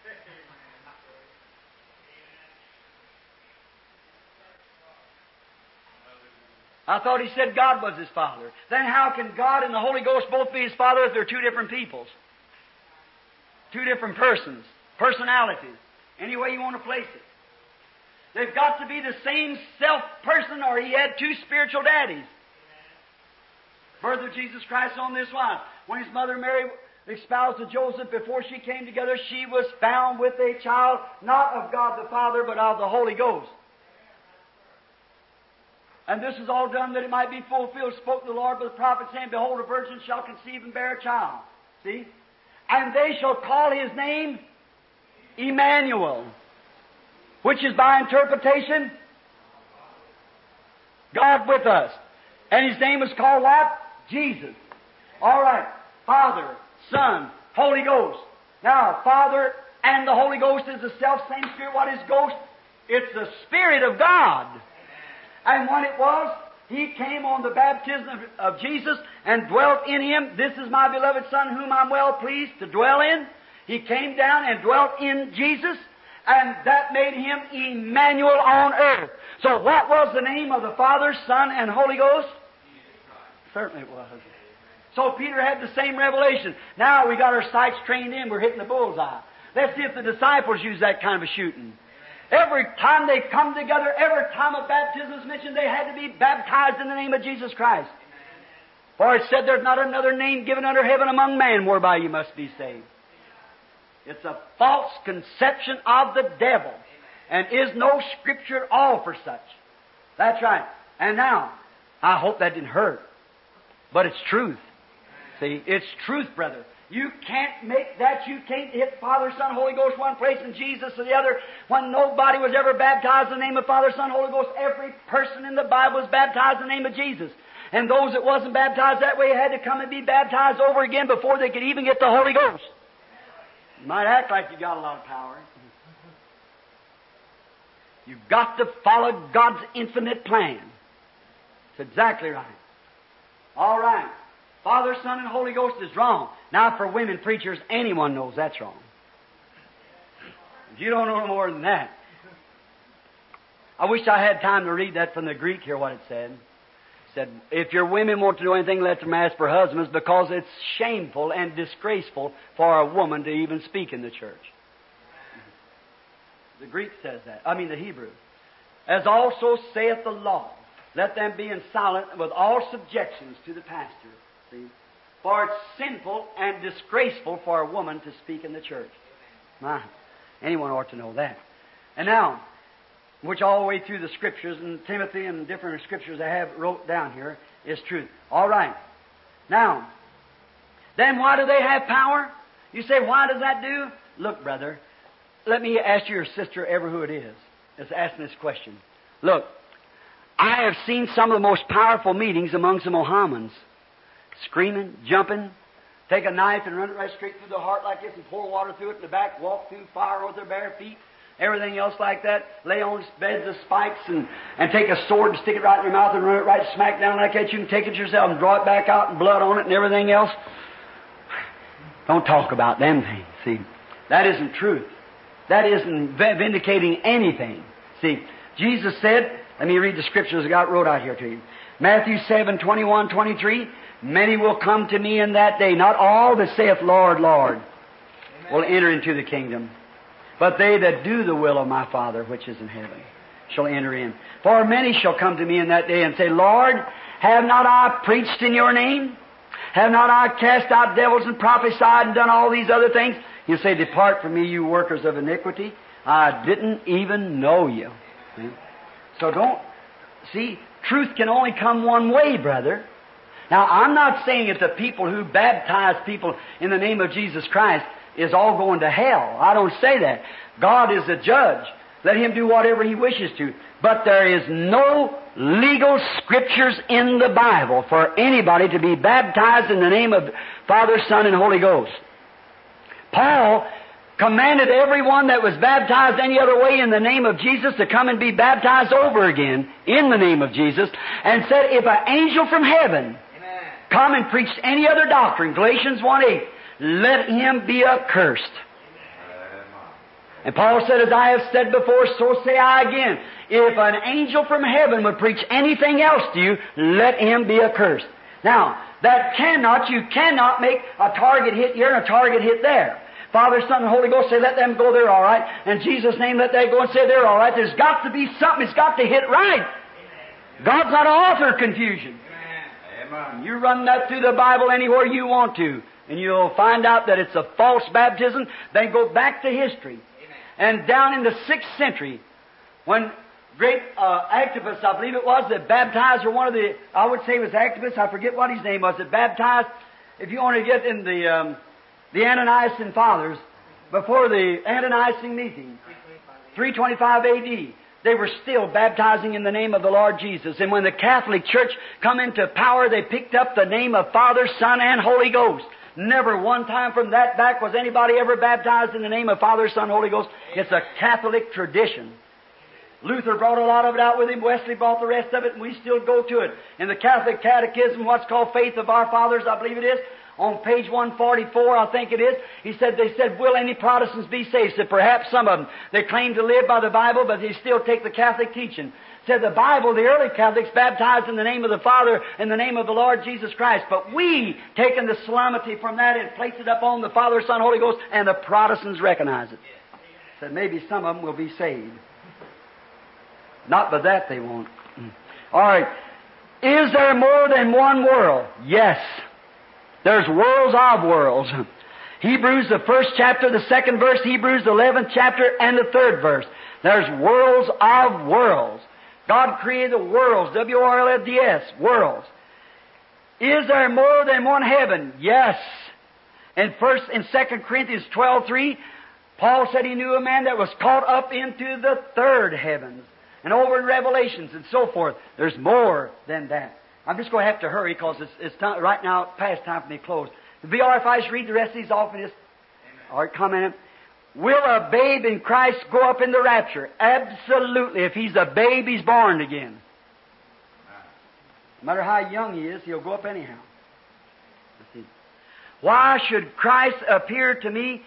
I thought He said God was His Father. Then how can God and the Holy Ghost both be His Father if they're two different peoples? Two different persons, personalities, any way you want to place it. They've got to be the same self-person, or He had two spiritual daddies. Birth of Jesus Christ on this wise. When His mother Mary espoused to Joseph, before she came together, she was found with a child, not of God the Father, but of the Holy Ghost. And this is all done that it might be fulfilled. Spoke the Lord by the prophet, saying, Behold, a virgin shall conceive and bear a child. See? And they shall call His name Emmanuel, which is by interpretation, God with us. And His name is called what? Jesus. All right. Father, Son, Holy Ghost. Now, Father and the Holy Ghost is the self-same Spirit. What is Ghost? It's the Spirit of God. And when it was, He came on the baptism of Jesus and dwelt in Him. This is my beloved Son, whom I'm well pleased to dwell in. He came down and dwelt in Jesus, and that made Him Emmanuel on earth. So what was the name of the Father, Son, and Holy Ghost? Certainly it was. So Peter had the same revelation. Now we got our sights trained in. We're hitting the bullseye. Let's see if the disciples use that kind of a shooting. Every time they come together, every time a baptism is mentioned, they had to be baptized in the name of Jesus Christ. For it said, there's not another name given under heaven among men whereby you must be saved. It's a false conception of the devil, and is no Scripture at all for such. That's right. And now, I hope that didn't hurt, but it's truth. See, it's truth, brother. You can't make that. You can't hit Father, Son, Holy Ghost one place and Jesus the other. When nobody was ever baptized in the name of Father, Son, Holy Ghost, every person in the Bible was baptized in the name of Jesus. And those that wasn't baptized that way had to come and be baptized over again before they could even get the Holy Ghost. You might act like you got a lot of power. You've got to follow God's infinite plan. That's exactly right. All right. Father, Son, and Holy Ghost is wrong. Now, for women preachers, anyone knows that's wrong. If you don't know more than that. I wish I had time to read that from the Greek here, what it said. It said, if your women want to know anything, let them ask for husbands, because it's shameful and disgraceful for a woman to even speak in the church. The Greek says that. I mean the Hebrew. As also saith the law, let them be in silent with all subjections to the pastor. See? For it's sinful and disgraceful for a woman to speak in the church. My, anyone ought to know that. And now, which all the way through the Scriptures, and Timothy and different Scriptures I have wrote down here, is truth. All right. Now, then why do they have power? You say, why does that do? Look, brother, let me ask you or sister, ever who it is, that's asking this question. Look, I have seen some of the most powerful meetings amongst the Mohammedans. Screaming, jumping, take a knife and run it right straight through the heart like this and pour water through it in the back, walk through fire with their bare feet, everything else like that, lay on beds of spikes and take a sword and stick it right in your mouth and run it right smack down like that. You can take it yourself and draw it back out and blood on it and everything else. Don't talk about them things. See, that isn't truth. That isn't vindicating anything. See, Jesus said, let me read the Scriptures I got wrote out here to you. Matthew 7, 21, 23, many will come to me in that day, not all that saith, Lord, Lord, will enter into the kingdom, but they that do the will of my Father which is in heaven. shall enter in. For many shall come to me in that day and say, Lord, have not I preached in your name? Have not I cast out devils and prophesied and done all these other things? He'll say, depart from me, you workers of iniquity. I didn't even know you. See? So don't, see, truth can only come one way, brother. Now, I'm not saying that the people who baptize people in the name of Jesus Christ is all going to hell. I don't say that. God is the judge. Let Him do whatever He wishes to. But there is no legal scriptures in the Bible for anybody to be baptized in the name of Father, Son, and Holy Ghost. Paul commanded everyone that was baptized any other way in the name of Jesus to come and be baptized over again in the name of Jesus, and said, if an angel from heaven come and preach any other doctrine, Galatians 1:8, let him be accursed. And Paul said, as I have said before, so say I again. If an angel from heaven would preach anything else to you, let him be accursed. Now, you cannot make a target hit here and a target hit there. Father, Son, and Holy Ghost say, let them go, they're all right. In Jesus' name, let them go and say, they're all right. There's got to be something. It's got to hit right. God's not an author of confusion. Amen. You run that through the Bible anywhere you want to, and you'll find out that it's a false baptism. Then go back to history. And down in the 6th century, when great activists, I believe it was, that baptized, or one of the, I would say it was activists, I forget what his name was, that baptized, if you want to get in the Ante-Nicene Fathers, before the Ante-Nicene meeting, 325 A.D., they were still baptizing in the name of the Lord Jesus. And when the Catholic Church come into power, they picked up the name of Father, Son, and Holy Ghost. Never one time from that back was anybody ever baptized in the name of Father, Son, Holy Ghost. It's a Catholic tradition. Luther brought a lot of it out with him. Wesley brought the rest of it, and we still go to it. In the Catholic Catechism, what's called Faith of Our Fathers, I believe it is, on page 144, I think it is, they said, will any Protestants be saved? Said, perhaps some of them. They claim to live by the Bible, but they still take the Catholic teaching. Said the Bible, the early Catholics baptized in the name of the Father, in the name of the Lord Jesus Christ. But we, taken the solemnity from that and placed it up on the Father, Son, Holy Ghost, and the Protestants recognize it. Said maybe some of them will be saved. Not but that they won't. All right. Is there more than one world? Yes. There's worlds of worlds. Hebrews, the 1st chapter, the 2nd verse, Hebrews, the 11th chapter, and the 3rd verse. There's worlds of worlds. God created the worlds, W-O-R-L-D-S, worlds. Is there more than one heaven? Yes. In 2 Corinthians 12:3, Paul said he knew a man that was caught up into the 3rd heavens. And over in Revelations and so forth, there's more than that. I'm just going to have to hurry because it's time, right now past time for me to close. It'll be all right if I just read the rest of these off and just... All right, comment. Will a babe in Christ go up in the rapture? Absolutely. If he's a babe, he's born again. No matter how young he is, he'll go up anyhow. Let's see. Why should Christ appear to me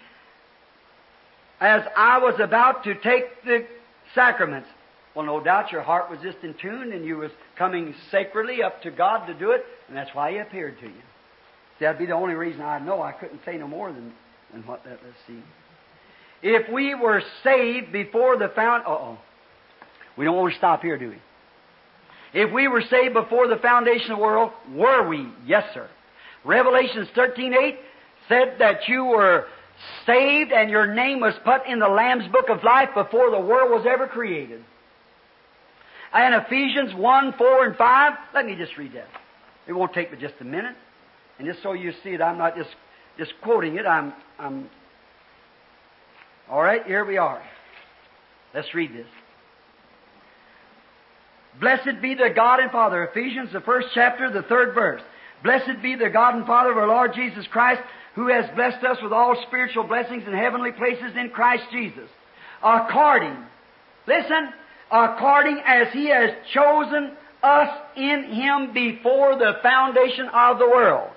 as I was about to take the sacraments? Well, no doubt your heart was just in tune and you was coming sacredly up to God to do it, and that's why He appeared to you. See, that'd be the only reason I know. I couldn't say no more than what that. Let's see. If we were saved before the we don't want to stop here, do we? If we were saved before the foundation of the world, were we? Yes, sir. Revelations 13:8 said that you were saved and your name was put in the Lamb's Book of Life before the world was ever created. And Ephesians 1:4 and 5, let me just read that. It won't take me just a minute. And just so you see it, I'm not just quoting it. I'm all right, here we are. Let's read this. Blessed be the God and Father, Ephesians, the 1st chapter, the 3rd verse. Blessed be the God and Father of our Lord Jesus Christ, who has blessed us with all spiritual blessings in heavenly places in Christ Jesus. According as He has chosen us in Him before the foundation of the world,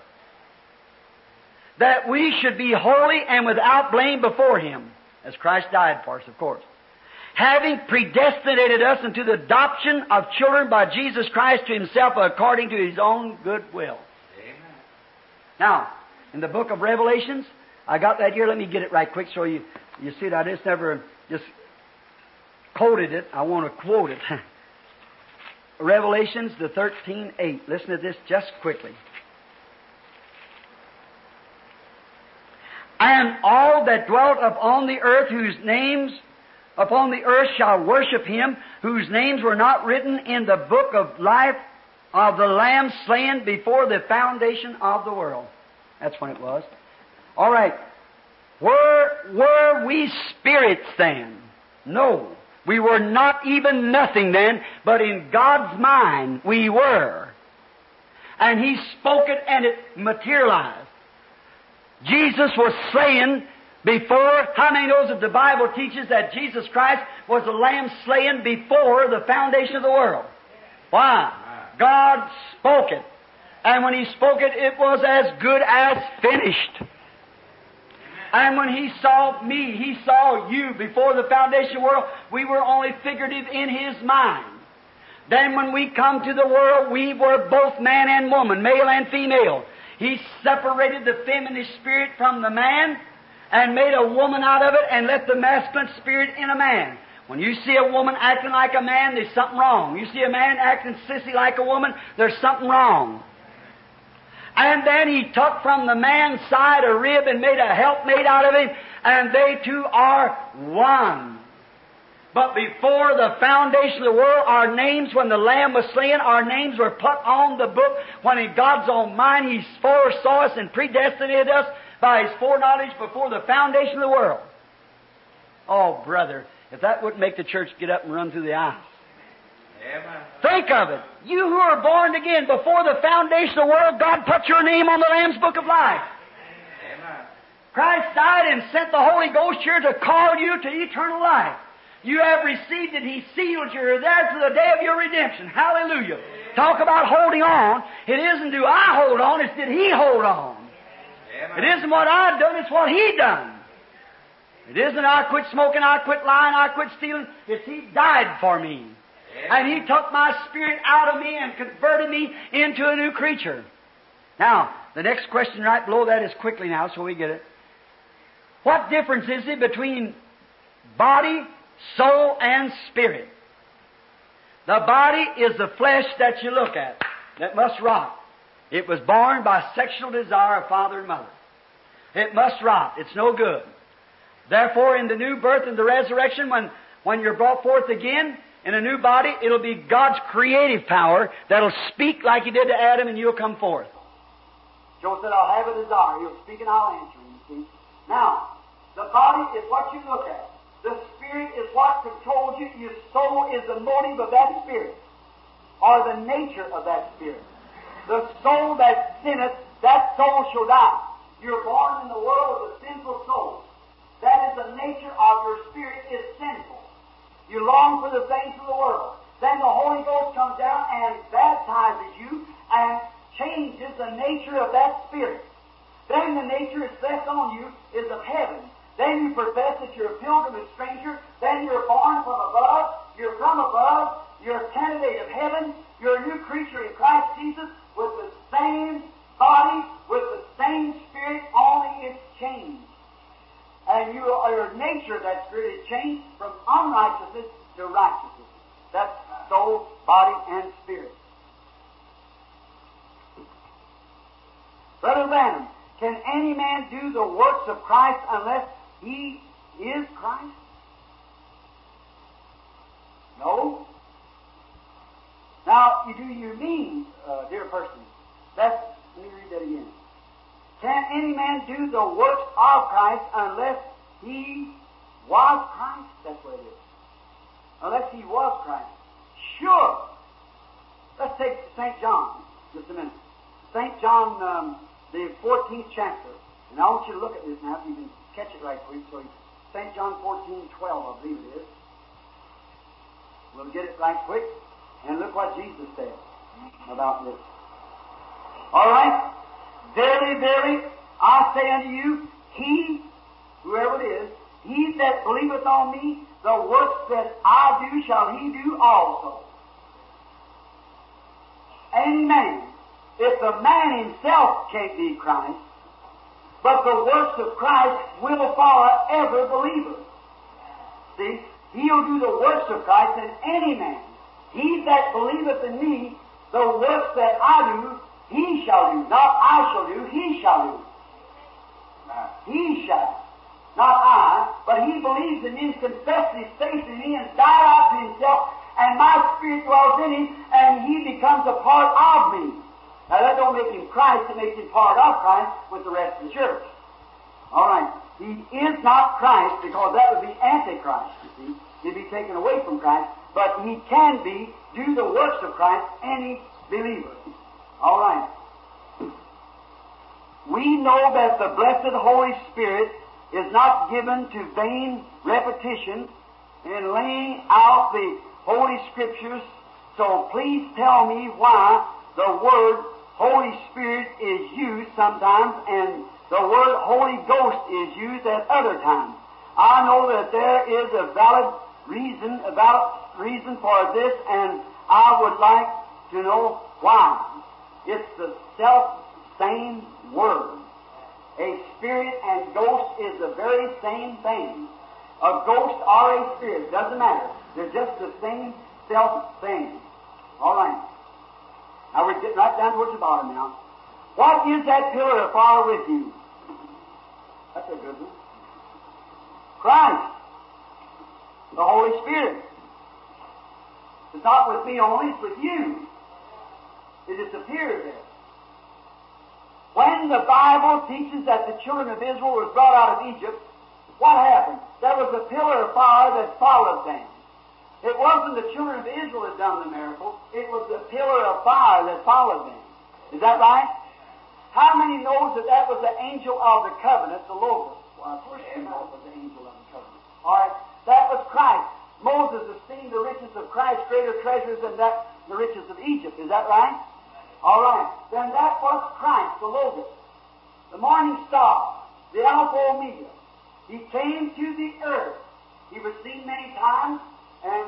that we should be holy and without blame before Him, as Christ died for us, of course, having predestinated us into the adoption of children by Jesus Christ to Himself according to His own good will. Amen. Now, in the book of Revelations, I got that here. Let me get it right quick so you see it. I just never just quoted it. I want to quote it. Revelations, the 13:8. Listen to this just quickly. And all that dwelt upon the earth, whose names upon the earth shall worship Him, whose names were not written in the book of life of the Lamb slain before the foundation of the world. That's when it was. All right. Were we spirits then? No. We were not even nothing then, but in God's mind we were. And He spoke it and it materialized. Jesus was slain before. How many knows that the Bible teaches that Jesus Christ was the Lamb slain before the foundation of the world? Why? God spoke it. And when He spoke it, it was as good as finished. And when He saw me, He saw you before the foundation of the world. We were only figurative in His mind. Then when we come to the world, we were both man and woman, male and female. He separated the feminine spirit from the man and made a woman out of it and let the masculine spirit in a man. When you see a woman acting like a man, there's something wrong. You see a man acting sissy like a woman, there's something wrong. And then He took from the man's side a rib and made a helpmate out of him, and they two are one. But before the foundation of the world, our names, when the Lamb was slain, our names were put on the book. When in God's own mind He foresaw us and predestinated us by His foreknowledge before the foundation of the world. Oh, brother, if that wouldn't make the church get up and run through the aisles. Amen. Think of it. You who are born again, before the foundation of the world, God put your name on the Lamb's Book of Life. Amen. Christ died and sent the Holy Ghost here to call you to eternal life. You have received it. He sealed you. You're there to the day of your redemption. Hallelujah. Talk about holding on. It isn't do I hold on, it's did He hold on. Amen. It isn't what I've done, it's what He done. It isn't I quit smoking, I quit lying, I quit stealing. It's He died for me. And He took my spirit out of me and converted me into a new creature. Now, the next question right below that is quickly now, so we get it. What difference is it between body, soul, and spirit? The body is the flesh that you look at, that must rot. It was born by sexual desire of father and mother. It must rot. It's no good. Therefore, in the new birth and the resurrection, when you're brought forth again in a new body, it'll be God's creative power that'll speak like He did to Adam, and you'll come forth. Joe said, I'll have a desire. He'll speak and I'll answer him, you see. Now, the body is what you look at. The spirit is what controls you. Your soul is the motive of that spirit, or the nature of that spirit. The soul that sinneth, that soul shall die. You're born in the world with a sinful soul. That is the nature of your spirit is sinful. You long for the things of the world. Then the Holy Ghost comes down and baptizes you and changes the nature of that spirit. Then the nature that's left on you is of heaven. Then you profess that you're a pilgrim and stranger. Then you're born from above. You're from above. You're a candidate of heaven. You're a new creature in Christ Jesus with the same body, with the same spirit, only it's changed. And your nature of that spirit is changed from unrighteousness to righteousness. That's soul, body, and spirit. Brother Branham, can any man do the works of Christ unless he is Christ? No. Now, you mean, dear person, let me read that again. Can any man do the works of Christ unless he was Christ? That's what it is. Unless he was Christ. Sure. Let's take St. John just a minute. St. John, the 14th chapter. And I want you to look at this now, if you can catch it right quick. So St. John 14:12, I believe it is. We'll get it right quick. And look what Jesus said about this. All right? Verily, verily, I say unto you, he, whoever it is, he that believeth on me, the works that I do shall he do also. Any man, if the man himself can't be Christ, but the works of Christ will follow every believer. See? he'll do the works of Christ than any man. He that believeth in me, the works that I do, he shall do. Not I shall do, he shall do. He shall. Not I, but he believes in me and confesses his faith in me and died out to himself, and my Spirit dwells in him, and he becomes a part of me. Now that don't make him Christ, it makes him part of Christ with the rest of the church. All right. He is not Christ, because that would be Antichrist, you see. He'd be taken away from Christ, but he can do the works of Christ, any believer. All right. We know that the blessed Holy Spirit is not given to vain repetition in laying out the Holy Scriptures, so please tell me why the word Holy Spirit is used sometimes and the word Holy Ghost is used at other times. I know that there is a valid reason for this, and I would like to know why. It's the self-same word. A spirit and ghost is the very same thing. A ghost or a spirit, doesn't matter. They're just the same self-thing. All right. Now we're getting right down towards the bottom now. What is that pillar of fire with you? That's a good one. Christ. The Holy Spirit. It's not with me only, it's with you. It disappeared there. When the Bible teaches that the children of Israel was brought out of Egypt, what happened? There was a pillar of fire that followed them. It wasn't the children of Israel that done the miracle. It was the pillar of fire that followed them. Is that right? How many knows that that was the angel of the covenant, the Logos? Well, of course you know it was the angel of the covenant. All right, that was Christ. Moses esteemed the riches of Christ greater treasures than the riches of Egypt. Is that right? All right. Then that was Christ, the Logos, the morning star, the Alpha Omega. He came to the earth. He was seen many times, and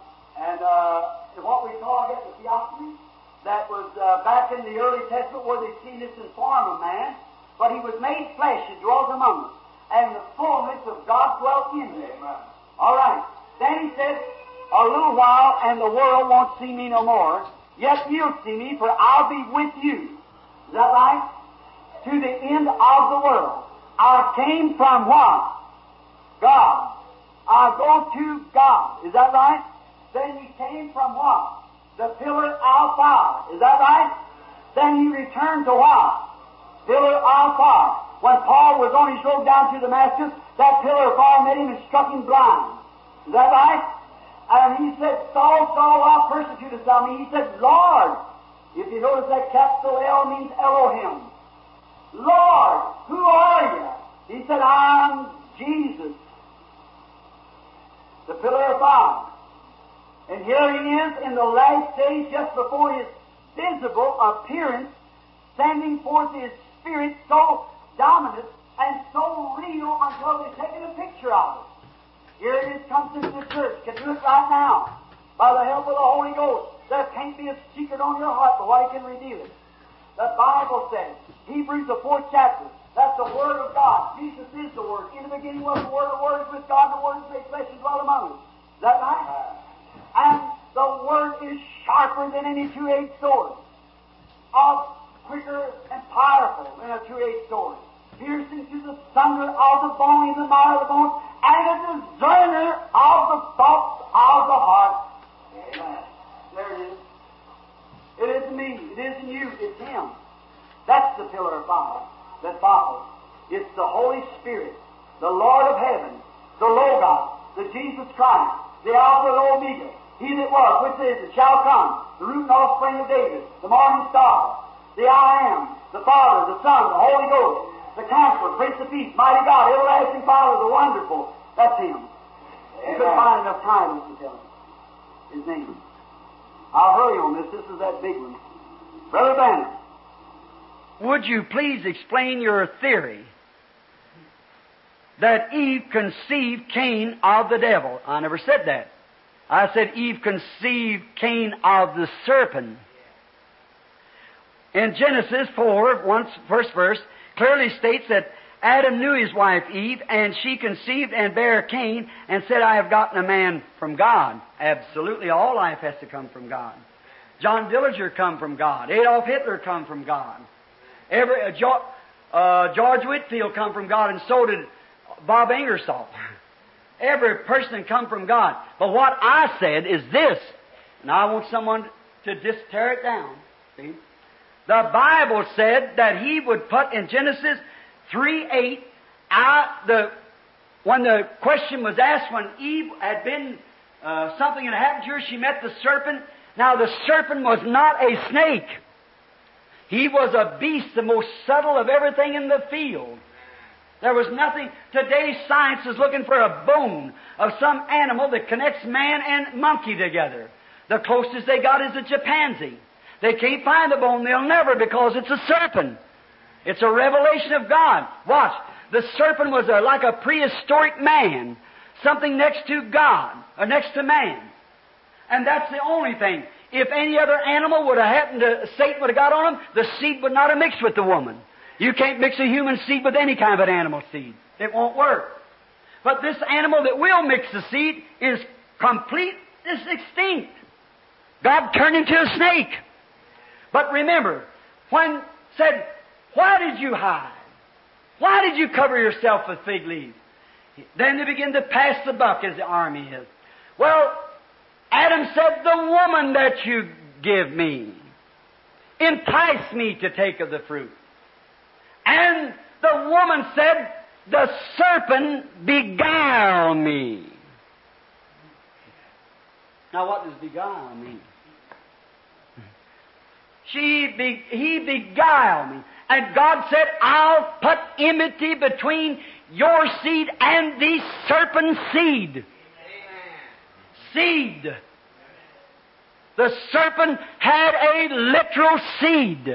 what we call, I guess, the theophany, that was back in the early Testament where they seen this in form of man, but he was made flesh and dwelt among us, and the fullness of God dwelt in him. All right. Then he said, a little while, and the world won't see me no more. Yet you'll see me, for I'll be with you. Is that right? To the end of the world. I came from what? God. I go to God. Is that right? Then he came from what? The pillar of fire. Is that right? Then he returned to what? Pillar of fire. When Paul was on his road down to Damascus, that pillar of fire met him and struck him blind. Is that right? And he said, Saul, Saul, why persecutest thou me? He said, Lord. If you notice that capital L means Elohim. Lord, who are you? He said, I'm Jesus, the pillar of fire. And here he is in the last days, just before his visible appearance, sending forth his Spirit so dominant and so real until they've taken a picture of it. Here it is, comes into the church. Can do it right now. By the help of the Holy Ghost. There can't be a secret on your heart, but why He can reveal it. The Bible says, Hebrews the 4th chapter, that's the Word of God. Jesus is the Word. In the beginning was the Word is with God, and the Word is made flesh and dwelt among us. Is that right? And the Word is sharper than any two-edged sword. Quicker and powerful than a two-edged sword. Piercing to the sunder of the bone, in the marrow of the bones, and a discerner of the thoughts of the heart. Amen. There it is. It isn't me. It isn't you. It's Him. That's the pillar of fire that follows. It's the Holy Spirit, the Lord of heaven, the Logos, the Jesus Christ, the Alpha and Omega, He that was, which is, and shall come, the root and offspring of David, the morning star, the I Am, the Father, the Son, the Holy Ghost, the Counselor, Prince of Peace, Mighty God, Everlasting Father, the Wonderful. That's Him. You couldn't find enough titles to tell Him His name. I'll hurry on this. This is that big one. Brother Banner, would you please explain your theory that Eve conceived Cain of the devil? I never said that. I said Eve conceived Cain of the serpent. In Genesis 4, first verse, clearly states that Adam knew his wife Eve, and she conceived and bare Cain, and said, I have gotten a man from God. Absolutely, all life has to come from God. John Dillinger come from God. Adolf Hitler come from God. George Whitfield come from God, and so did Bob Ingersoll. Every person come from God. But what I said is this, and I want someone to just tear it down. See? The Bible said that He would put in Genesis 3:8, when the question was asked, when Eve had been, something had happened to her, she met the serpent. Now the serpent was not a snake. He was a beast, the most subtle of everything in the field. There was nothing. Today's science is looking for a bone of some animal that connects man and monkey together. The closest they got is a chimpanzee. They can't find the bone. They'll never, because it's a serpent. It's a revelation of God. Watch. The serpent was like a prehistoric man. Something next to God, or next to man. And that's the only thing. If any other animal would have happened to, Satan would have got on him, the seed would not have mixed with the woman. You can't mix a human seed with any kind of an animal seed. It won't work. But this animal that will mix the seed is extinct. God turned him to a snake. But remember, when said, why did you hide? Why did you cover yourself with fig leaves? Then they begin to pass the buck, as the army is. Well, Adam said, the woman that you give me enticed me to take of the fruit. And the woman said, the serpent beguiled me. Now what does beguile mean? He beguiled me. And God said, I'll put enmity between your seed and the serpent's seed. Seed. The serpent had a literal seed.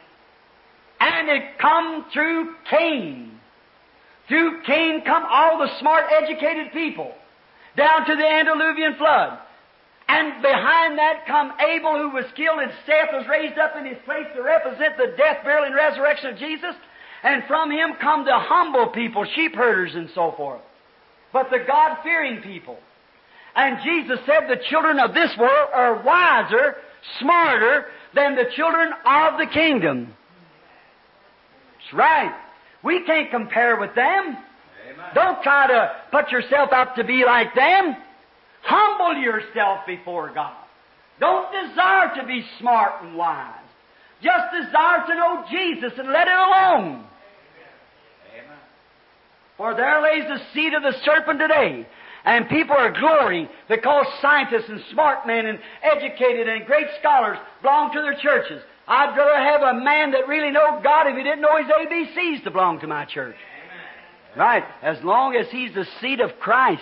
And it come through Cain. Through Cain come all the smart, educated people, down to the antediluvian flood. And behind that come Abel, who was killed, and Seth was raised up in his place to represent the death, burial, and resurrection of Jesus. And from him come the humble people, sheep herders and so forth. But the God-fearing people. And Jesus said the children of this world are wiser, smarter than the children of the kingdom. That's right. We can't compare with them. Amen. Don't try to put yourself out to be like them. Humble yourself before God. Don't desire to be smart and wise. Just desire to know Jesus and let it alone. Amen. For there lays the seed of the serpent today. And people are glorying because scientists and smart men and educated and great scholars belong to their churches. I'd rather have a man that really knows God if he didn't know his ABCs to belong to my church. Amen. Right. As long as he's the seed of Christ.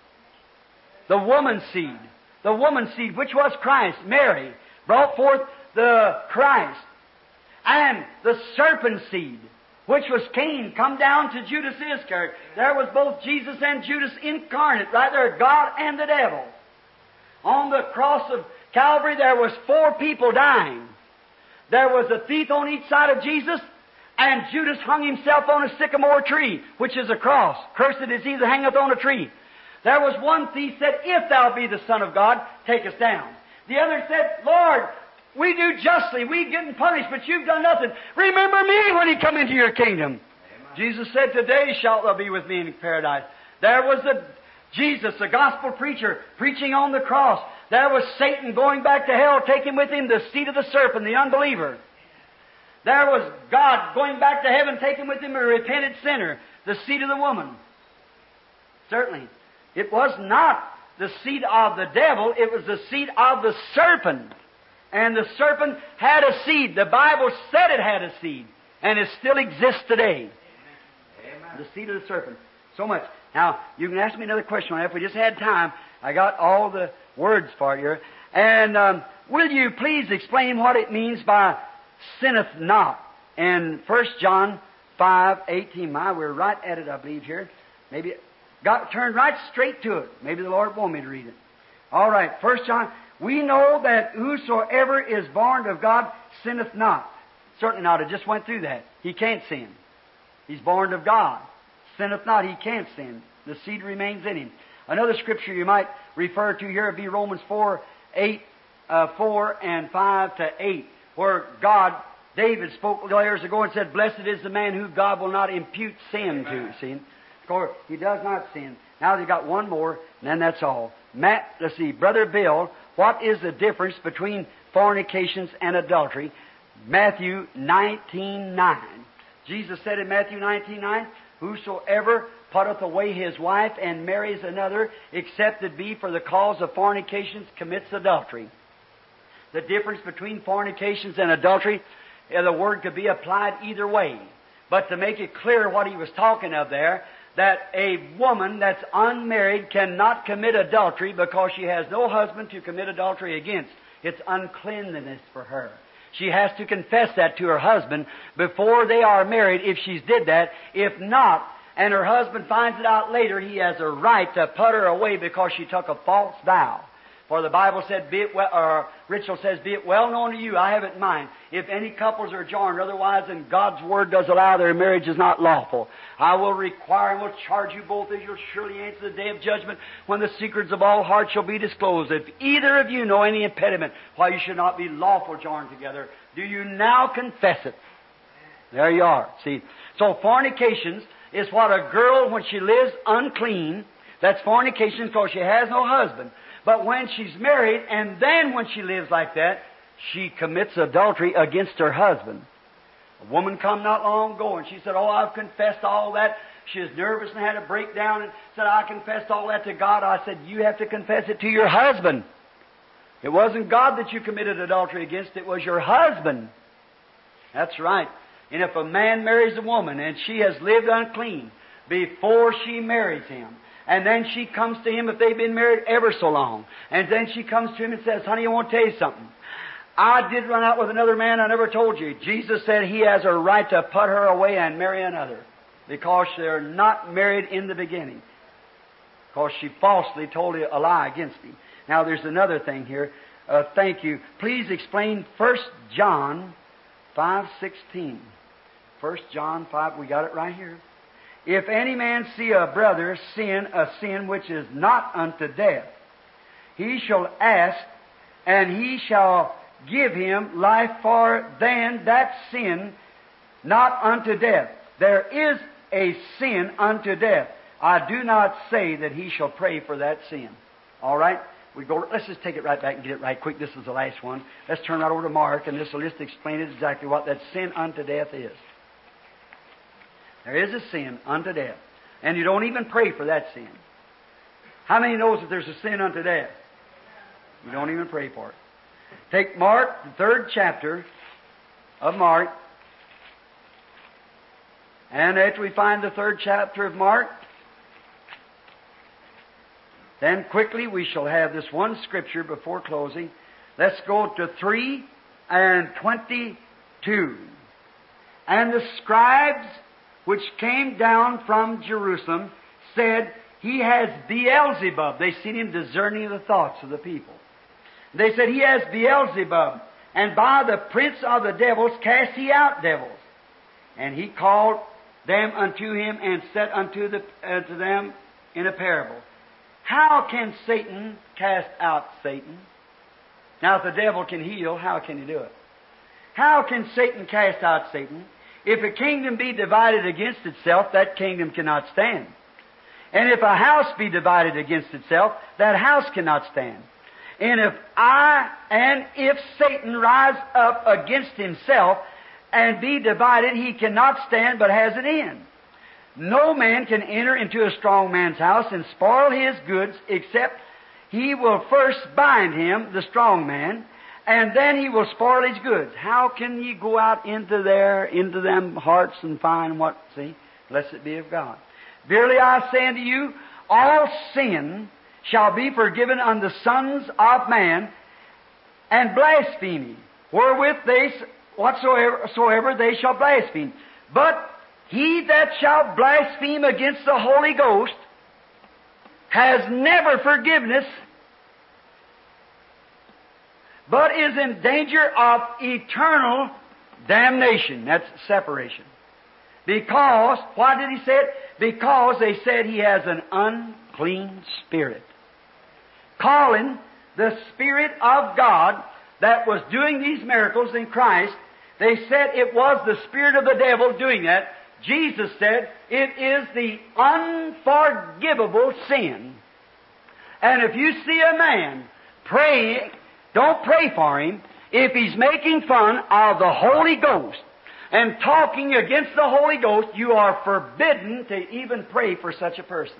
The woman's seed. The woman's seed, which was Christ, Mary, brought forth the Christ. And the serpent's seed, which was Cain, come down to Judas Iscariot. There was both Jesus and Judas incarnate, right there, God and the devil. On the cross of Calvary, there was 4 people dying. There was a thief on each side of Jesus, and Judas hung himself on a sycamore tree, which is a cross. Cursed is he that hangeth on a tree. There was one thief said, if thou be the Son of God, take us down. The other said, Lord, we do justly, we getting punished, but you've done nothing. Remember me when you come into your kingdom. Amen. Jesus said, today shalt thou be with me in paradise. There was Jesus, the gospel preacher, preaching on the cross. There was Satan going back to hell, taking with him the seed of the serpent, the unbeliever. There was God going back to heaven, taking with him a repentant sinner, the seed of the woman. Certainly. It was not the seed of the devil, it was the seed of the serpent. And the serpent had a seed. The Bible said it had a seed. And it still exists today. Amen. The seed of the serpent. So much. Now, you can ask me another question on that. If we just had time, I got all the words for you. And will you please explain what it means by sinneth not? In 1 John 5:18. We're right at it, I believe, here. Maybe turned right straight to it. Maybe the Lord won't me to read it. All right, 1 John. We know that whosoever is born of God sinneth not. Certainly not. I just went through that. He can't sin. He's born of God. Sinneth not, he can't sin. The seed remains in him. Another scripture you might refer to here would be Romans 4 and 5 to 8, where David spoke years ago and said, "Blessed is the man who God will not impute sin to." See, of course, he does not sin. Now they've got one more, and then that's all. Let's see, Brother Bill, what is the difference between fornications and adultery? Matthew 19:9. Jesus said in Matthew 19:9, "Whosoever putteth away his wife and marries another, except it be for the cause of fornications, commits adultery." The difference between fornications and adultery, the word could be applied either way. But to make it clear what he was talking of there, that a woman that's unmarried cannot commit adultery because she has no husband to commit adultery against. It's uncleanliness for her. She has to confess that to her husband before they are married if she's did that. If not, and her husband finds it out later, he has a right to put her away because she took a false vow. For the Bible said, Ritual says, "Be it well known to you, I have it in mind, if any couples are joined, otherwise than God's Word does allow, their marriage is not lawful. I will require and will charge you both as you'll surely answer the day of judgment, when the secrets of all hearts shall be disclosed. If either of you know any impediment why you should not be lawful joined together, do you now confess it?" There you are. See, so fornications is what a girl, when she lives unclean, that's fornication because she has no husband. But when she's married, and then when she lives like that, she commits adultery against her husband. A woman come not long ago, and she said, "Oh, I've confessed all that." She was nervous and had a breakdown and said, "I confessed all that to God." I said, "You have to confess it to your husband. It wasn't God that you committed adultery against, it was your husband." That's right. And if a man marries a woman, and she has lived unclean before she marries him, and then she comes to him if they've been married ever so long. And then she comes to him and says, "Honey, I want to tell you something. I did run out with another man, I never told you." Jesus said he has a right to put her away and marry another because they're not married in the beginning. Because she falsely told a lie against him. Now there's another thing here. Thank you. Please explain 1 John 5:16. 1 John 5, we got it right here. "If any man see a brother sin a sin which is not unto death, he shall ask, and he shall give him life for then that sin not unto death. There is a sin unto death. I do not say that he shall pray for that sin." All right? Let's just take it right back and get it right quick. This is the last one. Let's turn right over to Mark, and this will just explain it exactly what that sin unto death is. There is a sin unto death. And you don't even pray for that sin. How many knows that there's a sin unto death? You don't even pray for it. Take Mark, the 3rd chapter of Mark. And after we find the 3rd chapter of Mark, then quickly we shall have this one scripture before closing. Let's go to 3:22. "And the scribes which came down from Jerusalem said, He has Beelzebub." They seen him discerning the thoughts of the people. They said, "He has Beelzebub, and by the prince of the devils cast he out devils." And he called them unto him and said unto them in a parable, "How can Satan cast out Satan?" Now, if the devil can heal, how can he do it? How can Satan cast out Satan? If a kingdom be divided against itself, that kingdom cannot stand. And if a house be divided against itself, that house cannot stand. And if Satan rise up against himself and be divided, he cannot stand but has an end. No man can enter into a strong man's house and spoil his goods, except he will first bind him, the strong man, and then he will spoil his goods. How can ye go out into them hearts and find what? See, blessed be of God. Verily I say unto you, all sin shall be forgiven unto the sons of man, and blasphemy, wherewith whatsoever they shall blaspheme. But he that shall blaspheme against the Holy Ghost has never forgiveness, but is in danger of eternal damnation. That's separation. Because, why did he say it? Because they said he has an unclean spirit. Calling the Spirit of God that was doing these miracles in Christ, they said it was the spirit of the devil doing that. Jesus said it is the unforgivable sin. And if you see a man praying, don't pray for him. If he's making fun of the Holy Ghost and talking against the Holy Ghost, you are forbidden to even pray for such a person.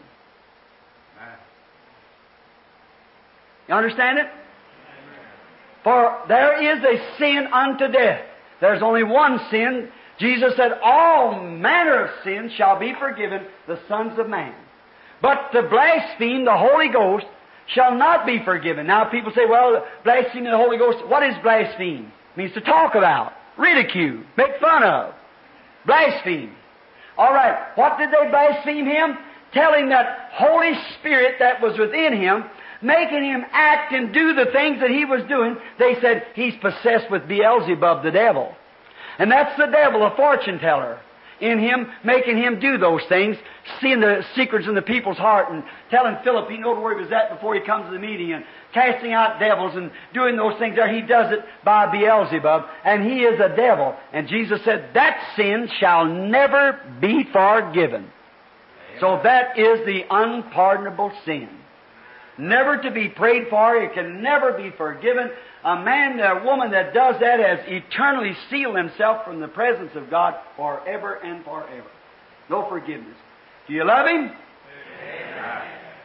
You understand it? For there is a sin unto death. There's only one sin. Jesus said, all manner of sins shall be forgiven the sons of man. But to blaspheme the Holy Ghost shall not be forgiven. Now people say, well, blaspheming the Holy Ghost, what is blaspheme? It means to talk about, ridicule, make fun of, blaspheme. All right, what did they blaspheme him? Telling that Holy Spirit that was within him, making him act and do the things that he was doing. They said he's possessed with Beelzebub, the devil. And that's the devil, a fortune teller, in him, making him do those things, seeing the secrets in the people's heart and telling Philip he knowed where he was at before he comes to the meeting and casting out devils and doing those things there. He does it by Beelzebub, and he is a devil. And Jesus said, that sin shall never be forgiven. So that is the unpardonable sin. Never to be prayed for. It can never be forgiven. A man, a woman that does that has eternally sealed himself from the presence of God forever and forever. No forgiveness. Do you love Him? Amen.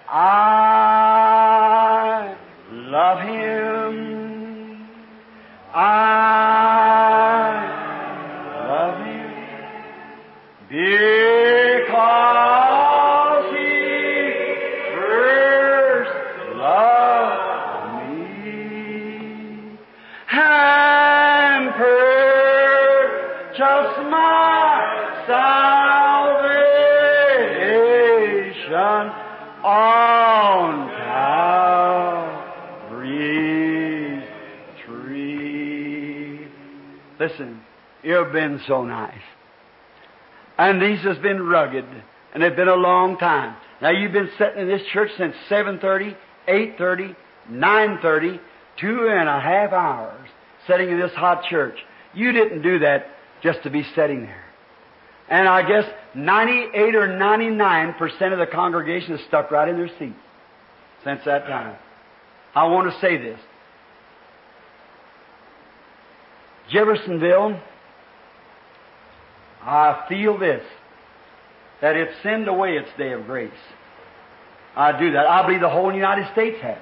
I love Him. I love Him. Because He first loved me and purchased my salvation on Calvary's tree. Listen, you've been so nice. And these has been rugged, and they've been a long time. Now you've been sitting in this church since 7:30, 8:30, 9:30, 2.5 hours, sitting in this hot church. You didn't do that just to be sitting there. And I guess 98 or 99% of the congregation has stuck right in their seats since that time. I want to say this. Jeffersonville, I feel this, that it's sinned away its day of grace. I do that. I believe the whole United States has.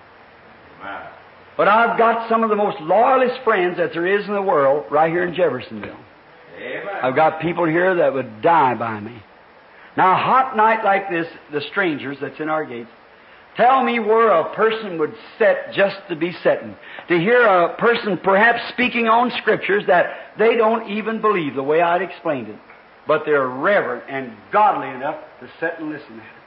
Wow. But I've got some of the most loyalist friends that there is in the world right here in Jeffersonville. Amen. I've got people here that would die by me. Now, a hot night like this, the strangers that's in our gates, tell me where a person would sit just to be sitting. To hear a person perhaps speaking on Scriptures that they don't even believe the way I'd explained it. But they're reverent and godly enough to sit and listen at it.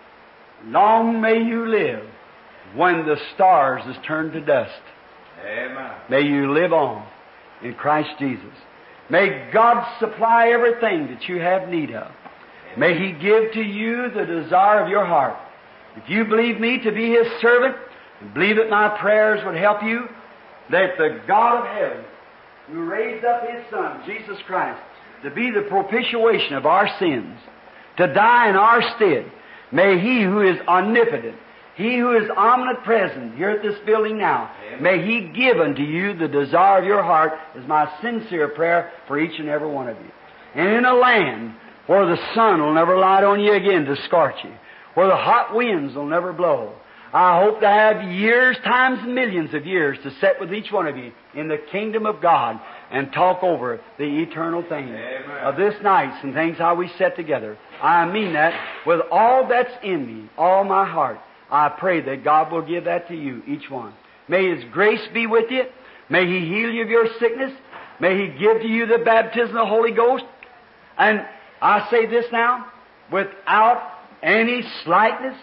Long may you live when the stars is turned to dust. Amen. May you live on in Christ Jesus. May God supply everything that you have need of. May He give to you the desire of your heart. If you believe me to be His servant, and believe that my prayers would help you, that the God of heaven, who raised up His Son, Jesus Christ, to be the propitiation of our sins, to die in our stead, may He who is omnipotent, He who is omnipresent here at this building now, may He give unto you the desire of your heart, is my sincere prayer for each and every one of you. And in a land where the sun will never light on you again to scorch you, where the hot winds will never blow, I hope to have years, times and millions of years to sit with each one of you in the kingdom of God and talk over the eternal things of this night and things how we sit together. I mean that with all that's in me, all my heart. I pray that God will give that to you, each one. May His grace be with you. May He heal you of your sickness. May He give to you the baptism of the Holy Ghost. And I say this now, without any slightness,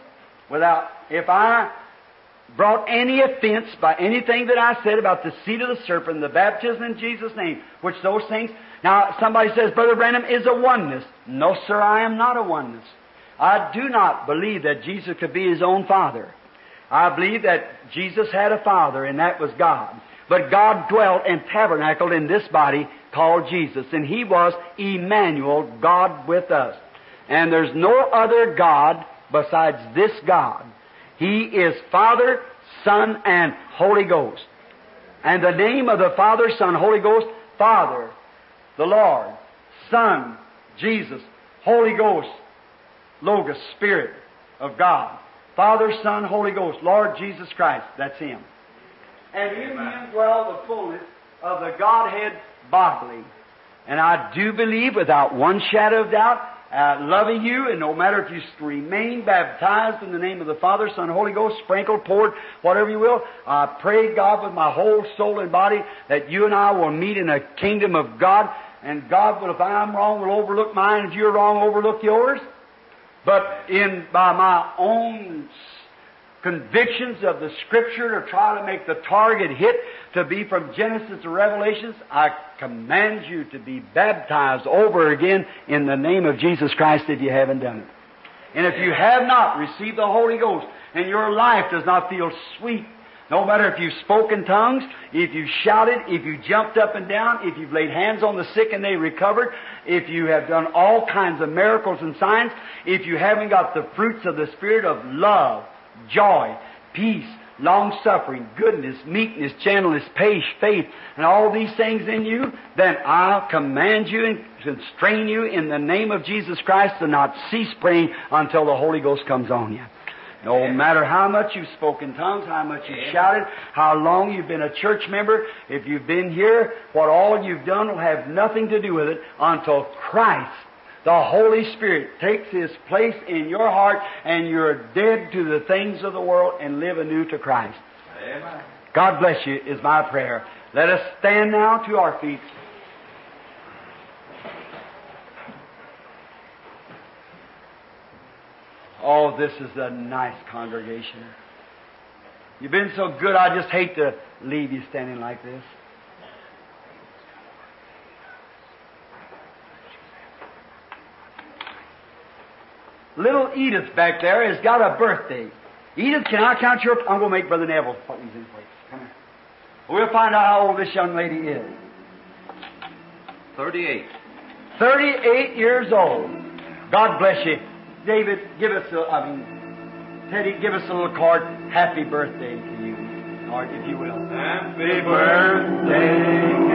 if I brought any offense by anything that I said about the seed of the serpent, the baptism in Jesus' name, which those things, Now, somebody says, Brother Branham is a oneness. No, sir, I am not a oneness. I do not believe that Jesus could be His own Father. I believe that Jesus had a Father, and that was God. But God dwelt and tabernacled in this body called Jesus, and He was Emmanuel, God with us. And there's no other God besides this God. He is Father, Son, and Holy Ghost. And the name of the Father, Son, Holy Ghost, Father, the Lord, Son, Jesus, Holy Ghost, Logos, Spirit of God. Father, Son, Holy Ghost, Lord Jesus Christ. That's Him. And in Him dwell the fullness of the Godhead bodily. And I do believe, without one shadow of doubt, loving you, and no matter if you remain baptized in the name of the Father, Son, Holy Ghost, sprinkled, poured, whatever you will, I pray, God, with my whole soul and body, that you and I will meet in the kingdom of God, and God will, if I'm wrong, will overlook mine, if you're wrong, overlook yours. But by my own convictions of the Scripture to try to make the target hit to be from Genesis to Revelations, I command you to be baptized over again in the name of Jesus Christ if you haven't done it. And if you have not received the Holy Ghost and your life does not feel sweet, no matter if you've spoken tongues, if you shouted, if you jumped up and down, if you've laid hands on the sick and they recovered, if you have done all kinds of miracles and signs, if you haven't got the fruits of the Spirit of love, joy, peace, long-suffering, goodness, meekness, gentleness, patience, faith, and all these things in you, then I'll command you and constrain you in the name of Jesus Christ to not cease praying until the Holy Ghost comes on you. No matter how much you've spoken tongues, how much you've shouted, how long you've been a church member, if you've been here, what all you've done will have nothing to do with it until Christ, the Holy Spirit, takes His place in your heart and you're dead to the things of the world and live anew to Christ. Amen. God bless you is my prayer. Let us stand now to our feet. Oh, this is a nice congregation. You've been so good, I just hate to leave you standing like this. Little Edith back there has got a birthday. Edith, can I count your... I'm going to make Brother Neville put these in place. Come here. We'll find out how old this young lady is. 38. 38 years old. God bless you. David, give us Teddy, give us a little card. Happy birthday to you. Or if you will. Happy birthday to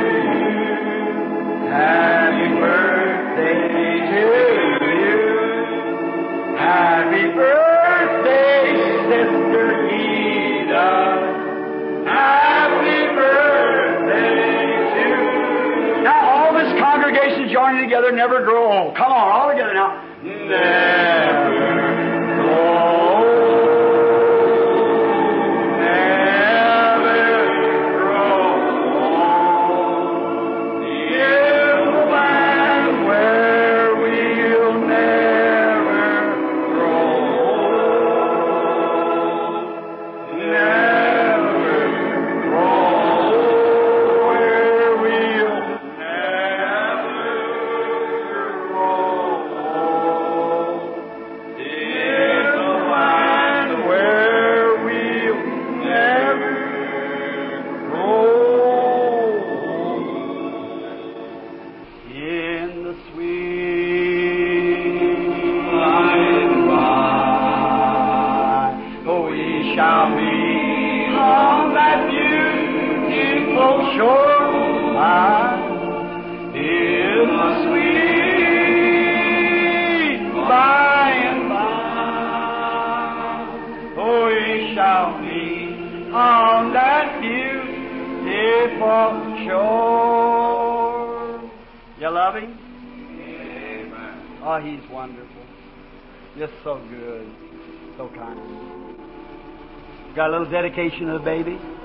you. Happy birthday to you. Happy birthday, Sister Edith. Happy birthday to you. Now all this congregation joining together, never grow old. Come on, all together now. Never grow old. Never grow old. Here and where we'll never grow old. Never grow old. Where we'll never grow old. In the land where we'll never grow old. In the sweet by and by, we shall be on that beautiful shore. In the sweet by and by, we shall be on that beautiful shore. You love Him? Amen. Oh, He's wonderful. Just so good. So kind. Got a little dedication of the baby?